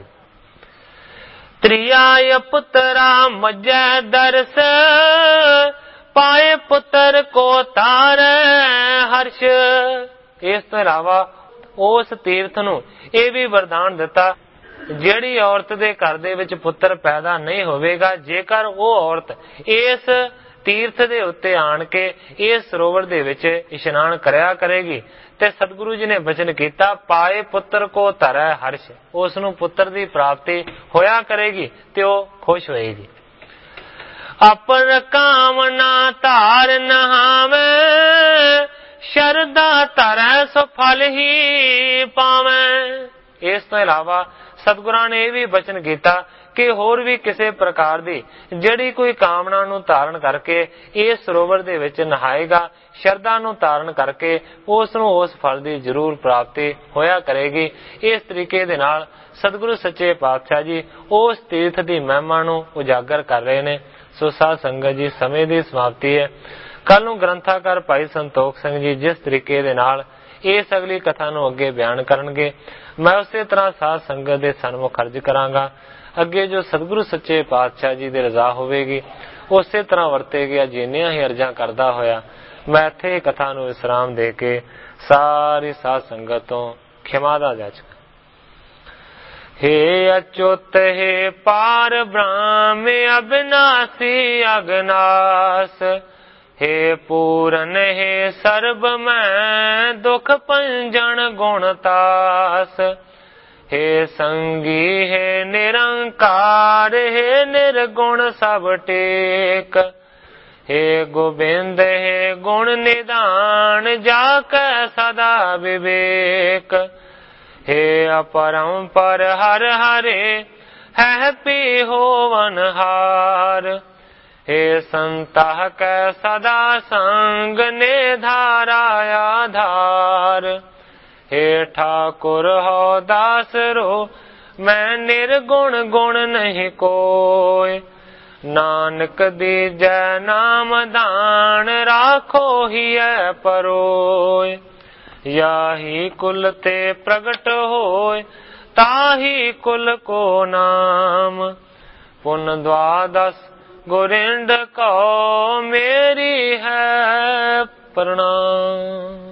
ਤ੍ਰਿਆ ਪੁੱਤਰਾ ਮੱਝੈ ਦਰਸ, ਪਾਏ ਪੁੱਤਰ ਕੋ ਤਾਰੈ ਹਰਸ਼। ਇਸ ਤੋਂ ਇਲਾਵਾ ਉਸ ਤੀਰਥ ਨੂੰ ਇਹ ਵੀ ਵਰਦਾਨ ਦਿੱਤਾ, ਜਿਹੜੀ ਔਰਤ ਦੇ ਘਰ ਦੇ ਵਿੱਚ ਪੁੱਤਰ ਪੈਦਾ ਨਹੀਂ ਹੋਵੇਗਾ, ਜੇਕਰ ਉਹ ਔਰਤ ਇਸ ਤੀਰਥ ਦੇ ਉੱਤੇ ਆਣ ਕੇ ਇਸ ਸਰੋਵਰ ਦੇ ਵਿੱਚ ਇਸ਼ਨਾਨ ਕਰਿਆ ਕਰੇਗੀ ਤੇ ਸਤਿਗੁਰੂ ਜੀ ਨੇ ਬਚਨ ਕੀਤਾ, ਪਾਏ ਪੁੱਤਰ ਕੋ ਧਰੈ ਹਰਸ਼। ਉਸ ਨੂੰ ਪੁੱਤਰ ਦੀ ਪ੍ਰਾਪਤੀ ਹੋਇਆ ਕਰੇਗੀ ਤੇ ਉਹ ਖੁਸ਼ ਹੋਏਗੀ। ਆਪਨ ਕਾਮਨਾ ਧਾਰ ਨਹਾਵੇ, ਸ਼ਰਧਾ ਧਰੈ ਸੋ ਫਲ ਹੀ ਪਾਵੇਂ। ਇਸ ਤੋਂ ਇਲਾਵਾ ਸਤਿਗੁਰਾਂ ਨੇ ਇਹ ਵੀ ਬਚਨ ਕੀਤਾ ਕਿ ਹੋਰ ਵੀ ਕਿਸੇ ਪ੍ਰਕਾਰ ਦੀ ਜਿਹੜੀ ਕੋਈ ਕਾਮਨਾ ਨੂੰ ਧਾਰਨ ਕਰਕੇ ਇਸ ਸਰੋਵਰ ਦੇ ਵਿੱਚ ਨਹਾਏਗਾ, ਸ਼ਰਧਾ ਨੂੰ ਧਾਰਨ ਕਰਕੇ ਉਸ ਨੂੰ ਉਸ ਫਲ ਦੀ ਜ਼ਰੂਰ ਪ੍ਰਾਪਤੀ ਹੋਇਆ ਕਰੇਗੀ। ਇਸ ਤਰੀਕੇ ਦੇ ਨਾਲ ਸਤਿਗੁਰੂ ਸੱਚੇ ਪਾਤਸ਼ਾਹ ਜੀ ਉਸ ਤੀਰਥ ਦੀ ਮਹਿਮਾ ਨੂੰ ਉਜਾਗਰ ਕਰ ਰਹੇ ਨੇ। ਸੋ ਸਾਧ ਸੰਗਤ ਜੀ, ਸਮੇਂ ਦੀ ਸਮਾਪਤੀ ਹੈ। ਕੱਲ ਨੂੰ ਗ੍ਰੰਥਾਕਾਰ ਭਾਈ ਸੰਤੋਖ ਸਿੰਘ ਜੀ ਜਿਸ ਤਰੀਕੇ ਦੇ ਨਾਲ ਇਸ ਅਗਲੀ ਕਥਾ ਨੂੰ ਅੱਗੇ ਬਿਆਨ ਕਰਨਗੇ, ਮੈਂ ਉਸੇ ਤਰ੍ਹਾਂ ਸਾਧ ਸੰਗਤ ਦੇ ਸਨਮੁਖ ਅਰਜ ਕਰਾਂਗਾ। ਅੱਗੇ ਜੋ ਸਤਿਗੁਰੂ ਸੱਚੇ ਪਾਤਸ਼ਾਹ ਜੀ ਦੀ ਰਜ਼ਾ ਹੋਵੇਗੀ ਉਸੇ ਤਰ੍ਹਾਂ ਵਰਤੇਗਾ। ਜਿੰਨੀਆਂ ਹੀ ਅਰਜ਼ਾਂ ਕਰਦਾ ਹੋਇਆ ਮੈਂ ਇੱਥੇ ਕਥਾ ਨੂੰ ਵਿਸਰਾਮ ਦੇ ਕੇ ਸਾਰੀ ਸਾਧ ਸੰਗਤ ਤੋਂ ਖਿਮਾ ਦਾ ਜਾਚਕ। हे अच्युत हे पार ब्रह्म अविनाशी अगनास, हे पूरन हे सर्ब मैं दुख पंजन गुणतास, हे संगी हे निरंकार, हे निर्गुण सब टेक, हे गोबिंद हे गुण निदान, जाकै सदा विवेक, हे अपरंपर हर हरे है पी होवन हार, हे संतः कै सदा संग ने धारा आधार, हे ठाकुर हो दास रो मैं निर्गुण गुण नहीं कोय, नानक दीजै नाम दान राखो हिय परोय, याही कुल ते प्रगट होय ताहि कुल को नाम। पुन द्वादश गोरिंद को मेरी है प्रणाम।